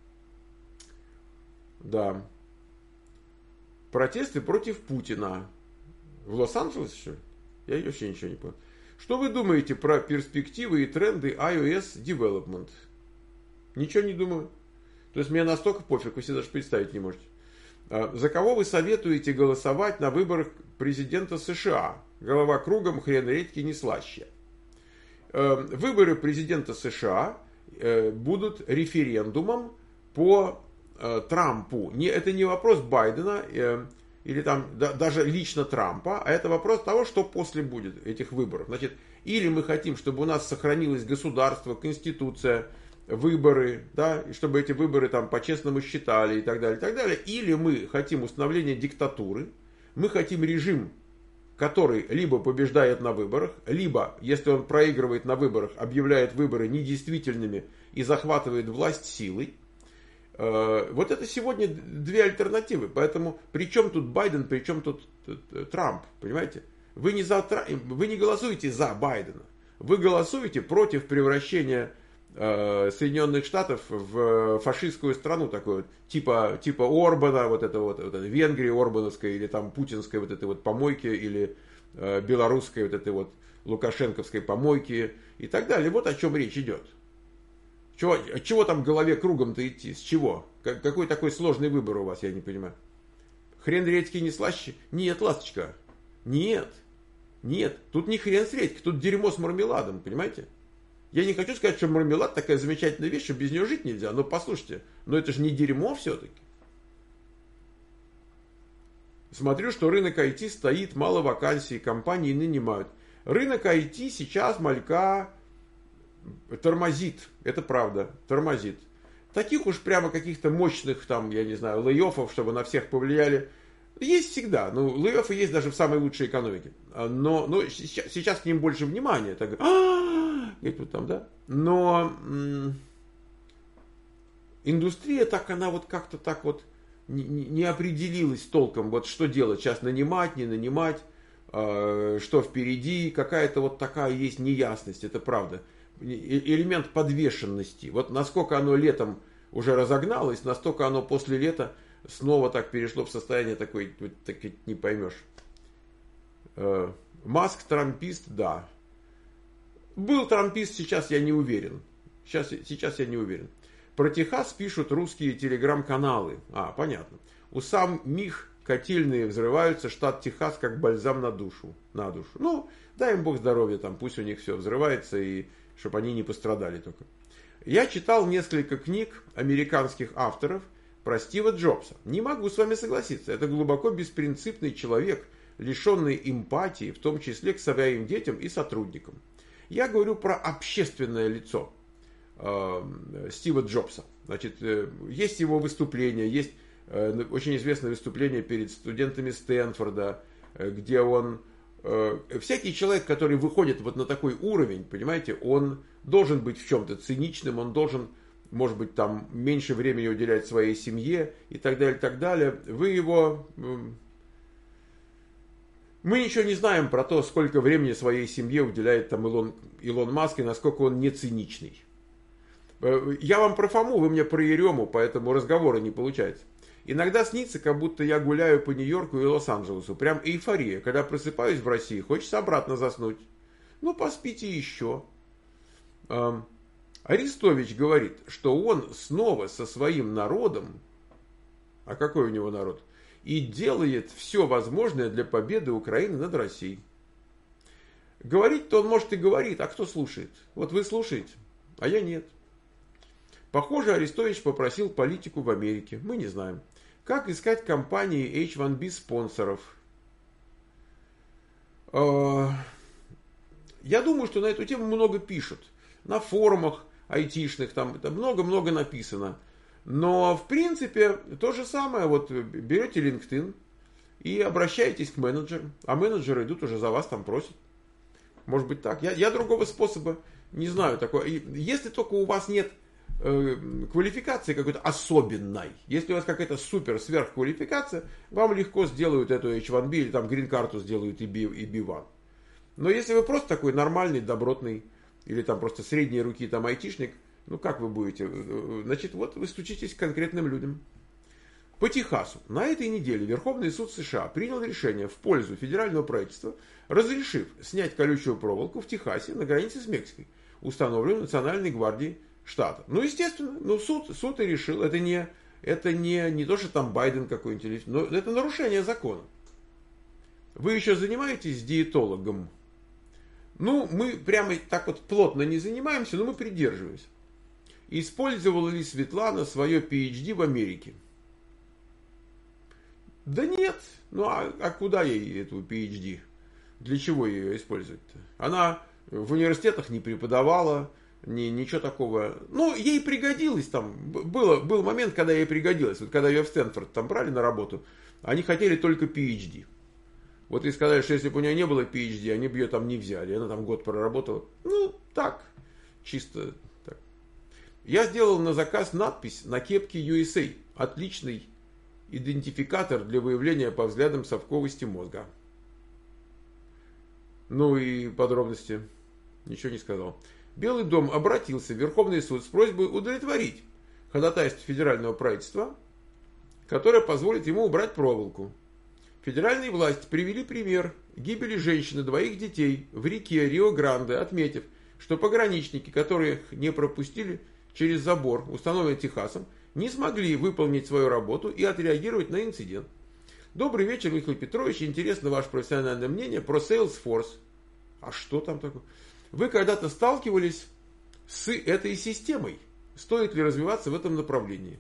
Да. Протесты против Путина. В Лос-Анджелесе, что ли? Я вообще ничего не понял. Что вы думаете про перспективы и тренды iOS Development? Ничего не думаю. То есть, мне настолько пофиг, вы себе даже представить не можете. За кого вы советуете голосовать на выборах президента США? Голова кругом, хрен редьки не слаще. Выборы президента США будут референдумом по Трампу. Не, это не вопрос Байдена или там да, даже лично Трампа, а это вопрос того, что после будет этих выборов. Значит, или мы хотим, чтобы у нас сохранилось государство, конституция, выборы, да, и чтобы эти выборы там по-честному считали и так далее, и так далее. Или мы хотим установления диктатуры, мы хотим режим, который либо побеждает на выборах, либо, если он проигрывает на выборах, объявляет выборы недействительными и захватывает власть силой. Вот это сегодня две альтернативы. Поэтому при чем тут Байден, при чем тут Трамп, понимаете? Вы не, за, вы не голосуете за Байдена, вы голосуете против превращения Соединенных Штатов в фашистскую страну, такую вот, типа, типа Орбана, вот это вот, вот это, Венгрии Орбановской, или там путинской вот этой вот помойки, или э, белорусской вот этой вот лукашенковской помойки и так далее. Вот о чем речь идет. Чего, чего там в голове кругом-то идти? С чего? Как, какой такой сложный выбор у вас, я не понимаю. Хрен редьки не слаще? Нет, ласточка. Нет. Нет. Тут не хрен с редьки, тут дерьмо с мармеладом, понимаете? Я не хочу сказать, что мармелад такая замечательная вещь, что без нее жить нельзя. Но послушайте, но это же не дерьмо все-таки. Смотрю, что рынок ай ти стоит, мало вакансий, компании нанимают. Рынок ай ти сейчас, малька, тормозит. Это правда, тормозит. Таких уж прямо каких-то мощных, там, я не знаю, лей-оффов, чтобы на всех повлияли, есть всегда. Ну, лей-оффы есть даже в самой лучшей экономике. Но, но сейчас, сейчас к ним больше внимания. Так, где-то там, да? Но м- индустрия так, она вот как-то так вот не, не определилась толком, вот что делать, сейчас нанимать, не нанимать, э, что впереди, какая-то вот такая есть неясность, это правда. Элемент подвешенности. Вот насколько оно летом уже разогналось, настолько оно после лета снова так перешло в состояние такой, вот, так не поймешь. Э, Маск трампист, да. Был трампист, сейчас я не уверен. Сейчас, сейчас я не уверен. Про Техас пишут русские телеграм-каналы. А, понятно. У самих котельные взрываются, штат Техас как бальзам на душу. На душу. Ну, дай им Бог здоровья, там, пусть у них все взрывается, и чтобы они не пострадали только. Я читал несколько книг американских авторов про Стива Джобса. Не могу с вами согласиться. Это глубоко беспринципный человек, лишенный эмпатии, в том числе к своим детям и сотрудникам. Я говорю про общественное лицо э, Стива Джобса. Значит, э, есть его выступление, есть э, очень известное выступление перед студентами Стэнфорда, э, где он... Э, всякий человек, который выходит вот на такой уровень, понимаете, он должен быть в чем-то циничным, он должен, может быть, там меньше времени уделять своей семье и так далее, и так далее. Вы его... Э, Мы ничего не знаем про то, сколько времени своей семье уделяет там Илон, Илон Маск и насколько он не циничный. Я вам про Фому, вы мне про Ерему, поэтому разговора не получается. Иногда снится, как будто я гуляю по Нью-Йорку и Лос-Анджелесу. Прям эйфория. Когда просыпаюсь в России, хочется обратно заснуть. Ну, поспите еще. Арестович говорит, что он снова со своим народом, а какой у него народ? И делает все возможное для победы Украины над Россией. Говорить-то он может и говорит, а кто слушает? Вот вы слушаете, а я нет. Похоже, Арестович попросил политику в Америке. Мы не знаем. Как искать компании эйч один би спонсоров? Я думаю, что на эту тему много пишут. На форумах айтишных там много-много написано. Но, в принципе, то же самое. Вот берете LinkedIn и обращаетесь к менеджерам. А менеджеры идут уже за вас, там просят. Может быть так. Я, я другого способа не знаю. Такого. Если только у вас нет э, квалификации какой-то особенной. Если у вас какая-то супер сверхквалификация, вам легко сделают эту эйч ван би или там грин-карту сделают и би один. Но если вы просто такой нормальный, добротный, или там просто средней руки там айтишник, ну как вы будете? Значит, вот вы стучитесь к конкретным людям. По Техасу на этой неделе Верховный суд США принял решение в пользу федерального правительства, разрешив снять колючую проволоку в Техасе на границе с Мексикой, установленную Национальной гвардией штата. Ну, естественно, ну, суд, суд и решил, это не, это не, не то, что там Байден какой-нибудь, но это нарушение закона. Вы еще занимаетесь диетологом? Ну, мы прямо так вот плотно не занимаемся, но мы придерживаемся. Использовала ли Светлана свое пи эйч ди в Америке? Да нет. Ну, а, а куда ей эту пи эйч ди? Для чего ее использовать-то? Она в университетах не преподавала, ни, ничего такого. Ну, ей пригодилось там. Было, был момент, когда ей пригодилось. Вот когда ее в Стэнфорд там брали на работу, они хотели только пи эйч ди. Вот и сказали, что если бы у нее не было пи эйч ди, они бы ее там не взяли. Она там год проработала. Ну, так, чисто так. Я сделал на заказ надпись на кепке ю эс эй. Отличный идентификатор для выявления по взглядам совковости мозга. Ну и подробности. Ничего не сказал. Белый дом обратился в Верховный суд с просьбой удовлетворить ходатайство федерального правительства, которое позволит ему убрать проволоку. Федеральные власти привели пример гибели женщины двоих детей в реке Рио-Гранде, отметив, что пограничники, которые их не пропустили через забор, установленный Техасом, не смогли выполнить свою работу и отреагировать на инцидент. Добрый вечер, Михаил Петрович. Интересно ваше профессиональное мнение про Salesforce. А что там такое? Вы когда-то сталкивались с этой системой? Стоит ли развиваться в этом направлении?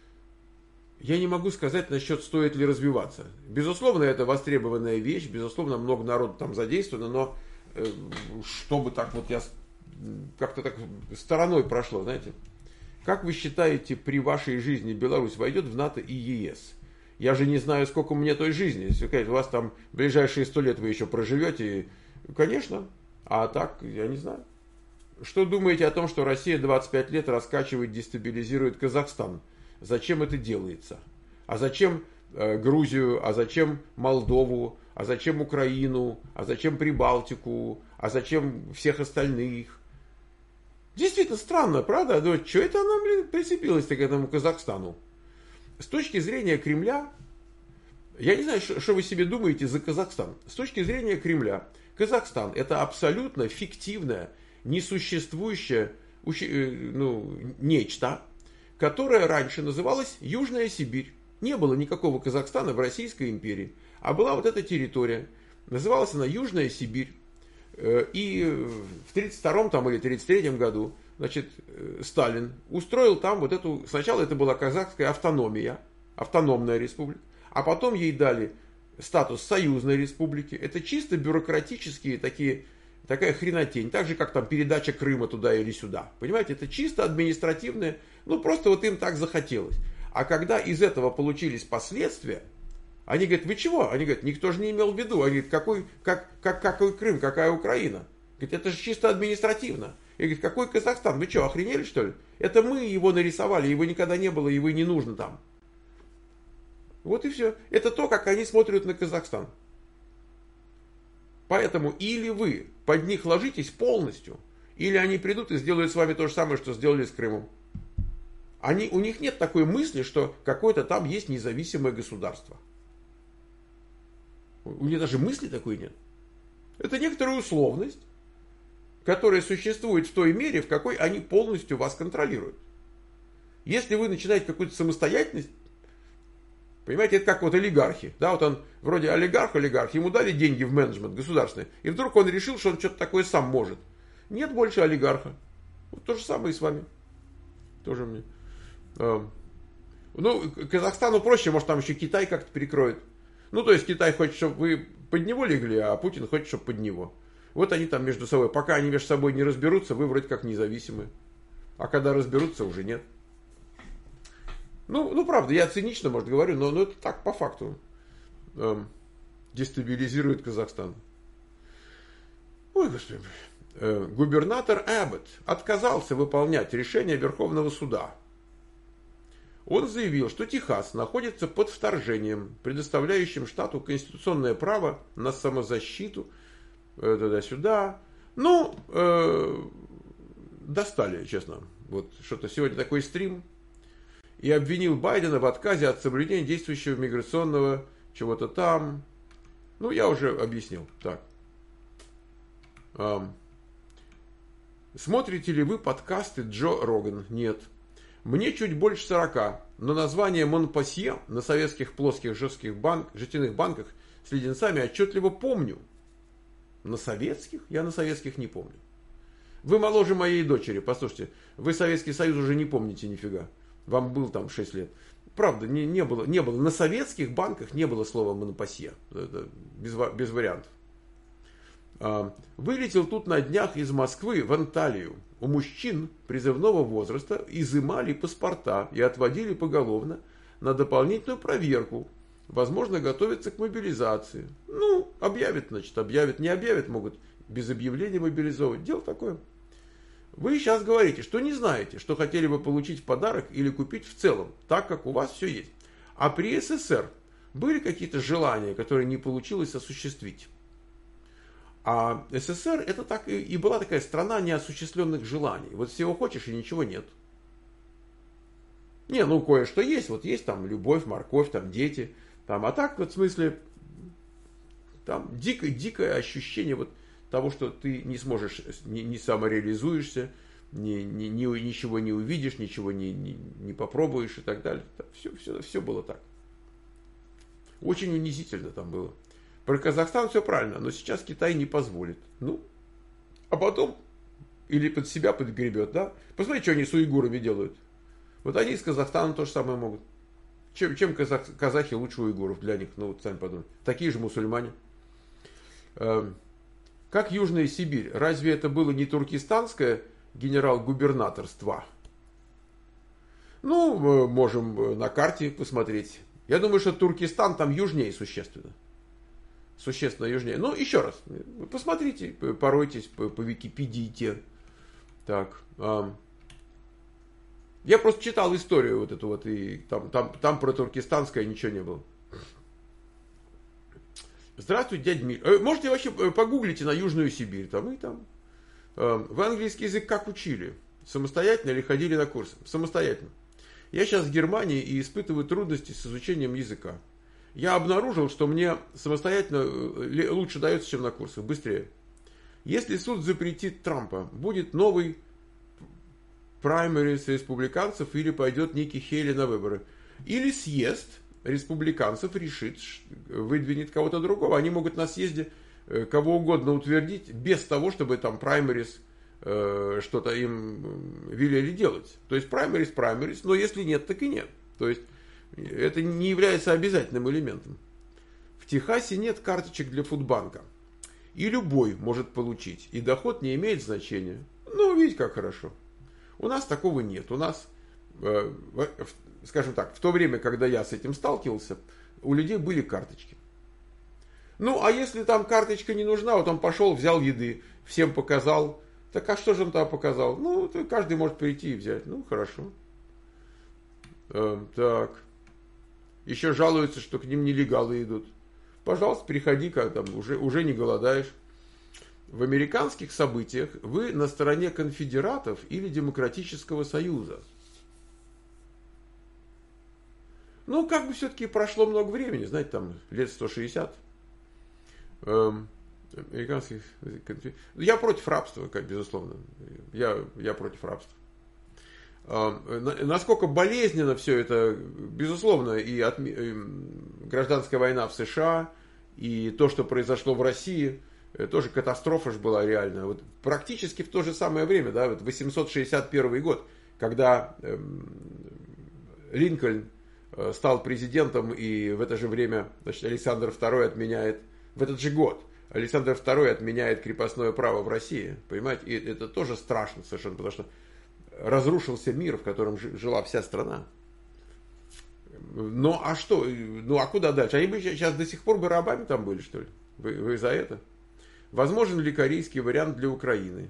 Я не могу сказать насчет, стоит ли развиваться. Безусловно, это востребованная вещь, безусловно, много народу там задействовано, но э, чтобы так вот я как-то так стороной прошло, знаете. Как вы считаете, при вашей жизни Беларусь войдет в НАТО и е эс? Я же не знаю, сколько у меня той жизни. Если сказать, у вас там ближайшие сто лет вы еще проживете, конечно. А так, я не знаю. Что думаете о том, что Россия двадцать пять лет раскачивает, дестабилизирует Казахстан? Зачем это делается? А зачем э, Грузию? А зачем Молдову? А зачем Украину? А зачем Прибалтику? А зачем всех остальных? Действительно странно, правда? Но что это она, блин, прицепилась-то к этому Казахстану? С точки зрения Кремля, я не знаю, что вы себе думаете за Казахстан. С точки зрения Кремля, Казахстан это абсолютно фиктивное, несуществующее ну, нечто, которое раньше называлось Южная Сибирь. Не было никакого Казахстана в Российской империи, а была вот эта территория. Называлась она Южная Сибирь. И в тридцать втором там, или тридцать третьем году, значит, Сталин устроил там вот эту... Сначала это была казахская автономия, автономная республика, а потом ей дали статус союзной республики. Это чисто бюрократические такие, такая хренотень. Так же, как там передача Крыма туда или сюда. Понимаете, это чисто административное, ну просто вот им так захотелось. А когда из этого получились последствия, они говорят, вы чего? Они говорят, никто же не имел в виду. Они говорят, какой, как, как, какой Крым, какая Украина? Говорят, это же чисто административно. И говорят, какой Казахстан? Вы что, охренели что ли? Это мы его нарисовали, его никогда не было, и вы не нужно там. Вот и все. Это то, как они смотрят на Казахстан. Поэтому или вы под них ложитесь полностью, или они придут и сделают с вами то же самое, что сделали с Крымом. Они, у них нет такой мысли, что какое-то там есть независимое государство. У них даже мысли такой нет. Это некоторая условность, которая существует в той мере, в какой они полностью вас контролируют. Если вы начинаете какую-то самостоятельность, понимаете, это как вот олигархи. Да, вот он вроде олигарх-олигарх, ему дали деньги в менеджмент государственный, и вдруг он решил, что он что-то такое сам может. Нет больше олигарха. Вот то же самое и с вами. Тоже мне. Ну, Казахстану проще, может, там еще Китай как-то перекроет. Ну, то есть Китай хочет, чтобы вы под него легли, а Путин хочет, чтобы под него. Вот они там между собой. Пока они между собой не разберутся, вы вроде как независимы. А когда разберутся, уже нет. Ну, ну правда, я цинично, может, говорю, но, но это так по факту. Эм, дестабилизирует Казахстан. Ой, господи. э, губернатор Эббот отказался выполнять решение Верховного суда. Он заявил, что Техас находится под вторжением, предоставляющим штату конституционное право на самозащиту, э, туда-сюда. Ну, э, достали, честно. Вот что-то сегодня такой стрим. И обвинил Байдена в отказе от соблюдения действующего миграционного чего-то там. Ну, я уже объяснил. Так. Эм. Смотрите ли вы подкасты Джо Роган? Нет. Мне чуть больше сорока, но название Монпасье на советских плоских жестких банк, жестяных банках с леденцами отчетливо помню. На советских? Я на советских не помню. Вы моложе моей дочери, послушайте. Вы Советский Союз уже не помните нифига. Вам был там шесть лет. Правда, не, не, было, не было. На советских банках не было слова Монпасье. Это без, без вариантов. Вылетел тут на днях из Москвы в Анталию. У мужчин призывного возраста изымали паспорта и отводили поголовно на дополнительную проверку. Возможно, готовятся к мобилизации. Ну, объявят, значит, объявят. Не объявят, могут без объявления мобилизовать. Дело такое. Вы сейчас говорите, что не знаете, что хотели бы получить в подарок или купить в целом, так как у вас все есть. А при СССР были какие-то желания, которые не получилось осуществить. А СССР это так и, и была такая страна неосуществленных желаний. Вот всего хочешь и ничего нет. Не, ну кое-что есть. Вот есть там любовь, морковь, там дети. Там, а так вот в смысле там дикое, дикое ощущение вот того, что ты не сможешь, не, не самореализуешься, не, не, не, ничего не увидишь, ничего не, не, не попробуешь и так далее. Все, все, все было так. Очень унизительно там было. Про Казахстан все правильно, но сейчас Китай не позволит. Ну, а потом или под себя подгребет, да? Посмотрите, что они с уйгурами делают. Вот они с Казахстаном то же самое могут. Чем, чем казах, казахи лучше уйгуров для них? Ну, вот сами подумайте. Такие же мусульмане. Эм, как Южная Сибирь? Разве это было не туркестанское генерал-губернаторство? Ну, мы можем на карте посмотреть. Я думаю, что Туркестан там южнее существенно. Существенно южнее. Ну, еще раз, посмотрите, поройтесь по, по Википедии. Так. Эм. Я просто читал историю вот эту вот, и там, там, там про туркестанское ничего не было. Здравствуйте, дядя Миш. Э, можете вообще погуглите на Южную Сибирь. Там и там. Э, вы английский язык как учили? Самостоятельно или ходили на курсы? Самостоятельно. Я сейчас в Германии и испытываю трудности с изучением языка. Я обнаружил, что мне самостоятельно лучше дается, чем на курсах, быстрее. Если суд запретит Трампа, будет новый праймерис республиканцев или пойдет Ники Хейли на выборы. Или съезд республиканцев решит, выдвинет кого-то другого. Они могут на съезде кого угодно утвердить, без того, чтобы там праймерис э, что-то им велели делать. То есть праймерис, праймерис, но если нет, так и нет. То есть это не является обязательным элементом. В Техасе нет карточек для Фудбанка. И любой может получить. И доход не имеет значения. Ну, видите, как хорошо. У нас такого нет. У нас, э, скажем так, в то время, когда я с этим сталкивался, у людей были карточки. Ну, а если там карточка не нужна, вот он пошел, взял еды, всем показал. Так а что же он там показал? Ну, то каждый может прийти и взять. Ну, хорошо. Э, так. Еще жалуются, что к ним нелегалы идут. Пожалуйста, приходи, как там, уже, уже не голодаешь. В американских событиях вы на стороне конфедератов или Демократического Союза? Ну, как бы все-таки прошло много времени, знаете, там лет сто шестьдесят. Эм, американских конфедератов. Я против рабства, как безусловно. Я, я против рабства. Насколько болезненно все это, безусловно, и, от, и гражданская война в США, и то, что произошло в России, тоже катастрофа же была реальная. Вот практически в то же самое время, да, вот восемьсот шестьдесят первый год, когда эм, Линкольн э, стал президентом, и в это же время, значит, Александр второй отменяет, в этот же год Александр второй отменяет крепостное право в России, понимаете, и это тоже страшно совершенно, потому что разрушился мир, в котором жила вся страна. Ну, а что? Ну, а куда дальше? Они бы сейчас до сих пор бы рабами там были, что ли? Вы, вы за это? Возможен ли корейский вариант для Украины?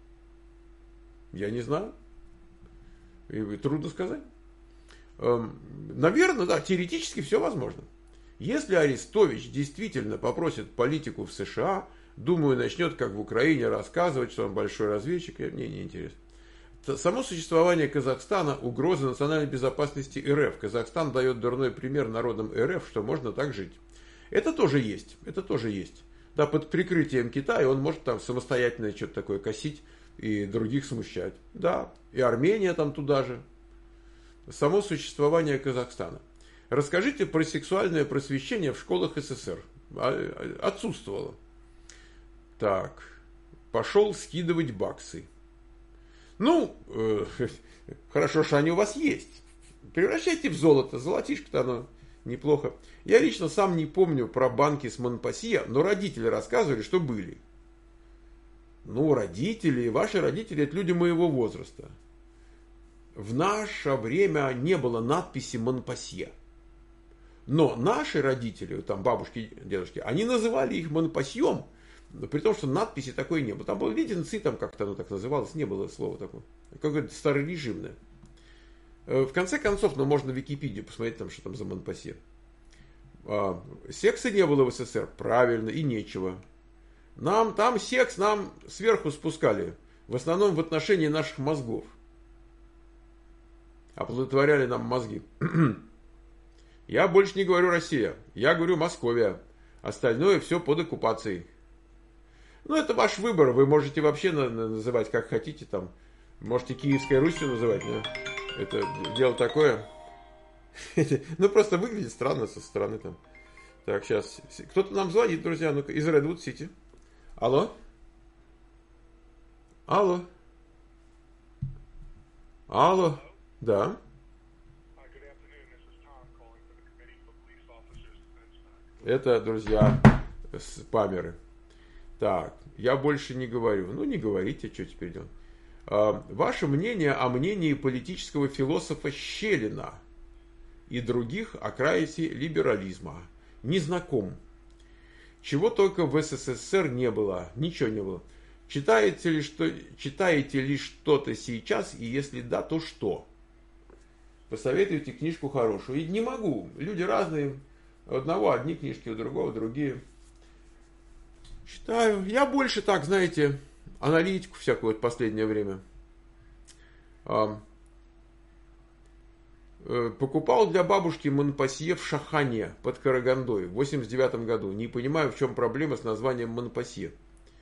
Я не знаю. И трудно сказать. Наверное, да, теоретически все возможно. Если Арестович действительно попросит политику в США, думаю, начнет, как в Украине, рассказывать, что он большой разведчик, мне не интересно. Само существование Казахстана – угроза национальной безопасности РФ. Казахстан дает дурной пример народам РФ, что можно так жить. Это тоже есть, это тоже есть. Да, под прикрытием Китая он может там самостоятельно что-то такое косить и других смущать. Да, и Армения там туда же. Само существование Казахстана. Расскажите про сексуальное просвещение в школах СССР. Отсутствовало. Так, пошел скидывать баксы. Ну, э, хорошо, что они у вас есть. Превращайте в золото. Золотишко-то оно неплохо. Я лично сам не помню про банки с Монпассье, но родители рассказывали, что были. Ну, родители, ваши родители, это люди моего возраста. В наше время не было надписи Монпассье. Но наши родители, там бабушки, дедушки, они называли их Монпассьем, при том, что надписи такой не было. Там был леденцы, там как-то оно так называлось, не было слова такого. Какое-то старорежимное. В конце концов, ну, можно в Википедию посмотреть, там, что там за Монпассье. А, секса не было в СССР, правильно, и нечего. Нам там секс нам сверху спускали, в основном в отношении наших мозгов. Оплодотворяли нам мозги. Я больше не говорю Россия, я говорю Московия. Остальное все под оккупацией. Ну, это ваш выбор, вы можете вообще называть как хотите, там, можете Киевской Русью называть, да? Это дело такое. Ну, просто выглядит странно со стороны там. Так, сейчас. Кто-то нам звонит, друзья, ну-ка, из Редвуд Сити. Алло? Алло? Алло? Да? Это, друзья, спамеры. Так, я больше не говорю. Ну, не говорите, что теперь делать. А, ваше мнение о мнении политического философа Щелина и других о крайности либерализма. Не знаком. Чего только в СССР не было. Ничего не было. Читаете ли, что, читаете ли что-то сейчас? И если да, то что? Посоветуйте книжку хорошую. И не могу. Люди разные. У одного одни книжки, у другого другие. Читаю. Я больше так, знаете, аналитику всякую в последнее время. Покупал для бабушки Монпассье в Шахане под Карагандой в восемьдесят девятом году. Не понимаю, в чем проблема с названием Монпассье.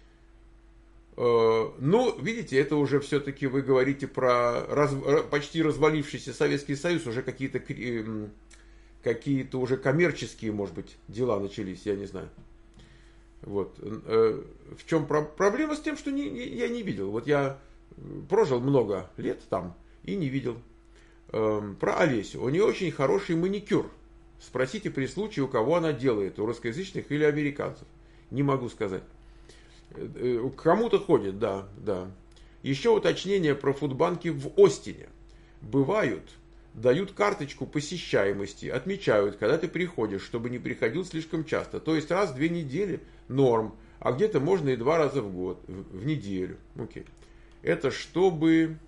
Ну, видите, это уже все-таки вы говорите про раз, почти развалившийся Советский Союз, уже какие-то какие-то уже коммерческие, может быть, дела начались, я не знаю. Вот. В чем про- проблема с тем, что не, не, я не видел. Вот я прожил много лет там и не видел. Про Олесю. У нее очень хороший маникюр. Спросите при случае, у кого она делает, у русскоязычных или американцев. Не могу сказать. Кому-то ходит, да, да. Еще уточнение про фудбанки в Остине. Бывают, дают карточку посещаемости, отмечают, когда ты приходишь, чтобы не приходил слишком часто. То есть раз в две недели норм, а где-то можно и два раза в год, в, в неделю. Окей. Это чтобы...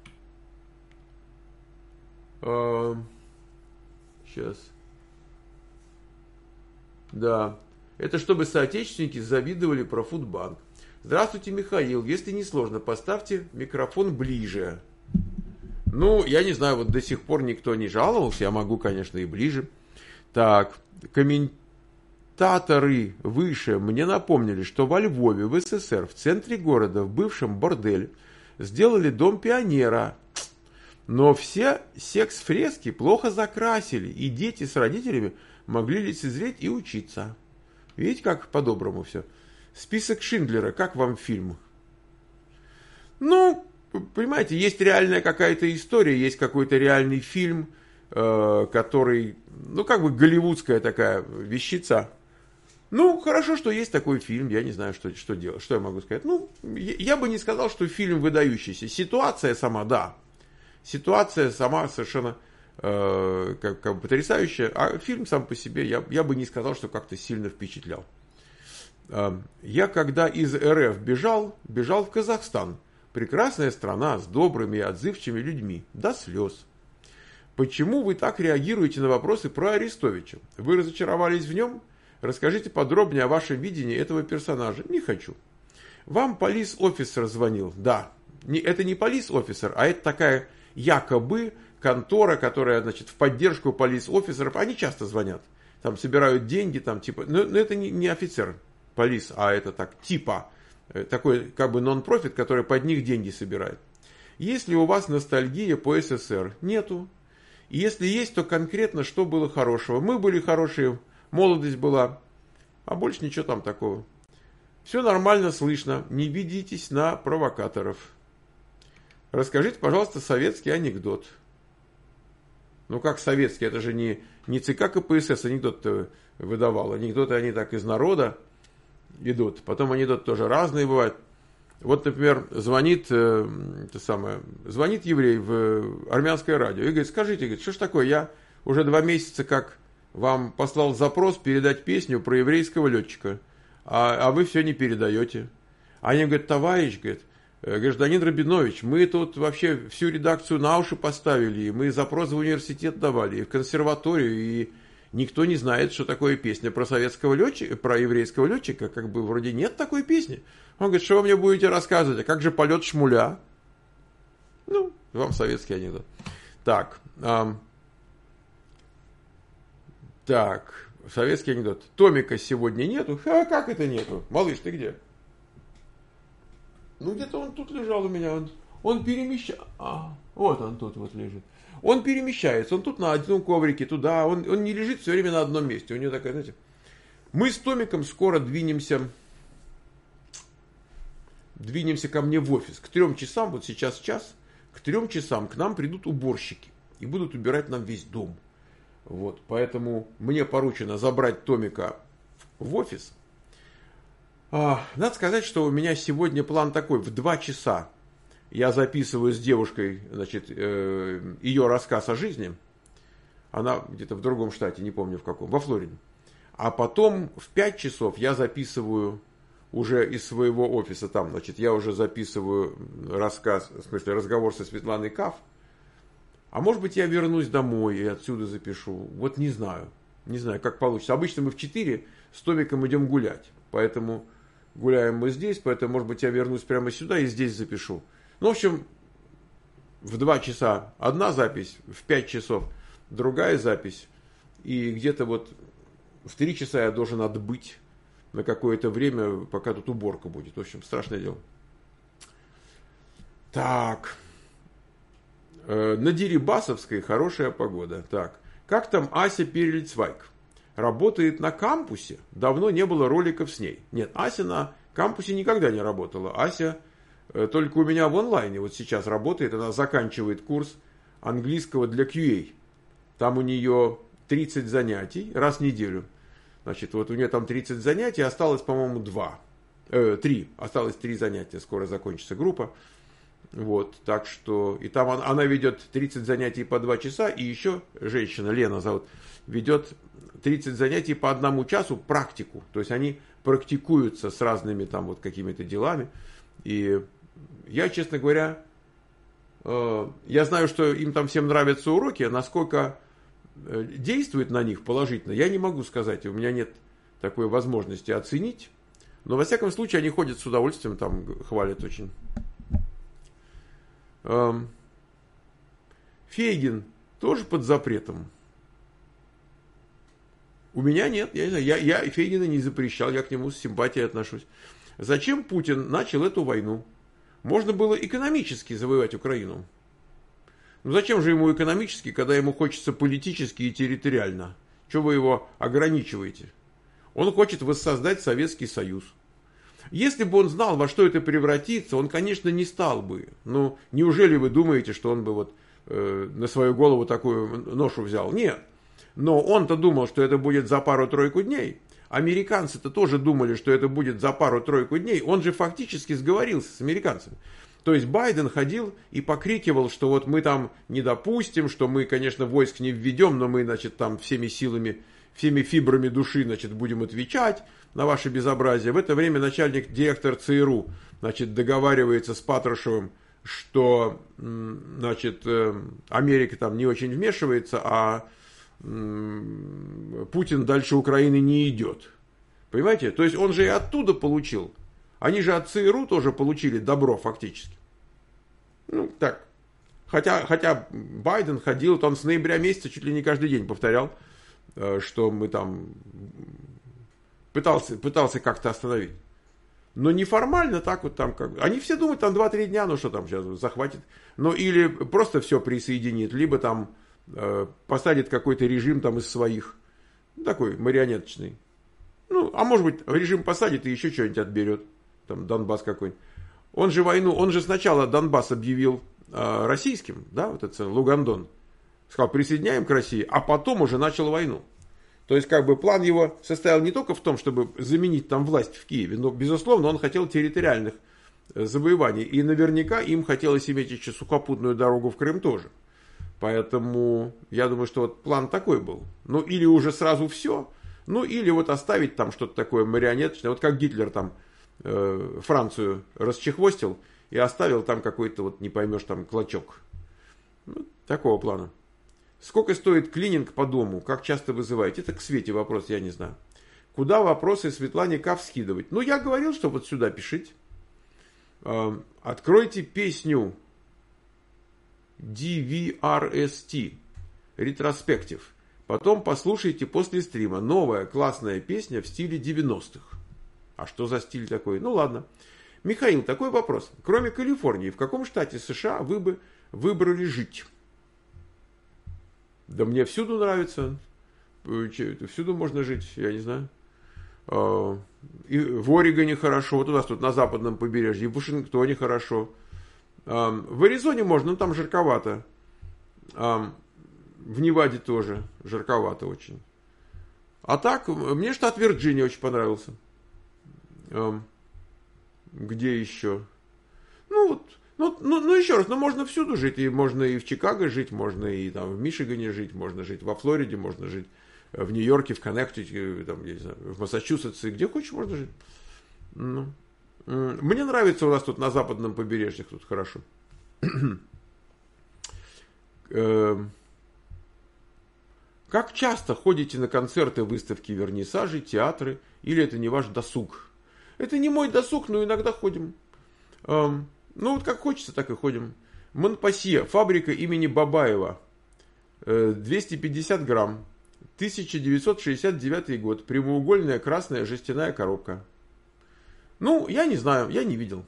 Э, сейчас. Да. Это чтобы соотечественники завидовали про Фудбанк. Здравствуйте, Михаил. Если не сложно, поставьте микрофон ближе. Ну, я не знаю, вот до сих пор никто не жаловался. Я могу, конечно, и ближе. Так, комментаторы выше мне напомнили, что во Львове, в СССР, в центре города, в бывшем борделе, сделали дом пионера. Но все секс-фрески плохо закрасили, и дети с родителями могли лицезреть и учиться. Видите, как по-доброму все. Список Шиндлера, как вам фильм? Ну, понимаете, есть реальная какая-то история, есть какой-то реальный фильм, э, который, ну, как бы голливудская такая вещица. Ну, хорошо, что есть такой фильм, я не знаю, что, что делать, что я могу сказать. Ну, я, я бы не сказал, что фильм выдающийся. Ситуация сама, да. Ситуация сама совершенно э, как, как бы потрясающая, а фильм сам по себе, я, я бы не сказал, что как-то сильно впечатлял. Я когда из эр эф бежал, бежал в Казахстан. Прекрасная страна с добрыми и отзывчивыми людьми. До слез. Почему вы так реагируете на вопросы про Арестовича? Вы разочаровались в нем? Расскажите подробнее о вашем видении этого персонажа. Не хочу. Вам полис-офисер звонил? Да. Это не полис-офисер, а это такая якобы контора, которая, значит, в поддержку полис-офисеров. Они часто звонят. Там собирают деньги, там типа... Но, но это не, не офицер полис, а это так, типа... Такой как бы нон-профит, который под них деньги собирает. Есть ли у вас ностальгия по эс эс эс? Нету. И если есть, то конкретно что было хорошего? Мы были хорошие, молодость была, а больше ничего там такого. Все нормально слышно, не ведитесь на провокаторов. Расскажите, пожалуйста, советский анекдот. Ну как советский, это же не, не ЦК ка пэ эс эс анекдот выдавал. Анекдоты они так из народа идут. Потом анекдоты тоже разные бывают. Вот, например, звонит, э, это самое, звонит еврей в армянское радио и говорит: скажите, говорит, что ж такое, я уже два месяца как вам послал запрос передать песню про еврейского летчика, а, а вы все не передаете. Они говорят: товарищ, говорит, гражданин Рабинович, мы тут вообще всю редакцию на уши поставили, и мы запрос в университет давали, и в консерваторию, и никто не знает, что такое песня про советского летчика, про еврейского летчика, как бы вроде нет такой песни. Он говорит: что вы мне будете рассказывать, а как же полет Шмуля? Ну, вам советский анекдот. Так, эм, так, советский анекдот. Томика сегодня нету. А как это нету? Малыш, ты где? Ну, где-то он тут лежал у меня. Он, он перемещается. А, вот он тут вот лежит. Он перемещается. Он тут на одном коврике, туда. Он, он не лежит все время на одном месте. У него такая, знаете... Мы с Томиком скоро двинемся... Двинемся ко мне в офис. К трем часам, вот сейчас час, к трем часам к нам придут уборщики. И будут убирать нам весь дом. Вот, поэтому мне поручено забрать Томика в офис. А, надо сказать, что у меня сегодня план такой. В два часа я записываю с девушкой, значит, э, ее рассказ о жизни. Она где-то в другом штате, не помню в каком, во Флориде. А потом в пять часов я записываю уже из своего офиса там, значит, я уже записываю рассказ, в смысле разговор со Светланой Каф. А может быть, я вернусь домой и отсюда запишу. Вот не знаю. Не знаю, как получится. Обычно мы в четыре с Томиком идем гулять. Поэтому гуляем мы здесь. Поэтому, может быть, я вернусь прямо сюда и здесь запишу. Ну, в общем, в два часа одна запись, в пять часов другая запись. И где-то вот в три часа я должен отбыть на какое-то время, пока тут уборка будет. В общем, страшное дело. Так. На Дерибасовской хорошая погода. Так. Как там Ася Перельцвайк? Работает на кампусе? Давно не было роликов с ней. Нет, Ася на кампусе никогда не работала. Ася только у меня в онлайне вот сейчас работает. Она заканчивает курс английского для кью эй. Там у нее тридцать занятий раз в неделю. Значит, вот у нее там тридцать занятий, осталось, по-моему, два. Э, три. Осталось три занятия, скоро закончится группа. Вот, так что... И там она, она ведет тридцать занятий по два часа, и еще женщина, Лена зовут, ведет тридцать занятий по одному часу практику. То есть они практикуются с разными там вот какими-то делами. И я, честно говоря, э, я знаю, что им там всем нравятся уроки, а насколько действует на них положительно, я не могу сказать. У меня нет такой возможности оценить. Но, во всяком случае, они ходят с удовольствием, там хвалят очень. Эм, Фейгин тоже под запретом. У меня нет. Я, не знаю, я, я Фейгина не запрещал, я к нему с симпатией отношусь. Зачем Путин начал эту войну? Можно было экономически завоевать Украину. Ну зачем же ему экономически, когда ему хочется политически и территориально? Чего вы его ограничиваете? Он хочет воссоздать Советский Союз. Если бы он знал, во что это превратится, он, конечно, не стал бы. Ну, неужели вы думаете, что он бы вот э, на свою голову такую ношу взял? Нет. Но он-то думал, что это будет за пару-тройку дней. Американцы-то тоже думали, что это будет за пару-тройку дней. Он же фактически сговорился с американцами. То есть Байден ходил и покрикивал, что вот мы там не допустим, что мы, конечно, войск не введем, но мы, значит, там всеми силами всеми фибрами души, значит, будем отвечать на ваше безобразие. В это время начальник, директор ЦРУ, значит, договаривается с Патрушевым, что, значит, Америка там не очень вмешивается, а Путин дальше Украины не идет. Понимаете? То есть он же и оттуда получил. Они же от ЦРУ тоже получили добро фактически. Ну, так. Хотя, хотя Байден ходил, там с ноября месяца чуть ли не каждый день повторял, что мы там пытался, пытался как-то остановить. Но неформально так вот там как. Они все думают, там два-три дня, ну что там сейчас захватит. Ну или просто все присоединит, либо там э, посадит какой-то режим там из своих. Такой марионеточный. Ну, а может быть, режим посадит и еще что-нибудь отберет. Там Донбасс какой-нибудь. Он же войну, он же сначала Донбасс объявил э, российским, да, вот это Лугандон. Сказал, присоединяем к России, а потом уже начал войну. То есть, как бы, план его состоял не только в том, чтобы заменить там власть в Киеве, но, безусловно, он хотел территориальных завоеваний. И наверняка им хотелось иметь еще сухопутную дорогу в Крым тоже. Поэтому, я думаю, что вот план такой был. Ну, или уже сразу все, ну, или вот оставить там что-то такое марионеточное. Вот как Гитлер там э, Францию расчехвостил и оставил там какой-то, вот не поймешь, там клочок. Ну, такого плана. Сколько стоит клининг по дому? Как часто вызываете? Это к Свете вопрос, я не знаю. Куда вопросы Светлане Кав скидывать? Ну, я говорил, что вот сюда пишите. Э, откройте песню ди ви ар эс ти. Ретроспектив. Потом послушайте после стрима. Новая классная песня в стиле девяностых. А что за стиль такой? Ну, ладно. Михаил, такой вопрос. Кроме Калифорнии, в каком штате США вы бы выбрали жить? Да мне всюду нравится. Всюду можно жить, я не знаю. И в Орегоне хорошо. Вот у нас тут на западном побережье. И в Вашингтоне хорошо. В Аризоне можно, но там жарковато. В Неваде тоже жарковато очень. А так, мне штат Вирджиния очень понравился. Где еще? Ну, вот. Ну, ну, ну, еще раз, ну, можно всюду жить. И можно и в Чикаго жить, можно и там в Мичигане жить, можно жить во Флориде, можно жить в Нью-Йорке, в Коннектикуте, там, я не знаю, в Массачусетсе, где хочешь можно жить. Ну. Мне нравится у нас тут на западном побережье, тут хорошо. Как часто ходите на концерты, выставки, вернисажи, театры, или это не ваш досуг? Это не мой досуг, но иногда ходим. Ну, вот как хочется, так и ходим. Монпассье, фабрика имени Бабаева. двести пятьдесят грамм. тысяча девятьсот шестьдесят девятый год. Прямоугольная красная жестяная коробка. Ну, я не знаю, я не видел.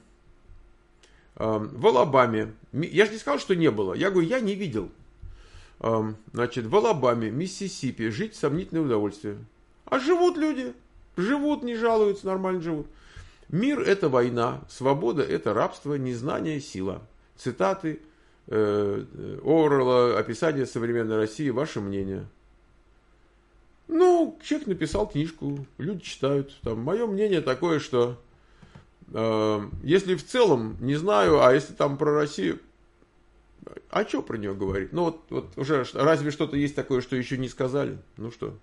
В Алабаме. Я же не сказал, что не было. Я говорю, я не видел. Значит, в Алабаме, Миссисипи. Жить сомнительное удовольствие. А живут люди. Живут, не жалуются, нормально живут. Мир – это война, свобода – это рабство, незнание – сила. Цитаты э, Оруэлла, описание современной России, ваше мнение. Ну, человек написал книжку, люди читают. Там, мое мнение такое, что э, если в целом, не знаю, а если там про Россию, а что про нее говорить? Ну, вот, вот уже разве что-то есть такое, что еще не сказали? Ну что?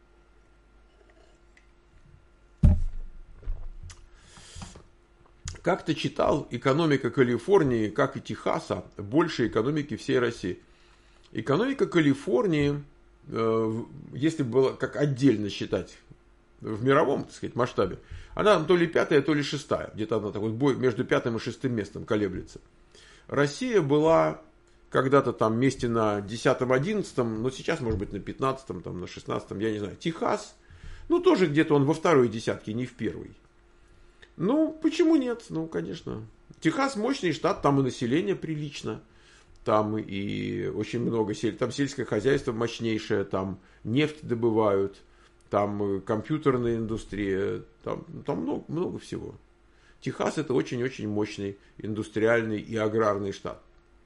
Как-то читал, экономика Калифорнии, как и Техаса, больше экономики всей России. Экономика Калифорнии, если было как отдельно считать в мировом, так сказать, масштабе, она то ли пятая, то ли шестая. Где-то она такой бой между пятым и шестым местом колеблется. Россия была когда-то там месте на десятом-одиннадцатом, но сейчас, может быть, на пятнадцатом, там, на шестнадцатом, я не знаю. Техас, ну, тоже где-то он во второй десятке, не в первой. Ну, почему нет? Ну, конечно. Техас мощный штат, там и население прилично. Там и очень много сель. Там сельское хозяйство мощнейшее, там нефть добывают, там компьютерная индустрия, там, там много, много всего. Техас это очень-очень мощный индустриальный и аграрный штат.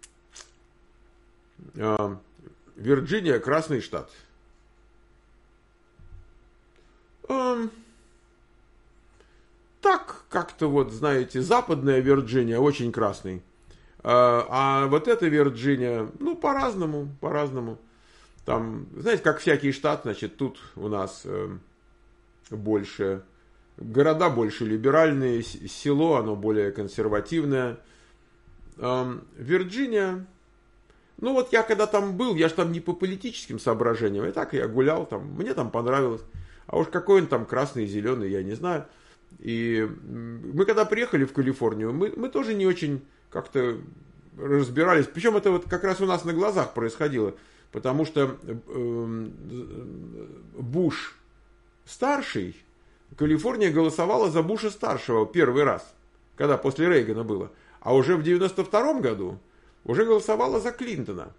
Вирджиния красный штат. Так, как-то вот, знаете, западная Вирджиния очень красный. А, а вот эта Вирджиния, ну, по-разному, по-разному. Там, знаете, как всякий штат, значит, тут у нас э, больше, города больше либеральные, село, оно более консервативное. Э, Вирджиния, ну вот я когда там был, я же там не по политическим соображениям, и так я гулял там, мне там понравилось. А уж какой он там красный и зеленый, я не знаю. И мы когда приехали в Калифорнию, мы, мы тоже не очень как-то разбирались. Причем это вот как раз у нас на глазах происходило. Потому что э, Буш старший, Калифорния голосовала за Буша старшего первый раз, когда после Рейгана было. А уже в девяносто втором году уже голосовала за Клинтона.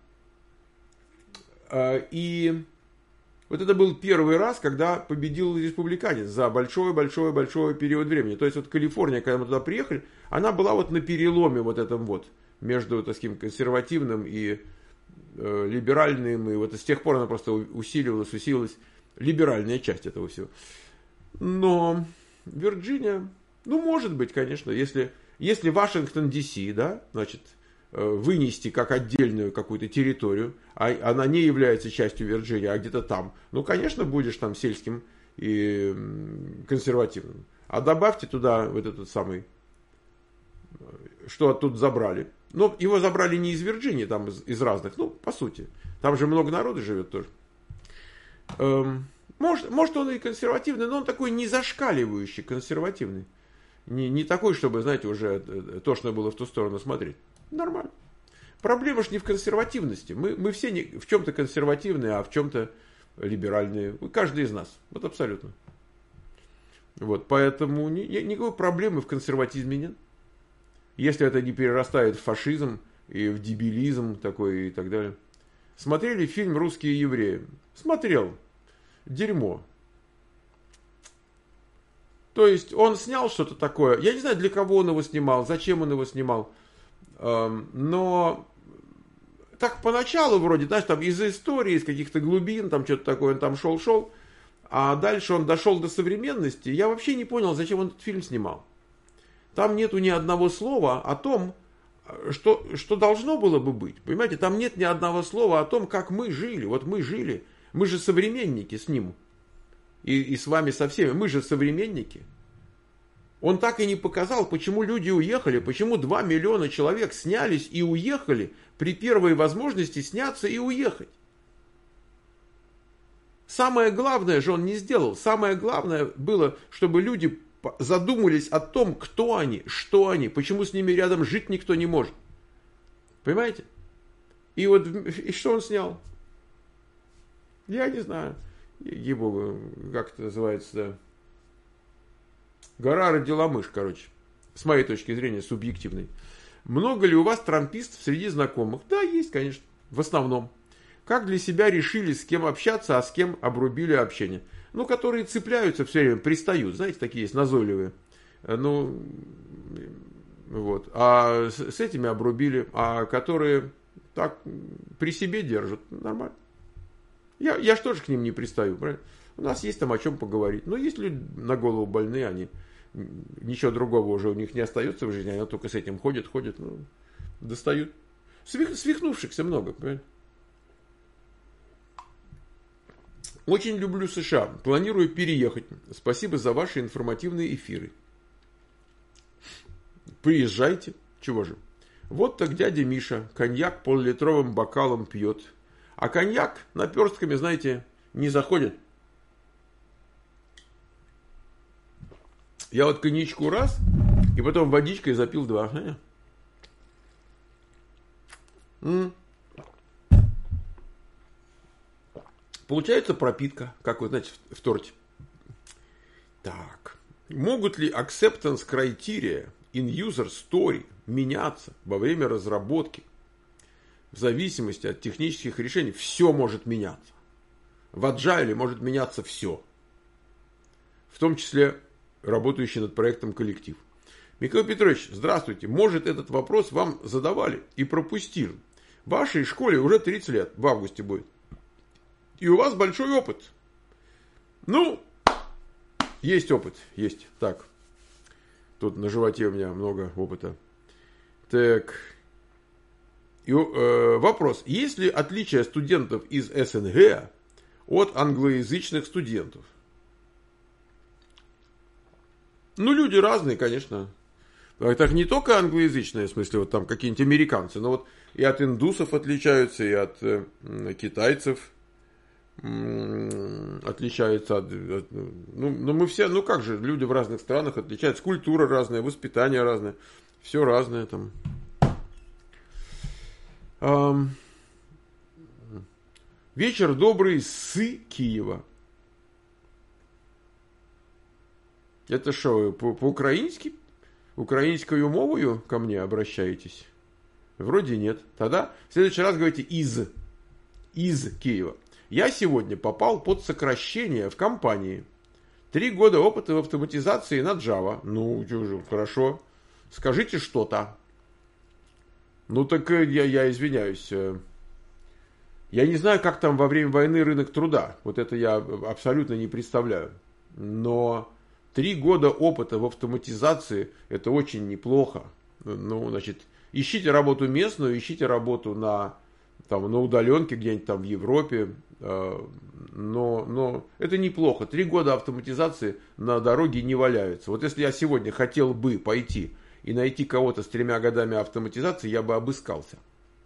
И вот это был первый раз, когда победил республиканец за большой-большой-большой период времени. То есть вот Калифорния, когда мы туда приехали, она была вот на переломе вот этом вот, между, так сказать, консервативным и э, либеральным. И вот с тех пор она просто усиливалась, усиливалась либеральная часть этого всего. Но Вирджиния, ну, может быть, конечно, если, если Вашингтон, Ди Си, да, значит, вынести как отдельную какую-то территорию, а она не является частью Вирджинии, а где-то там, ну, конечно, будешь там сельским и консервативным. А добавьте туда вот этот самый, что оттуда забрали. Но его забрали не из Вирджинии, там из, из разных, ну, по сути. Там же много народу живет тоже. Эм, может, может, он и консервативный, но он такой не зашкаливающий консервативный. Не, не такой, чтобы, знаете, уже тошно было в ту сторону смотреть. Нормально. Проблема же не в консервативности. Мы, мы все не, в чем-то консервативные, а в чем-то либеральные. Каждый из нас. Вот абсолютно. Вот, поэтому ни, никакой проблемы в консерватизме нет. Если это не перерастает в фашизм и в дебилизм такой и так далее. Смотрели фильм «Русские евреи»? Смотрел. Дерьмо. То есть он снял что-то такое. Я не знаю, для кого он его снимал, зачем он его снимал. Но так поначалу вроде, знаешь, там из истории, из каких-то глубин, там что-то такое, он там шел-шел, а дальше он дошел до современности. Я вообще не понял, зачем он этот фильм снимал. Там нету ни одного слова о том, что, что должно было бы быть. Понимаете, там нет ни одного слова о том, как мы жили. Вот мы жили, мы же современники с ним. И, и с вами со всеми, мы же современники. Он так и не показал, почему люди уехали, почему два миллиона человек снялись и уехали при первой возможности сняться и уехать. Самое главное же он не сделал. Самое главное было, чтобы люди задумались о том, кто они, что они, почему с ними рядом жить никто не может. Понимаете? И вот и что он снял? Я не знаю. Ей-богу, как это называется, да. Гора родила мышь, короче. С моей точки зрения, субъективной. Много ли у вас трампистов среди знакомых? Да, есть, конечно. В основном. Как для себя решили, с кем общаться, а с кем обрубили общение? Ну, которые цепляются все время, пристают. Знаете, такие есть, назойливые. Ну, вот. А с, с этими обрубили. А которые так при себе держат. Нормально. Я, я ж тоже к ним не пристаю, правильно? У нас есть там о чем поговорить. Но есть люди на голову больные, они ничего другого уже у них не остается в жизни, они только с этим ходят, ходят, ну, достают. Свих, свихнувшихся много, правильно? Очень люблю США. Планирую переехать. Спасибо за ваши информативные эфиры. Приезжайте. Чего же? Вот так дядя Миша коньяк поллитровым бокалом пьет. А коньяк наперстками, знаете, не заходит. Я вот коньячку раз, и потом водичкой запил два. М-м. Получается пропитка, как вы знаете, в, в торте. Так. Могут ли acceptance criteria in user story меняться во время разработки? В зависимости от технических решений все может меняться. В Agile может меняться все. В том числе работающий над проектом коллектив. Михаил Петрович, здравствуйте. Может, этот вопрос вам задавали и пропустили. В вашей школе уже тридцать лет, в августе будет. И у вас большой опыт. Ну, есть опыт, есть. Так, тут на животе у меня много опыта. Так, И, э, вопрос, есть ли отличие студентов из СНГ от англоязычных студентов? Ну, люди разные, конечно. Это не только англоязычные, в смысле, вот там какие-нибудь американцы, но вот и от индусов отличаются, и от э, китайцев м, отличаются. От, от, ну, ну, мы все, ну как же, люди в разных странах отличаются, культура разная, воспитание разное, все разное там. Эм, вечер добрый с Киева. Это что, по- по-украински? Украинскую мовою ко мне обращаетесь? Вроде нет. Тогда в следующий раз говорите из. Из Киева. Я сегодня попал под сокращение в компании. Три года опыта в автоматизации на Java. Ну, хорошо. Скажите что-то. Ну, так я, я извиняюсь. Я не знаю, как там во время войны рынок труда. Вот это я абсолютно не представляю. Но три года опыта в автоматизации – это очень неплохо. Ну, значит, ищите работу местную, ищите работу на, там, на удаленке где-нибудь там в Европе. Но, но это неплохо. Три года автоматизации на дороге не валяются. Вот если я сегодня хотел бы пойти и найти кого-то с тремя годами автоматизации, я бы обыскался.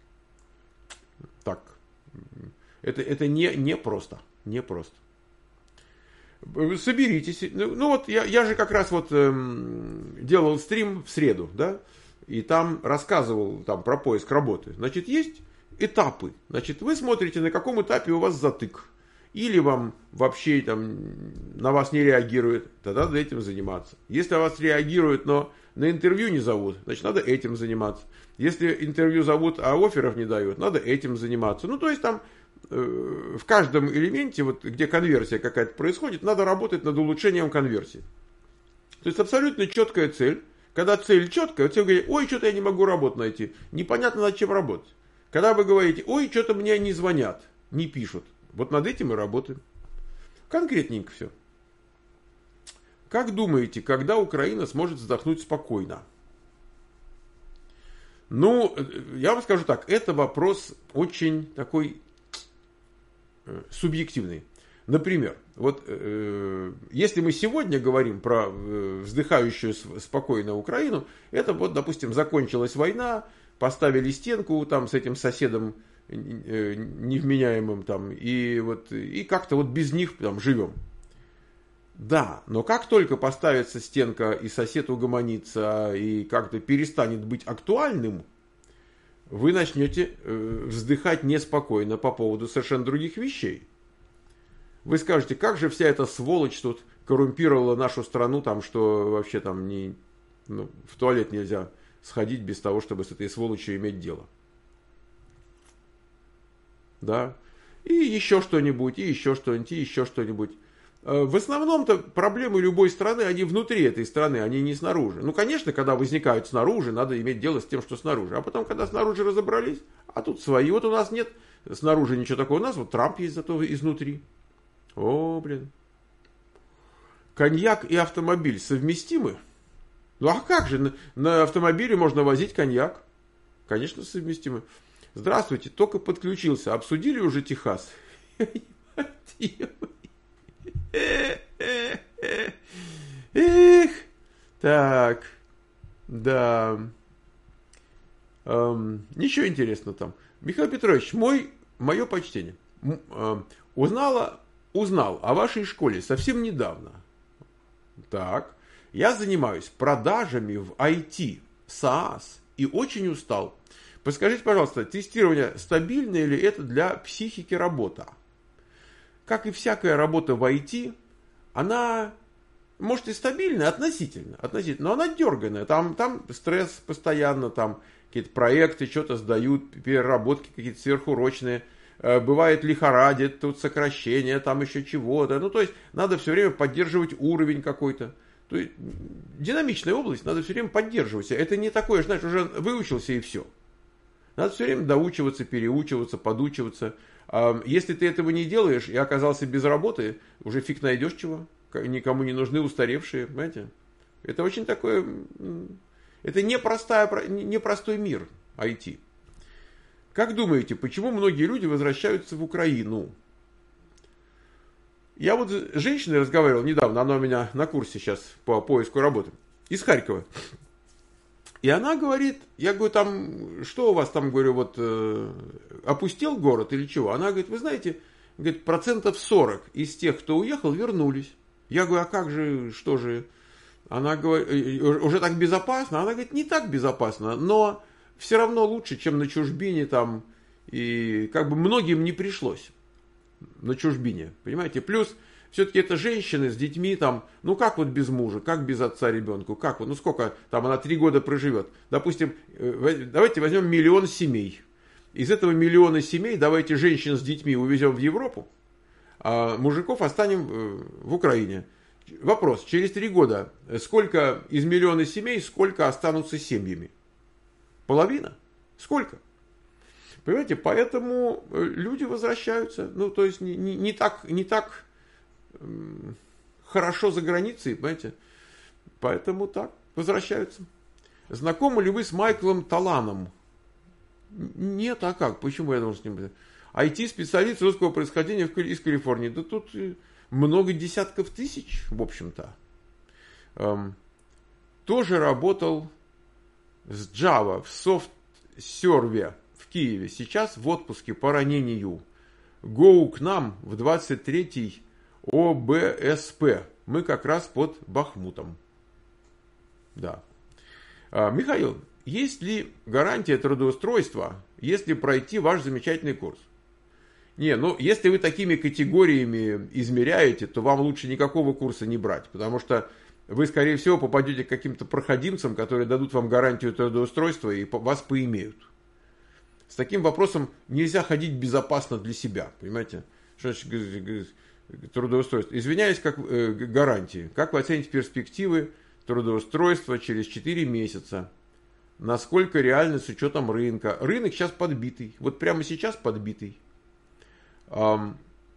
Так. Это, это не, не просто. Не просто. Соберитесь. Ну, ну вот я, я же как раз вот эм, делал стрим в среду, да, и там рассказывал там про поиск работы. Значит, есть этапы. Значит, вы смотрите, на каком этапе у вас затык. Или вам вообще там на вас не реагируют, тогда надо этим заниматься. Если на вас реагируют, но на интервью не зовут, значит, надо этим заниматься. Если интервью зовут, а офферов не дают, надо этим заниматься. Ну, то есть там э, в каждом элементе, вот, где конверсия какая-то происходит, надо работать над улучшением конверсии. То есть абсолютно четкая цель. Когда цель четкая, вот все говорят, ой, что-то я не могу работу найти. Непонятно, над чем работать. Когда вы говорите, ой, что-то мне не звонят, не пишут. Вот над этим и работаем. Конкретненько все. Как думаете, когда Украина сможет вздохнуть спокойно? Ну, я вам скажу так, это вопрос очень такой э, субъективный. Например, вот э, если мы сегодня говорим про э, вздыхающую спокойно Украину, это вот, допустим, закончилась война, поставили стенку там с этим соседом э, невменяемым там, и вот и как-то вот без них там живем. Да, но как только поставится стенка и сосед угомонится и как-то перестанет быть актуальным, вы начнете э, вздыхать неспокойно по поводу совершенно других вещей. Вы скажете, как же вся эта сволочь тут коррумпировала нашу страну, там, что вообще там не, ну, в туалет нельзя сходить без того, чтобы с этой сволочью иметь дело. Да. И еще что-нибудь, и еще что-нибудь, и еще что-нибудь. В основном-то проблемы любой страны, они внутри этой страны, они не снаружи. Ну, конечно, когда возникают снаружи, надо иметь дело с тем, что снаружи. А потом, когда снаружи разобрались, а тут свои. Вот у нас нет снаружи ничего такого. У нас вот Трамп есть зато изнутри. О, блин. Коньяк и автомобиль совместимы? Ну, а как же? На, на автомобиле можно возить коньяк. Конечно, совместимы. Здравствуйте, только подключился. Обсудили уже Техас? Эх, так, да, эм, ничего интересного там. Михаил Петрович, мой, мое почтение. М, э, узнала, узнал о вашей школе совсем недавно. Так, я занимаюсь продажами в ай ти, SaaS, и очень устал. Подскажите, пожалуйста, тестирование стабильное или это для психики работа? Как и всякая работа в ай ти, она, может, и стабильная относительно, относительно, но она дерганая. Там, там стресс постоянно, там какие-то проекты что-то сдают, переработки какие-то сверхурочные. Бывает лихорадит, тут сокращение, там еще чего-то. Ну, то есть, надо все время поддерживать уровень какой-то. То есть, динамичная область, надо все время поддерживать. Это не такое, знаешь, уже выучился и все. Надо все время доучиваться, переучиваться, подучиваться. Если ты этого не делаешь и оказался без работы, уже фиг найдешь чего. Никому не нужны устаревшие, понимаете? Это очень такое... Это непростая, непростой мир ай ти. Как думаете, почему многие люди возвращаются в Украину? Я вот с женщиной разговаривал недавно, она у меня на курсе сейчас по поиску работы, из Харькова. И она говорит, я говорю, там, что у вас там, говорю, вот, э, опустел город или чего? Она говорит, вы знаете, говорит, процентов сорок из тех, кто уехал, вернулись. Я говорю, а как же, что же? Она говорит, уже так безопасно? Она говорит, не так безопасно, но все равно лучше, чем на чужбине там, и как бы многим не пришлось на чужбине, понимаете? Плюс, все-таки это женщины с детьми там, ну как вот без мужа, как без отца ребенку, как вот, ну сколько там она три года проживет. Допустим, давайте возьмем миллион семей. Из этого миллиона семей давайте женщин с детьми увезем в Европу, а мужиков оставим в Украине. Вопрос, через три года сколько из миллиона семей, сколько останутся семьями? Половина? Сколько? Понимаете, поэтому люди возвращаются. Ну, то есть, не, не, не так, не так м, хорошо за границей, понимаете? Поэтому так, возвращаются. Знакомы ли вы с Майклом Таланом? Нет, а как? Почему я должен с ним... ай ти-специалист русского происхождения из Калифорнии. Да тут много десятков тысяч, в общем-то. Эм, тоже работал с Java в софт-серве в Киеве. Сейчас в отпуске по ранению. Гоу к нам в двадцать третий о бэ эс пэ. Мы как раз под Бахмутом. Да. А, Михаил, есть ли гарантия трудоустройства, если пройти ваш замечательный курс? Не, ну если вы такими категориями измеряете, то вам лучше никакого курса не брать. Потому что вы, скорее всего, попадете к каким-то проходимцам, которые дадут вам гарантию трудоустройства и вас поимеют. С таким вопросом нельзя ходить безопасно для себя, понимаете? Что значит трудоустройство? Извиняюсь, как э, гарантии. Как вы оцените перспективы трудоустройства через четыре месяца? Насколько реально с учетом рынка? Рынок сейчас подбитый. Вот прямо сейчас подбитый. А,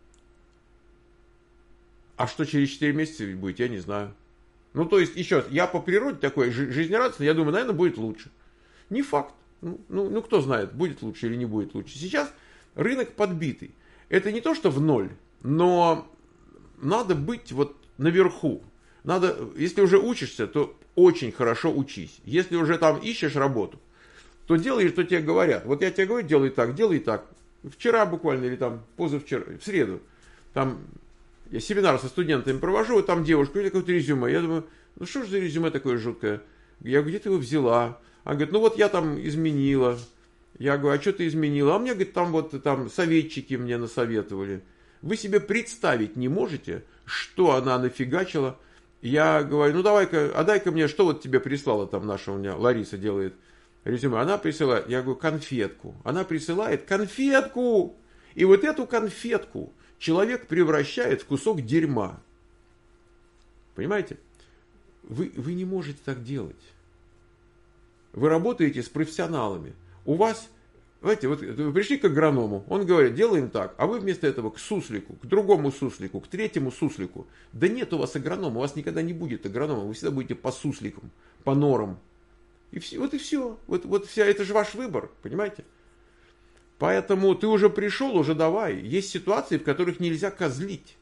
а что через четыре месяца будет, я не знаю. Ну, то есть, еще раз, я по природе такой жизнерадостный, я думаю, наверное, будет лучше. Не факт. Ну, ну, ну, кто знает, будет лучше или не будет лучше. Сейчас рынок подбитый. Это не то, что в ноль, но надо быть вот наверху. Надо, если уже учишься, то очень хорошо учись. Если уже там ищешь работу, то делай, что тебе говорят. Вот я тебе говорю, делай так, делай так. Вчера буквально, или там позавчера, в среду, там я семинар со студентами провожу, и там девушка, или какое-то резюме. Я думаю, ну что ж за резюме такое жуткое? Я говорю, где ты его взяла? Она говорит, ну вот я там изменила. Я говорю, а что ты изменила? А мне, говорит, там вот там советчики мне насоветовали. Вы себе представить не можете, что она нафигачила. Я говорю, ну давай-ка, а дай-ка мне, что вот тебе прислала там наша у меня, Лариса делает резюме. Она присылает, я говорю, конфетку. Она присылает конфетку. И вот эту конфетку человек превращает в кусок дерьма. Понимаете? Вы, вы не можете так делать. Вы работаете с профессионалами. У вас, знаете, вот вы пришли к агроному, он говорит, делаем так, а вы вместо этого к суслику, к другому суслику, к третьему суслику. Да нет у вас агронома, у вас никогда не будет агронома, вы всегда будете по сусликам, по норам. И все, вот и все. Вот, вот вся, это же ваш выбор, понимаете? Поэтому ты уже пришел, уже давай. Есть ситуации, в которых нельзя козлить.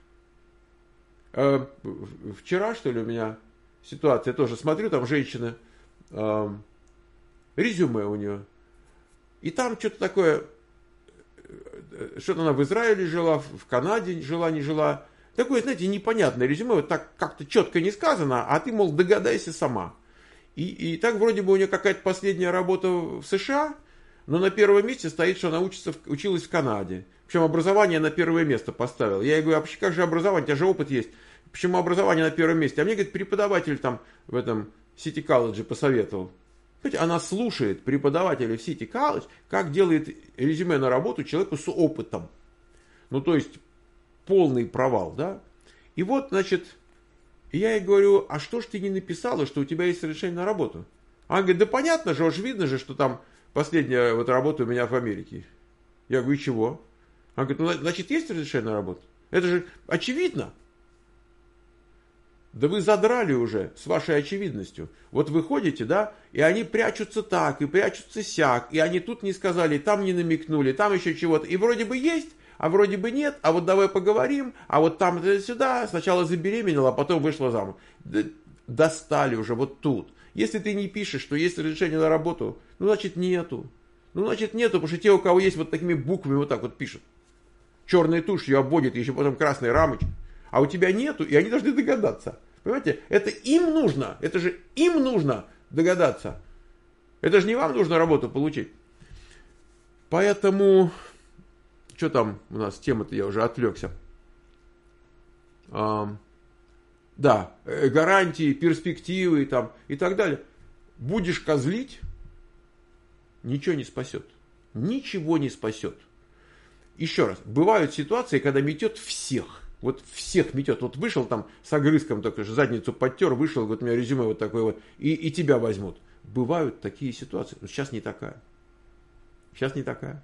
Э, вчера, что ли, у меня ситуация тоже. Смотрю, там женщина, э, резюме у нее. И там что-то такое, что-то она в Израиле жила, в Канаде жила, не жила. Такое, знаете, непонятное резюме, вот так как-то четко не сказано, а ты, мол, догадайся сама. И, и так вроде бы у нее какая-то последняя работа в США, но на первом месте стоит, что она учится, училась в Канаде. Причем образование на первое место поставила. Я ей говорю, а как же образование, у тебя же опыт есть. Почему образование на первом месте? А мне, говорит, преподаватель там в этом City College посоветовал. Понимаете, она слушает преподавателя в City College, как делает резюме на работу человеку с опытом. Ну, то есть, полный провал, да? И вот, значит, я ей говорю, а что ж ты не написала, что у тебя есть разрешение на работу? Она говорит, да понятно же, уж видно же, что там последняя вот работа у меня в Америке. Я говорю, и чего? Она говорит, ну, значит, есть разрешение на работу? Это же очевидно. Да вы задрали уже с вашей очевидностью. Вот вы ходите, да, и они прячутся так, и прячутся сяк, и они тут не сказали, там не намекнули, там еще чего-то. И вроде бы есть, а вроде бы нет, а вот давай поговорим, а вот там сюда, сначала забеременела, а потом вышла замуж. Достали уже вот тут. Если ты не пишешь, что есть разрешение на работу, ну значит нету. Ну значит нету, потому что те, у кого есть вот такими буквами вот так вот пишут. Черной тушью обводит, еще потом красной рамочкой. А у тебя нету, и они должны догадаться. Понимаете? Это им нужно. Это же им нужно догадаться. Это же не вам нужно работу получить. Поэтому... Что там у нас? Тема-то я уже отвлекся. А, да, гарантии, перспективы там, и так далее. Будешь козлить, ничего не спасет. Ничего не спасет. Еще раз. Бывают ситуации, когда метет всех. Вот всех метет. Вот вышел там с огрызком, только же задницу подтер, вышел, вот у меня резюме вот такое вот, и, и тебя возьмут. Бывают такие ситуации. Но сейчас не такая. Сейчас не такая.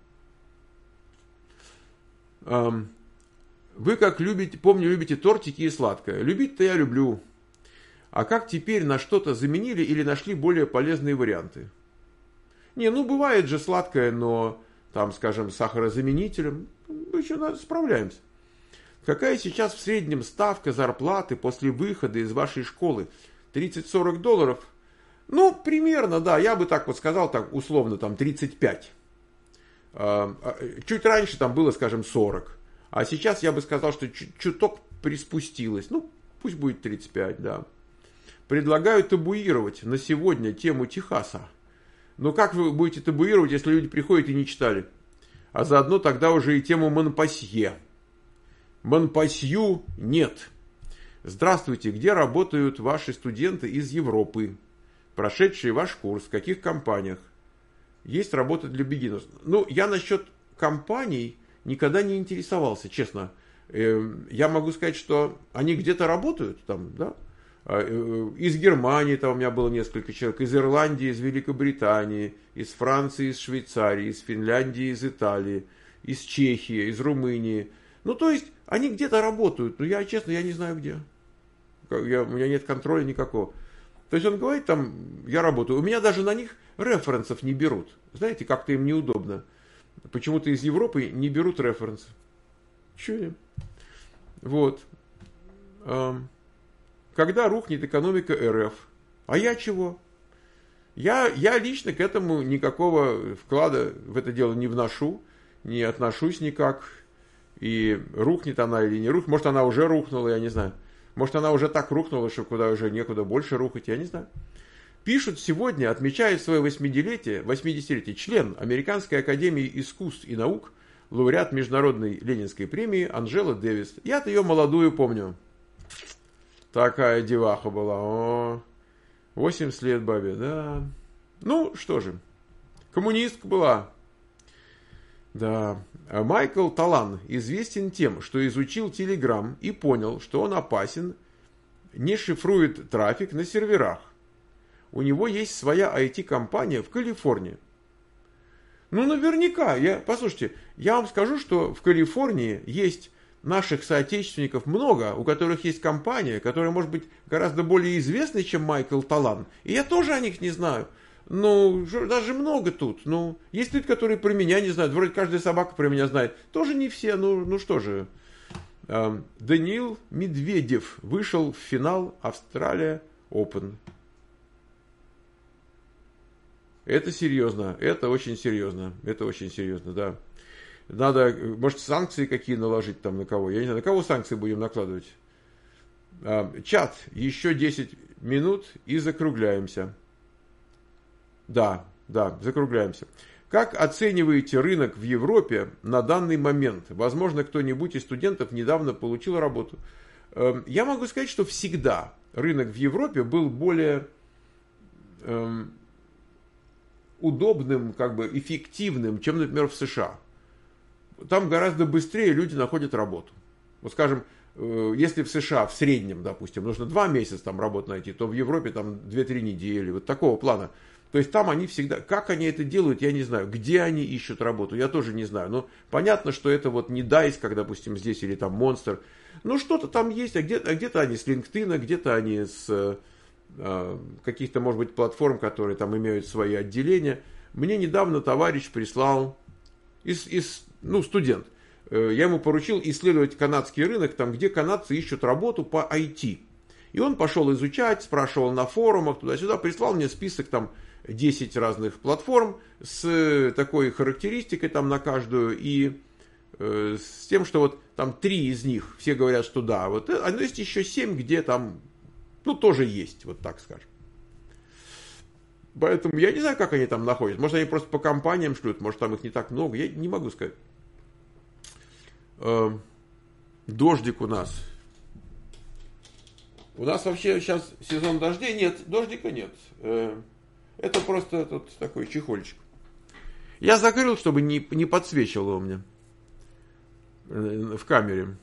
Эм, вы как любите, помню, любите тортики и сладкое. Любить-то я люблю. А как теперь на что-то заменили или нашли более полезные варианты? Не, ну бывает же сладкое, но там, скажем, с сахарозаменителем мы еще справляемся. Какая сейчас в среднем ставка зарплаты после выхода из вашей школы? тридцать-сорок долларов? Ну, примерно, да, я бы так вот сказал, так условно, там тридцать пять. Чуть раньше там было, скажем, сорок. А сейчас я бы сказал, что чуток приспустилось. Ну, пусть будет тридцать пять, да. Предлагаю табуировать на сегодня тему Техаса. Но как вы будете табуировать, если люди приходят и не читали? А заодно тогда уже и тему Монпасье. Монпасью нет. Здравствуйте, где работают ваши студенты из Европы, прошедшие ваш курс, в каких компаниях? Есть работа для бигинеров. Ну, я насчет компаний никогда не интересовался, честно. Я могу сказать, что они где-то работают там, да? Из Германии там у меня было несколько человек, из Ирландии, из Великобритании, из Франции, из Швейцарии, из Финляндии, из Италии, из Чехии, из Румынии. Ну, то есть, они где-то работают, но я, честно, я не знаю где. Я, у меня нет контроля никакого. То есть, он говорит там, я работаю. У меня даже на них референсов не берут. Знаете, как-то им неудобно. Почему-то из Европы не берут референсов. Че? Вот. Когда рухнет экономика эр эф? А я чего? Я, я лично к этому никакого вклада в это дело не вношу, не отношусь никак. И рухнет она или не рухнет. Может, она уже рухнула, я не знаю. Может, она уже так рухнула, что куда уже некуда больше рухать, я не знаю. Пишут сегодня, отмечает свое восьмидесятилетие, восьмидесятилетие член Американской академии искусств и наук, лауреат Международной Ленинской премии Анджела Дэвис. Я-то ее молодую помню. Такая деваха была. О, восемьдесят лет бабе, да. Ну, что же. Коммунистка была. Да. Майкл Талан известен тем, что изучил Telegram и понял, что он опасен, не шифрует трафик на серверах. У него есть своя ай ти-компания в Калифорнии. Ну, наверняка. Я, послушайте, я вам скажу, что в Калифорнии есть наших соотечественников много, у которых есть компания, которая может быть гораздо более известной, чем Майкл Талан. И я тоже о них не знаю. Ну, даже много тут. Ну, есть люди, которые про меня не знают. Вроде каждая собака про меня знает. Тоже не все. Ну, ну что же. Даниил Медведев вышел в финал Австралия Open. Это серьезно. Это очень серьезно. Это очень серьезно, да. Надо, может, санкции какие наложить там на кого? Я не знаю, на кого санкции будем накладывать? Чат. Еще десять минут и закругляемся. Да, да, закругляемся. Как оцениваете рынок в Европе на данный момент? Возможно, кто-нибудь из студентов недавно получил работу. Я могу сказать, что всегда рынок в Европе был более эм, удобным, как бы эффективным, чем, например, в США. Там гораздо быстрее люди находят работу. Вот, скажем, если в США в среднем, допустим, нужно два месяца там работу найти, то в Европе там две-три недели. Вот такого плана. То есть там они всегда, как они это делают, я не знаю. Где они ищут работу, я тоже не знаю. Но понятно, что это вот не дайс, как, допустим, здесь, или там Monster. Ну, что-то там есть, а где-то, а где-то они с LinkedIn, где-то они с э, каких-то, может быть, платформ, которые там имеют свои отделения. Мне недавно товарищ прислал, из, из, ну, студент, э, я ему поручил исследовать канадский рынок, там, где канадцы ищут работу по ай ти. И он пошел изучать, спрашивал на форумах, туда-сюда, прислал мне список там десять разных платформ с такой характеристикой там на каждую и э, с тем, что вот там три из них все говорят, что да, вот, а есть еще семь, где там, ну, тоже есть, вот так скажем. Поэтому я не знаю, как они там находят. Может, они просто по компаниям шлют, может, там их не так много, я не могу сказать. Э, дождик у нас. У нас вообще сейчас сезон дождей, нет, дождика нет. Э, Это просто этот такой чехольчик. Я закрыл, чтобы не, не подсвечивало у меня в камере.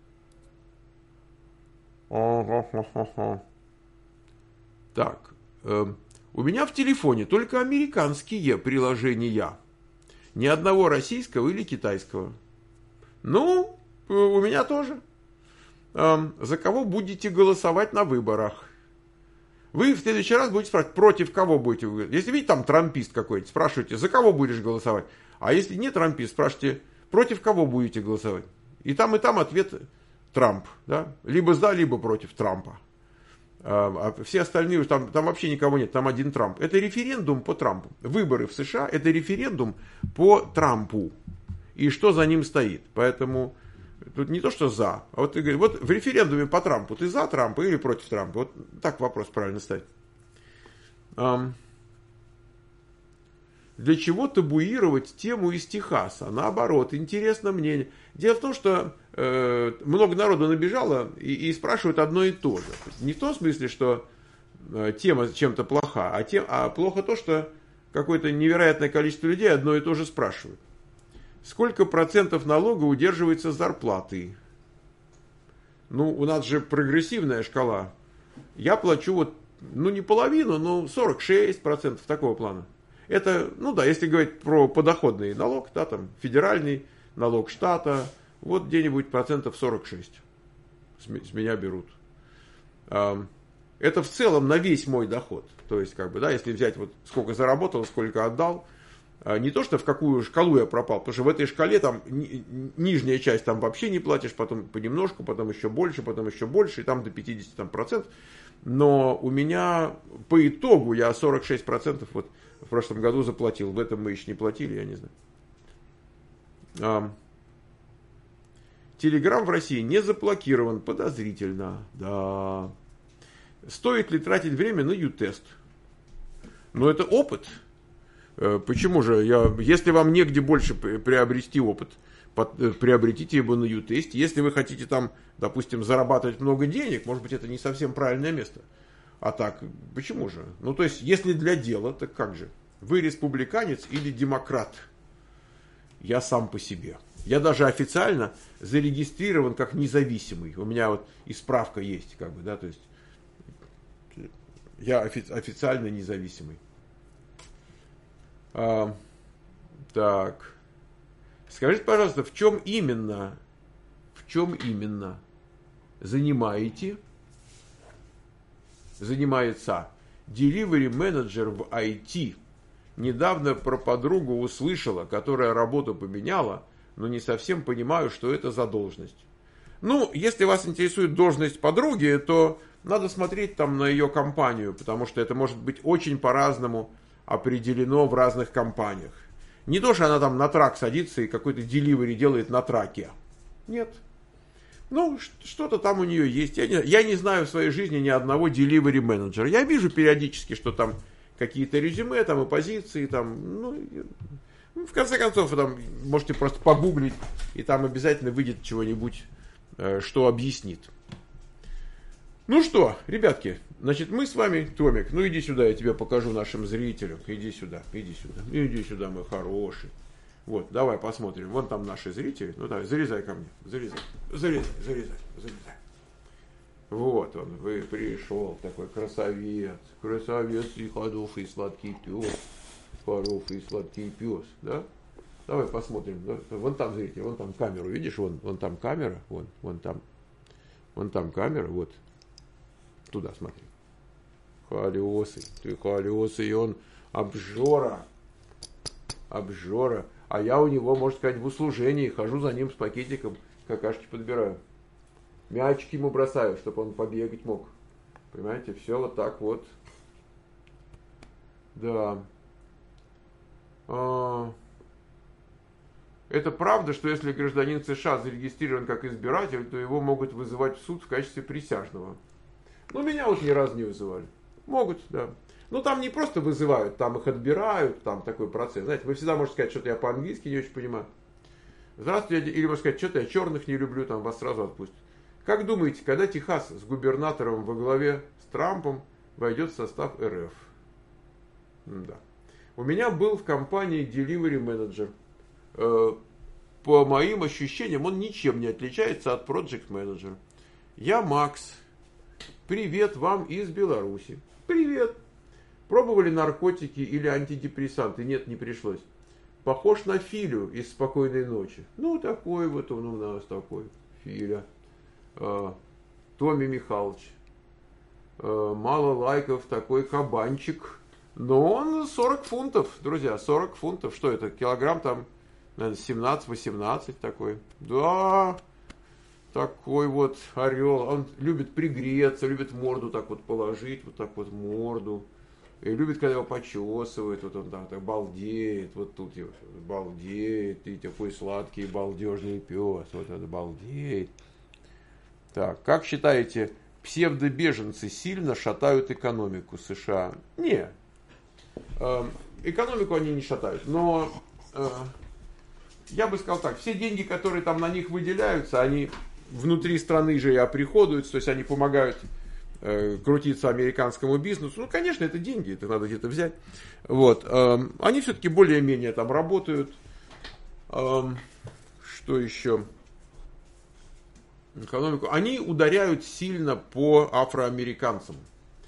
Так. Э, у меня в телефоне только американские приложения. Ни одного российского или китайского. Ну, у меня тоже. Э, за кого будете голосовать на выборах? Вы в следующий раз будете спрашивать, против кого будете голосовать. Если видите, там трампист какой-то, спрашиваете, за кого будешь голосовать. А если не трампист, спрашиваете, против кого будете голосовать. И там, и там ответ Трамп. Да? Либо за, либо против Трампа. А все остальные, там, там вообще никого нет, там один Трамп. Это референдум по Трампу. Выборы в США, это референдум по Трампу. И что за ним стоит. Поэтому тут не то, что за. А вот ты говоришь, вот в референдуме по Трампу ты за Трампа или против Трампа? Вот так вопрос правильно ставить. Для чего табуировать тему из Техаса? Наоборот, интересно мнение. Дело в том, что э, много народу набежало и, и спрашивают одно и то же. Не в том смысле, что э, тема чем-то плоха, а, тем, а плохо то, что какое-то невероятное количество людей одно и то же спрашивают. Сколько процентов налога удерживается с зарплаты? Ну, у нас же прогрессивная шкала. Я плачу вот, ну, не половину, но сорок шесть процентов такого плана. Это, ну да, если говорить про подоходный налог, да, там, федеральный налог штата, вот где-нибудь процентов сорок шесть с, с меня берут. Это в целом на весь мой доход. То есть, как бы, да, если взять вот сколько заработал, сколько отдал, не то, что в какую шкалу я пропал, потому что в этой шкале там ни, нижняя часть там вообще не платишь, потом понемножку, потом еще больше, потом еще больше, и там до пятьдесят процентов. Но у меня по итогу я сорок шесть процентов вот в прошлом году заплатил. В этом мы еще не платили, я не знаю. Телеграм в России не заблокирован. Подозрительно. Да. Стоит ли тратить время на ю-тест? Ну, это опыт. Почему же? Я, если вам негде больше приобрести опыт, под, приобретите его на ю-тесте. Если вы хотите там, допустим, зарабатывать много денег, может быть, это не совсем правильное место. А так, почему же? Ну, то есть, если для дела, так как же? Вы республиканец или демократ? Я сам по себе. Я даже официально зарегистрирован как независимый. У меня вот и справка есть, как бы, да, то есть, я офи- официально независимый. А, так. Скажите, пожалуйста, в чем именно, в чем именно занимаете занимается delivery менеджер в ай ти. Недавно про подругу услышала, которая работу поменяла, но не совсем понимаю, что это за должность. Ну, если вас интересует должность подруги, то надо смотреть там на ее компанию, потому что это может быть очень по-разному определено в разных компаниях. Не то, что она там на трак садится и какой-то delivery делает на траке. Нет. Ну, что-то там у нее есть. Я не, я не знаю в своей жизни ни одного delivery менеджера. Я вижу периодически, что там какие-то резюме, там и позиции, там, ну, в конце концов, там можете просто погуглить, и там обязательно выйдет чего-нибудь, что объяснит. Ну что, ребятки, значит, мы с вами, Томик, ну иди сюда, я тебе покажу нашим зрителям. Иди сюда, иди сюда, иди сюда, мой хороший. Вот, давай посмотрим. Вон там наши зрители. Ну давай, зарезай ко мне. Зарезай, зарезай, зарезай. Вот он, вы пришел, такой красавец, красавец и хороший сладкий пес, хороший сладкий пес, да? Давай посмотрим, да? Вон там, зритель, вон там камеру, видишь, вон, вон там камера, вон, вон там, вон там камера, вот, туда смотри. Холесый, ты холесый, и он обжора, обжора, а я у него, можно сказать, в услужении, хожу за ним с пакетиком, какашки подбираю. Мячики ему бросаю, чтобы он побегать мог. Понимаете, все вот так вот. Да. А... Это правда, что если гражданин США зарегистрирован как избиратель, то его могут вызывать в суд в качестве присяжного. Ну, меня вот ни разу не вызывали. Могут, да. Ну, там не просто вызывают, там их отбирают, там такой процесс. Знаете, вы всегда можете сказать, что-то я по-английски не очень понимаю. Здравствуйте, или можно сказать, что-то я черных не люблю, там вас сразу отпустят. Как думаете, когда Техас с губернатором во главе с Трампом войдет в состав эр эф? Да. У меня был в компании Delivery Manager. По моим ощущениям, он ничем не отличается от Project Manager. Я Макс. Привет вам из Беларуси. Привет. Пробовали наркотики или антидепрессанты? Нет, не пришлось. Похож на Филю из «Спокойной ночи». Ну, такой вот он у нас такой. Филя. Томми Михайлович. Мало лайков, такой кабанчик. Но он сорок фунтов, друзья, сорок фунтов. Что это? Килограмм там, наверное, семнадцать-восемнадцать такой. Да, такой вот орел. Он любит пригреться, любит морду так вот положить, вот так вот морду. И любит, когда его почесывают, вот он там так балдеет, вот тут его балдеет, и такой сладкий балдежный пес, вот это балдеет. Так, как считаете, псевдобеженцы сильно шатают экономику США? Не, э, экономику они не шатают, но э, я бы сказал так, все деньги, которые там на них выделяются, они внутри страны же и оприходуются, то есть они помогают э, крутиться американскому бизнесу. Ну, конечно, это деньги, это надо где-то взять. Вот, э, они все-таки более-менее там работают. Э, что еще? Экономику. Они ударяют сильно по афроамериканцам.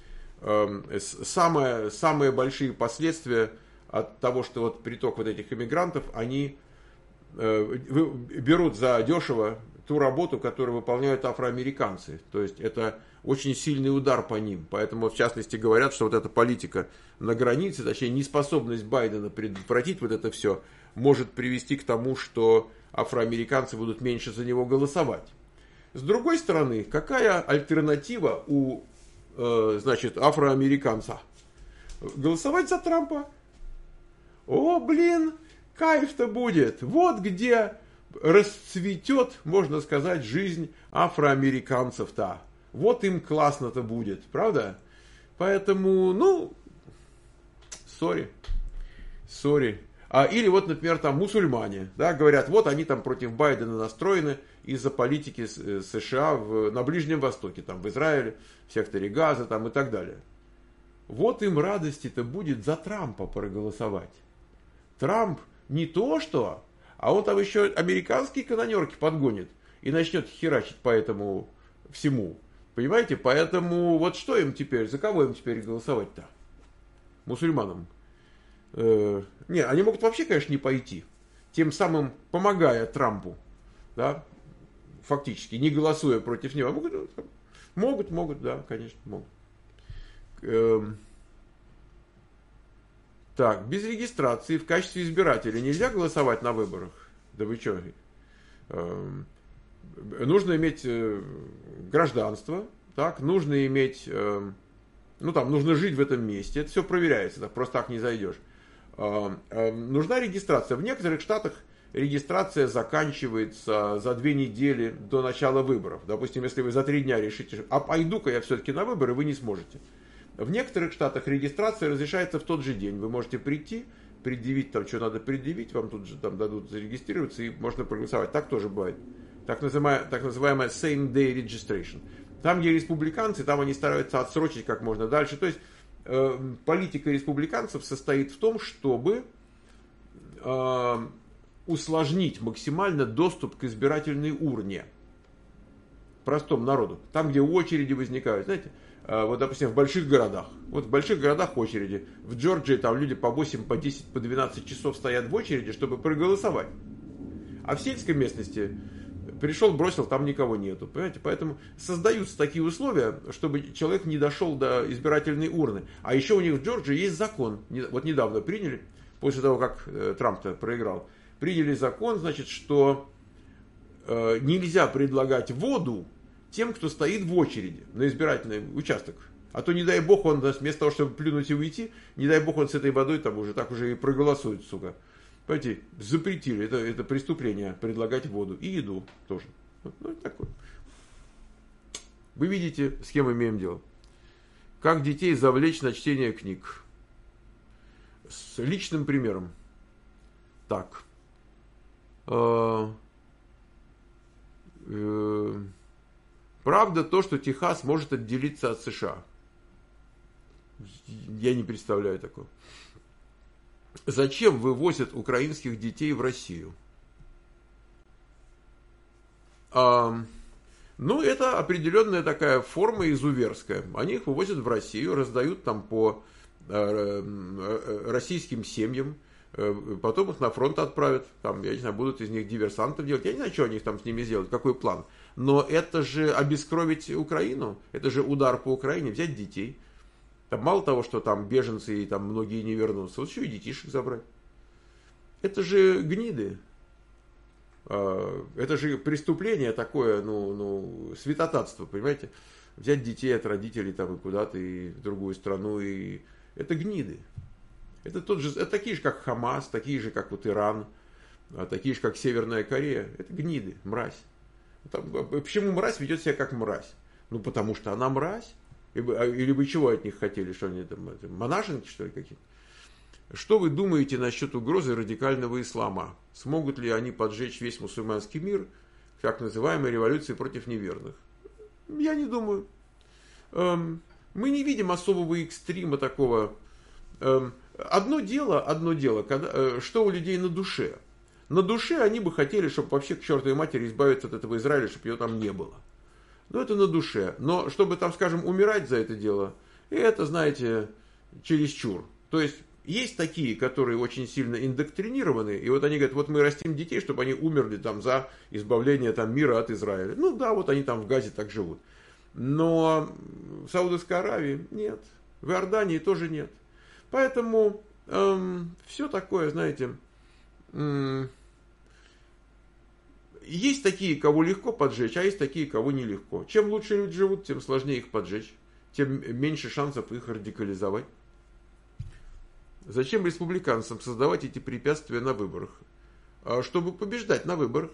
Самые, самые большие последствия от того, что вот приток вот этих иммигрантов, они берут за дешево ту работу, которую выполняют афроамериканцы. То есть это очень сильный удар по ним. Поэтому, в частности, говорят, что вот эта политика на границе, точнее, неспособность Байдена предотвратить вот это все, может привести к тому, что афроамериканцы будут меньше за него голосовать. С другой стороны, какая альтернатива у, э, значит, афроамериканца? Голосовать за Трампа. О, блин, кайф-то будет. Вот где расцветет, можно сказать, жизнь афроамериканцев-то. Вот им классно-то будет, правда? Поэтому, ну, сори, сори. А, или вот, например, там мусульмане, да, говорят, вот они там против Байдена настроены из-за политики США в, на Ближнем Востоке, там в Израиле, в секторе Газа там и так далее. Вот им радости-то будет за Трампа проголосовать. Трамп не то что, а он там еще американские канонерки подгонит и начнет херачить по этому всему. Понимаете? Поэтому вот что им теперь, за кого им теперь голосовать-то? Мусульманам. Э, не, они могут вообще, конечно, не пойти, тем самым помогая Трампу, да, фактически, не голосуя против него. Могут, могут, могут, да, конечно, могут. Э, так, без регистрации в качестве избирателя нельзя голосовать на выборах? Да вы что? Э, нужно иметь э, гражданство, так, нужно иметь, э, ну там, нужно жить в этом месте, это все проверяется, так, просто так не зайдешь. Нужна регистрация. В некоторых штатах регистрация заканчивается за две недели до начала выборов. Допустим, если вы за три дня решите, а пойду-ка я все-таки на выборы, вы не сможете. В некоторых штатах регистрация разрешается в тот же день. Вы можете прийти, предъявить там, что надо предъявить, вам тут же там дадут зарегистрироваться и можно проголосовать. Так тоже бывает. Так называемая, так называемая same day registration. Там, где республиканцы, там они стараются отсрочить как можно дальше. То есть политика республиканцев состоит в том, чтобы э, усложнить максимально доступ к избирательной урне. простому народу. Там, где очереди возникают, знаете, вот, допустим, в больших городах. Вот в больших городах очереди. В Джорджии там люди по восемь, по десять, по двенадцать часов стоят в очереди, чтобы проголосовать. А в сельской местности пришел, бросил, там никого нету. Понимаете? Поэтому создаются такие условия, чтобы человек не дошел до избирательной урны. А еще у них в Джорджии есть закон. Вот недавно приняли, после того, как Трамп-то проиграл, приняли закон, значит, что э, нельзя предлагать воду тем, кто стоит в очереди на избирательный участок. А то, не дай бог, он вместо того, чтобы плюнуть и уйти, не дай бог, он с этой водой там уже так уже и проголосует, сука. Понимаете, запретили, это, это преступление, предлагать воду и еду тоже. Ну, такое. Вы видите, с кем имеем дело. Как детей завлечь на чтение книг. С личным примером. Так. Э, э, Правда то, что Техас может отделиться от США? Я не представляю такого. Зачем вывозят украинских детей в Россию? А, ну, это определенная такая форма изуверская. Они их вывозят в Россию, раздают там по э, российским семьям, э, потом их на фронт отправят. Там, я не знаю, будут из них диверсантов делать. Я не знаю, что они там с ними сделают, какой план. Но это же обескровить Украину, это же удар по Украине, взять детей. Там мало того, что там беженцы и там многие не вернутся, вот еще и детишек забрать. Это же гниды. Это же преступление такое, ну, ну, святотатство, понимаете? Взять детей от родителей там и куда-то, и в другую страну, и это гниды. Это, тот же, это такие же, как Хамас, такие же, как вот Иран, такие же, как Северная Корея. Это гниды, мразь. Там, почему мразь ведет себя как мразь? Ну, потому что она мразь. Или вы чего от них хотели? Что они там, монашенки, что ли, какие-то? Что вы думаете насчет угрозы радикального ислама? Смогут ли они поджечь весь мусульманский мир, так называемой революции против неверных? Я не думаю. Эм, мы не видим особого экстрима такого. Эм, одно дело, одно дело, когда, э, что у людей на душе. На душе они бы хотели, чтобы вообще к чертовой матери избавиться от этого Израиля, чтобы ее там не было. Ну, это на душе. Но чтобы там, скажем, умирать за это дело, это, знаете, чересчур. То есть, есть такие, которые очень сильно индоктринированы, и вот они говорят, вот мы растим детей, чтобы они умерли там за избавление там, мира от Израиля. Ну да, вот они там в Газе так живут. Но в Саудовской Аравии нет. В Иордании тоже нет. Поэтому эм, все такое, знаете... Эм, Есть такие, кого легко поджечь, а есть такие, кого нелегко. Чем лучше люди живут, тем сложнее их поджечь, тем меньше шансов их радикализовать. Зачем республиканцам создавать эти препятствия на выборах? Чтобы побеждать на выборах.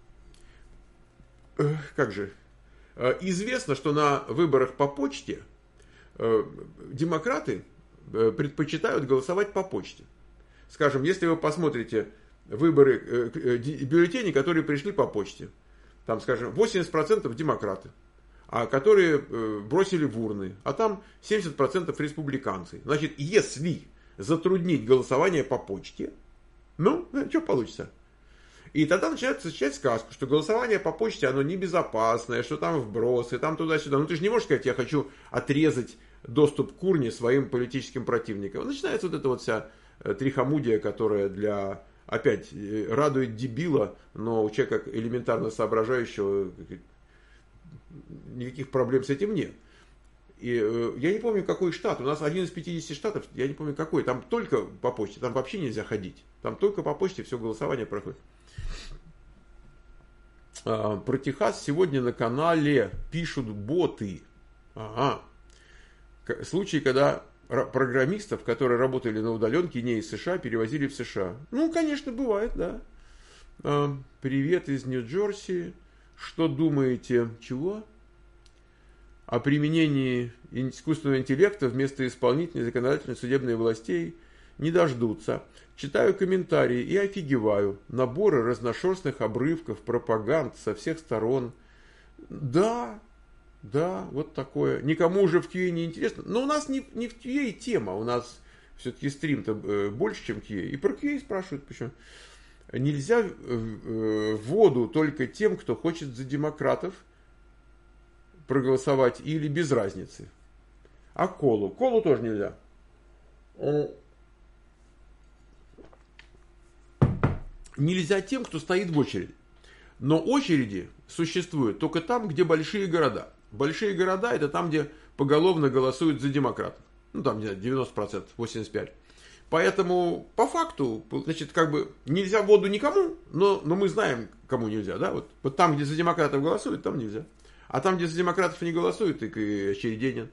Как же? Известно, что на выборах по почте демократы предпочитают голосовать по почте. Скажем, если вы посмотрите выборы, бюллетени, которые пришли по почте, там, скажем, восемьдесят процентов демократы, а которые бросили в урны, а там семьдесят процентов республиканцы. Значит, если затруднить голосование по почте, ну, что получится? И тогда начинается сочинять сказку, что голосование по почте, оно небезопасное, что там вбросы, там туда-сюда. Ну, ты же не можешь сказать, я хочу отрезать доступ к урне своим политическим противникам. Начинается вот эта вот вся трихомудия, которая для, опять, радует дебила, но у человека элементарно соображающего никаких проблем с этим нет. И э, я не помню, какой штат. У нас один из пятидесяти штатов, я не помню какой. Там только по почте, там вообще нельзя ходить. Там только по почте все голосование проходит. А, про Техас сегодня на канале пишут боты. Ага. Случай, когда программистов, которые работали на удаленке не из США, перевозили в США. Ну, конечно, бывает, да. А, привет из Нью-Джерси. Что думаете? Чего? О применении искусственного интеллекта вместо исполнительной, законодательной, судебной властей не дождутся. Читаю комментарии и офигеваю. Наборы разношерстных обрывков, пропаганд со всех сторон. Да, да, вот такое. Никому уже в кью эй не интересно. Но у нас не, не в кью эй тема. У нас все-таки стрим-то больше, чем кью эй. И про кью эй спрашивают почему. Нельзя воду только тем, кто хочет за демократов. проголосовать или без разницы. А колу? Колу тоже нельзя. Нельзя тем, кто стоит в очереди. Но очереди существуют только там, где большие города. Большие города — это там, где поголовно голосуют за демократов. Ну, там, где девяносто процентов, восемьдесят пять процентов. Поэтому, по факту, значит, как бы нельзя воду никому, но, но мы знаем, кому нельзя, да? Вот, вот там, где за демократов голосуют, там нельзя. А там, где за демократов не голосуют, так и очередей нет.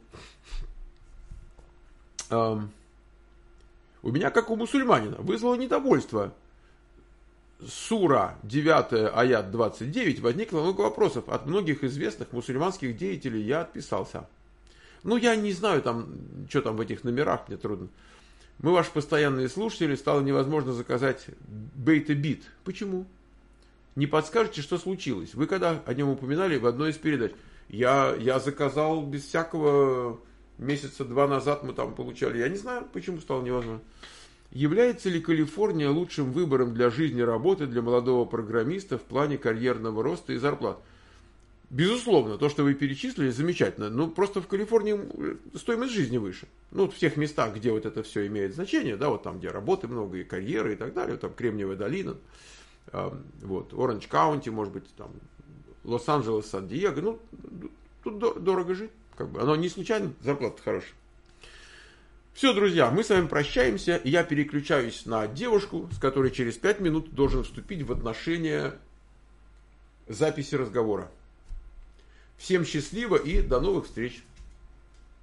Um, у меня, как у мусульманина, вызвало недовольство. Сура девять, аят двадцать девять, возникло много вопросов. От многих известных мусульманских деятелей я отписался. Ну, я не знаю, там, что там в этих номерах, мне трудно. Мы ваши постоянные слушатели, стало невозможно заказать бейт-бит. Почему? Не подскажете, что случилось? Вы когда о нем упоминали в одной из передач? Я, я заказал без всякого, месяца два назад мы там получали. Я не знаю, почему стало невозможно. Является ли Калифорния лучшим выбором для жизни и работы для молодого программиста в плане карьерного роста и зарплат? Безусловно, то, что вы перечислили, замечательно. Но просто в Калифорнии стоимость жизни выше. Ну, в тех местах, где вот это все имеет значение, да, вот там, где работы много, и карьеры, и так далее, там Кремниевая долина, вот, Оранж Каунти, может быть, там, Лос-Анджелес, Сан-Диего, ну, тут дорого жить, как бы, оно не случайно, зарплата хорошая. Все, друзья, мы с вами прощаемся, и я переключаюсь на девушку, с которой через пять минут должен вступить в отношения записи разговора. Всем счастливо и до новых встреч!